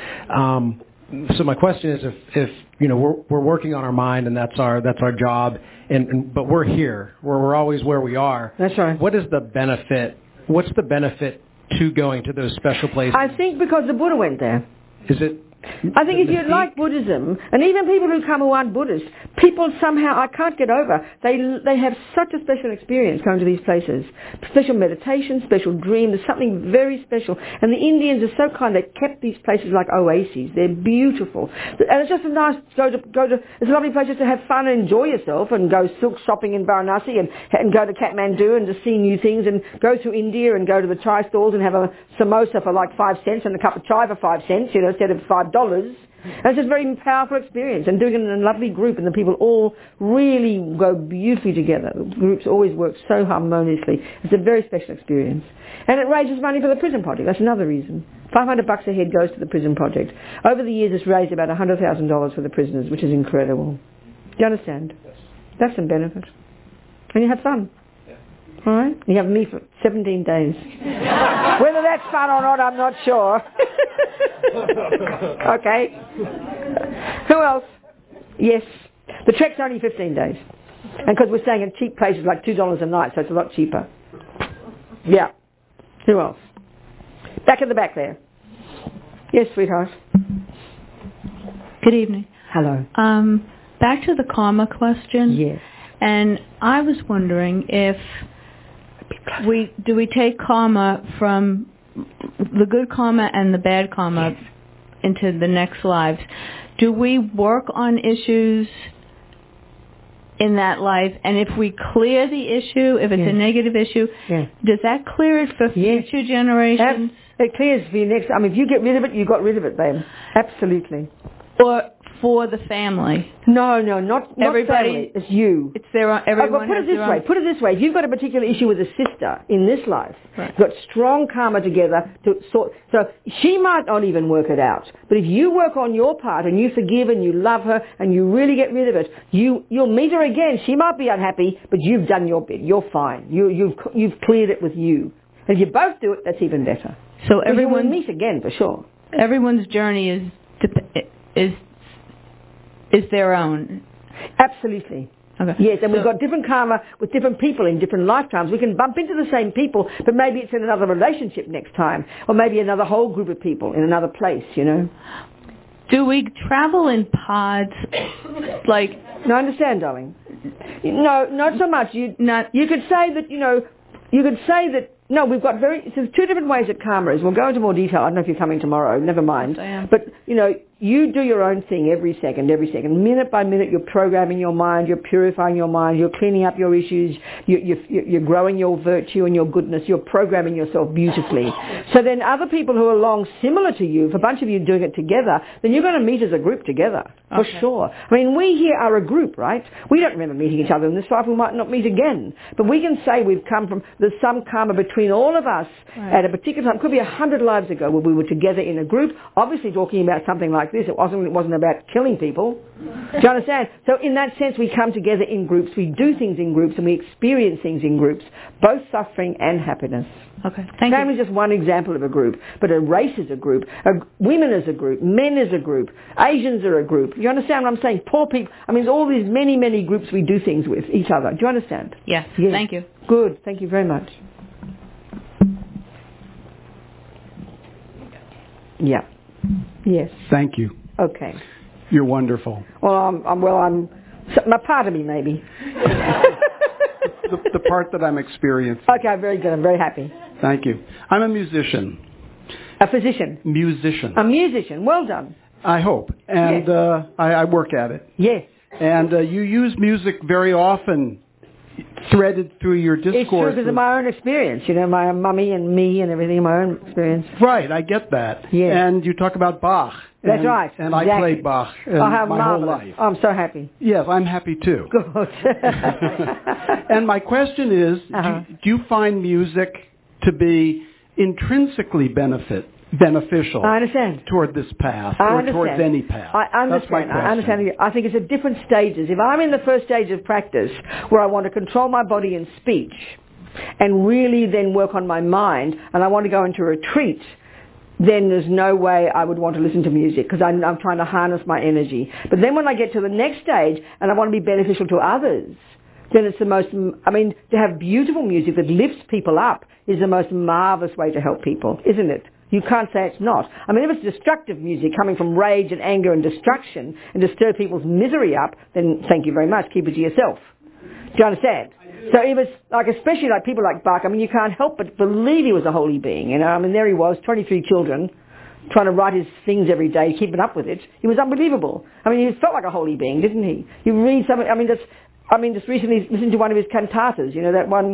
So my question is, if you know, we're working on our mind, and that's our job, but we're here. We're always where we are. That's right. What is the benefit? What's the benefit to going to those special places? I think because the Buddha went there. Is it I think if you like Buddhism, and even people who come who aren't Buddhist, people somehow, I can't get over, they have such a special experience going to these places. Special meditation, special dream, there's something very special. And the Indians are so kind, they kept these places like oases. They're beautiful. And it's just a nice, it's a lovely place just to have fun and enjoy yourself and go silk shopping in Varanasi and go to Kathmandu and just see new things and go to India and go to the chai stalls and have a samosa for like 5 cents and a cup of chai for 5 cents, instead of $5. And it's just a very powerful experience, and doing it in a lovely group, and the people all really go beautifully together. The groups always work so harmoniously. It's a very special experience. And it raises money for the prison project. That's another reason. $500 a head goes to the prison project. Over the years it's raised about $100,000 for the prisoners, which is incredible. Do you understand? Yes. That's some benefit. And you have fun. All right? You have me for 17 days. Whether that's fun or not, I'm not sure. Okay. Who else? Yes. The trek's only 15 days. And because we're staying in cheap places like $2 a night, so it's a lot cheaper. Yeah. Who else? Back at the back there. Yes, sweetheart. Good evening. Hello. Back to the karma question. Yes. And I was wondering if we take karma from the good karma and the bad karma into the next lives. Do we work on issues in that life, and if we clear the issue, if it's a negative issue, does that clear it for future generations? It clears for you next. I mean, if you get rid of it, you got rid of it, babe. Absolutely. Or for the family? No, not everybody. Family. It's you. It's their own. Everyone. Put it this way. If you've got a particular issue with a sister in this life, you've got strong karma together to sort. So she might not even work it out. But if you work on your part and you forgive and you love her and you really get rid of it, you'll meet her again. She might be unhappy, but you've done your bit. You're fine. You've cleared it with you. And if you both do it, that's even better. So everyone will meet again for sure. Everyone's journey is their own. Absolutely. Okay. Yes, and we've got different karma with different people in different lifetimes. We can bump into the same people, but maybe it's in another relationship next time, or maybe another whole group of people in another place, Do we travel in pods? No, I understand, darling. No, not so much. You could say that, no, we've got so there's two different ways that karma is. We'll go into more detail. I don't know if you're coming tomorrow. Never mind. Yes, I am. But, you do your own thing every second. Minute by minute, you're programming your mind, you're purifying your mind, you're cleaning up your issues, you're growing your virtue and your goodness, you're programming yourself beautifully. So then other people who are along similar to you, if a bunch of you doing it together, then you're going to meet as a group together, for sure. I mean, we here are a group, right? We don't remember meeting each other in this life, we might not meet again. But we can say we've come from, there's some karma between all of us at a particular time. It could be 100 lives ago where we were together in a group, obviously talking about something like this. It wasn't about killing people. Do you understand? So in that sense, we come together in groups, we do things in groups, and we experience things in groups, both suffering and happiness. Okay, thank you. Family is just one example of a group, but a race is a group, women is a group, men is a group, Asians are a group. You understand what I'm saying? Poor people, I mean, all these many, many groups we do things with each other. Do you understand? Yes. Thank you. Good, thank you very much. Yeah. Yes. Thank you. Okay. You're wonderful. Well, I'm a part of me maybe. the part that I'm experiencing. Okay, very good. I'm very happy. Thank you. I'm a musician. A physician? Musician. A musician. Well done. I hope. And yes. I work at it. Yes. And you use music very often threaded through your discourse. It's true because of my own experience, my mummy and me and everything, my own experience. Right, I get that. Yes. And you talk about Bach. That's right. And exactly. I played Bach my whole life. I'm so happy. Yes, I'm happy too. Good. And my question is, do you find music to be intrinsically beneficial I understand. toward this path or towards any path? I understand. That's my question. I understand. I think it's at different stages. If I'm in the first stage of practice where I want to control my body and speech and really then work on my mind and I want to go into retreat, then there's no way I would want to listen to music because I'm trying to harness my energy. But then when I get to the next stage and I want to be beneficial to others, then it's to have beautiful music that lifts people up is the most marvelous way to help people, isn't it? You can't say it's not. I mean, if it's destructive music coming from rage and anger and destruction and to stir people's misery up, then thank you very much. Keep it to yourself. Do you understand? So it was like, especially like people like Bach, I mean, you can't help but believe he was a holy being, you know. I mean, there he was, 23 children, trying to write his things every day, keeping up with it. He was unbelievable. I mean, he felt like a holy being, didn't he? You read some, just recently listened to one of his cantatas, you know, that one,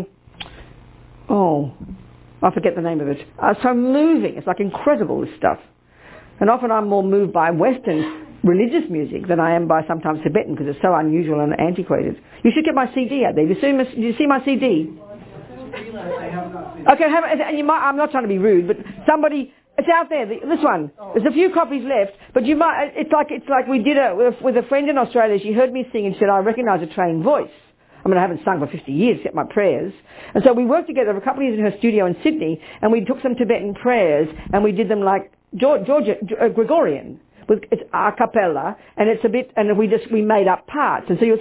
I forget the name of it. So moving. It's like incredible, this stuff. And often I'm more moved by Western religious music than I am by sometimes Tibetan because it's so unusual and antiquated. You should get my CD out there. Did you see my CD? Okay, I'm not trying to be rude, but somebody, it's out there, this one. There's a few copies left, but you might, it's like we did with a friend in Australia. She heard me sing and said, I recognise a trained voice. I mean, I haven't sung for 50 years except my prayers. And so we worked together for a couple of years in her studio in Sydney, and we took some Tibetan prayers, and we did them like Gregorian. It's a cappella, and it's a bit, and we made up parts. And so you'll see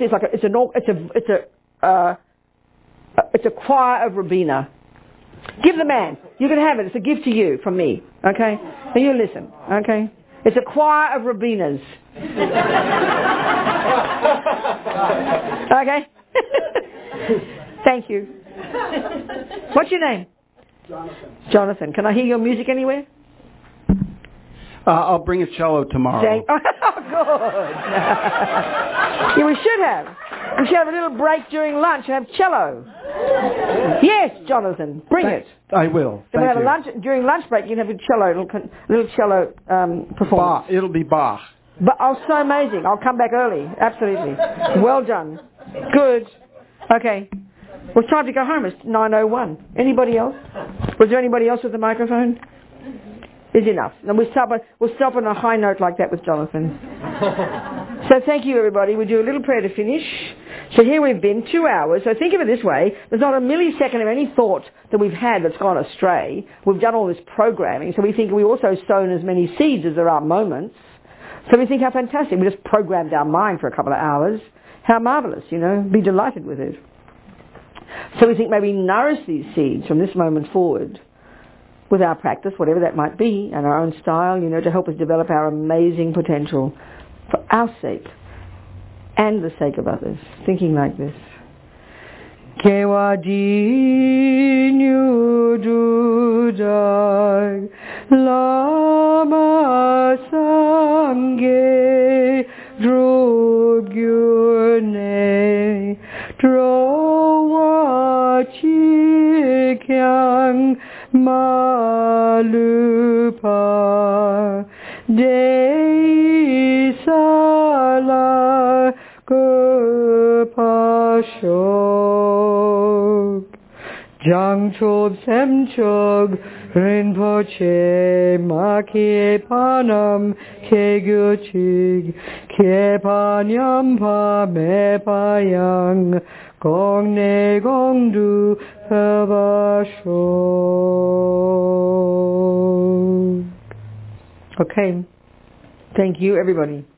it's a choir of Rabina. Give the man. You can have it. It's a gift to you from me. Okay? And you listen. Okay? It's a choir of Rabinas. Okay? Thank you. What's your name? Jonathan. Can I hear your music anywhere? I'll bring a cello tomorrow. Oh, good. Yeah, we should have. We should have a little break during lunch and have cello. Yes, Jonathan, bring it. I will. So we'll have a lunch during lunch break. You can have a little cello performance. Bach. It'll be Bach. But so amazing. I'll come back early. Absolutely. Well done. Good. Okay. Well, it's time to go home. It's 9:01. Anybody else? Was there anybody else with the microphone? Is enough. And we'll stop on a high note like that with Jonathan. So thank you, everybody. We do a little prayer to finish. So here we've been 2 hours. So think of it this way. There's not a millisecond of any thought that we've had that's gone astray. We've done all this programming. So we think we also sown as many seeds as there are moments. So we think how fantastic. We just programmed our mind for a couple of hours. How marvellous, you know. Be delighted with it. So we think maybe nourish these seeds from this moment forward with our practice, whatever that might be, and our own style, you know, to help us develop our amazing potential for our sake and the sake of others. Thinking like this. Kewadinyu dudai lama sangye drogyune drowachikyang Malupa Dei Sala Gopashok Jangchog Semchog Rinpoche Maki Panam Keguchig Kepanyampa Mepayang Gong ne gong du pavashok. Okay. Thank you, everybody.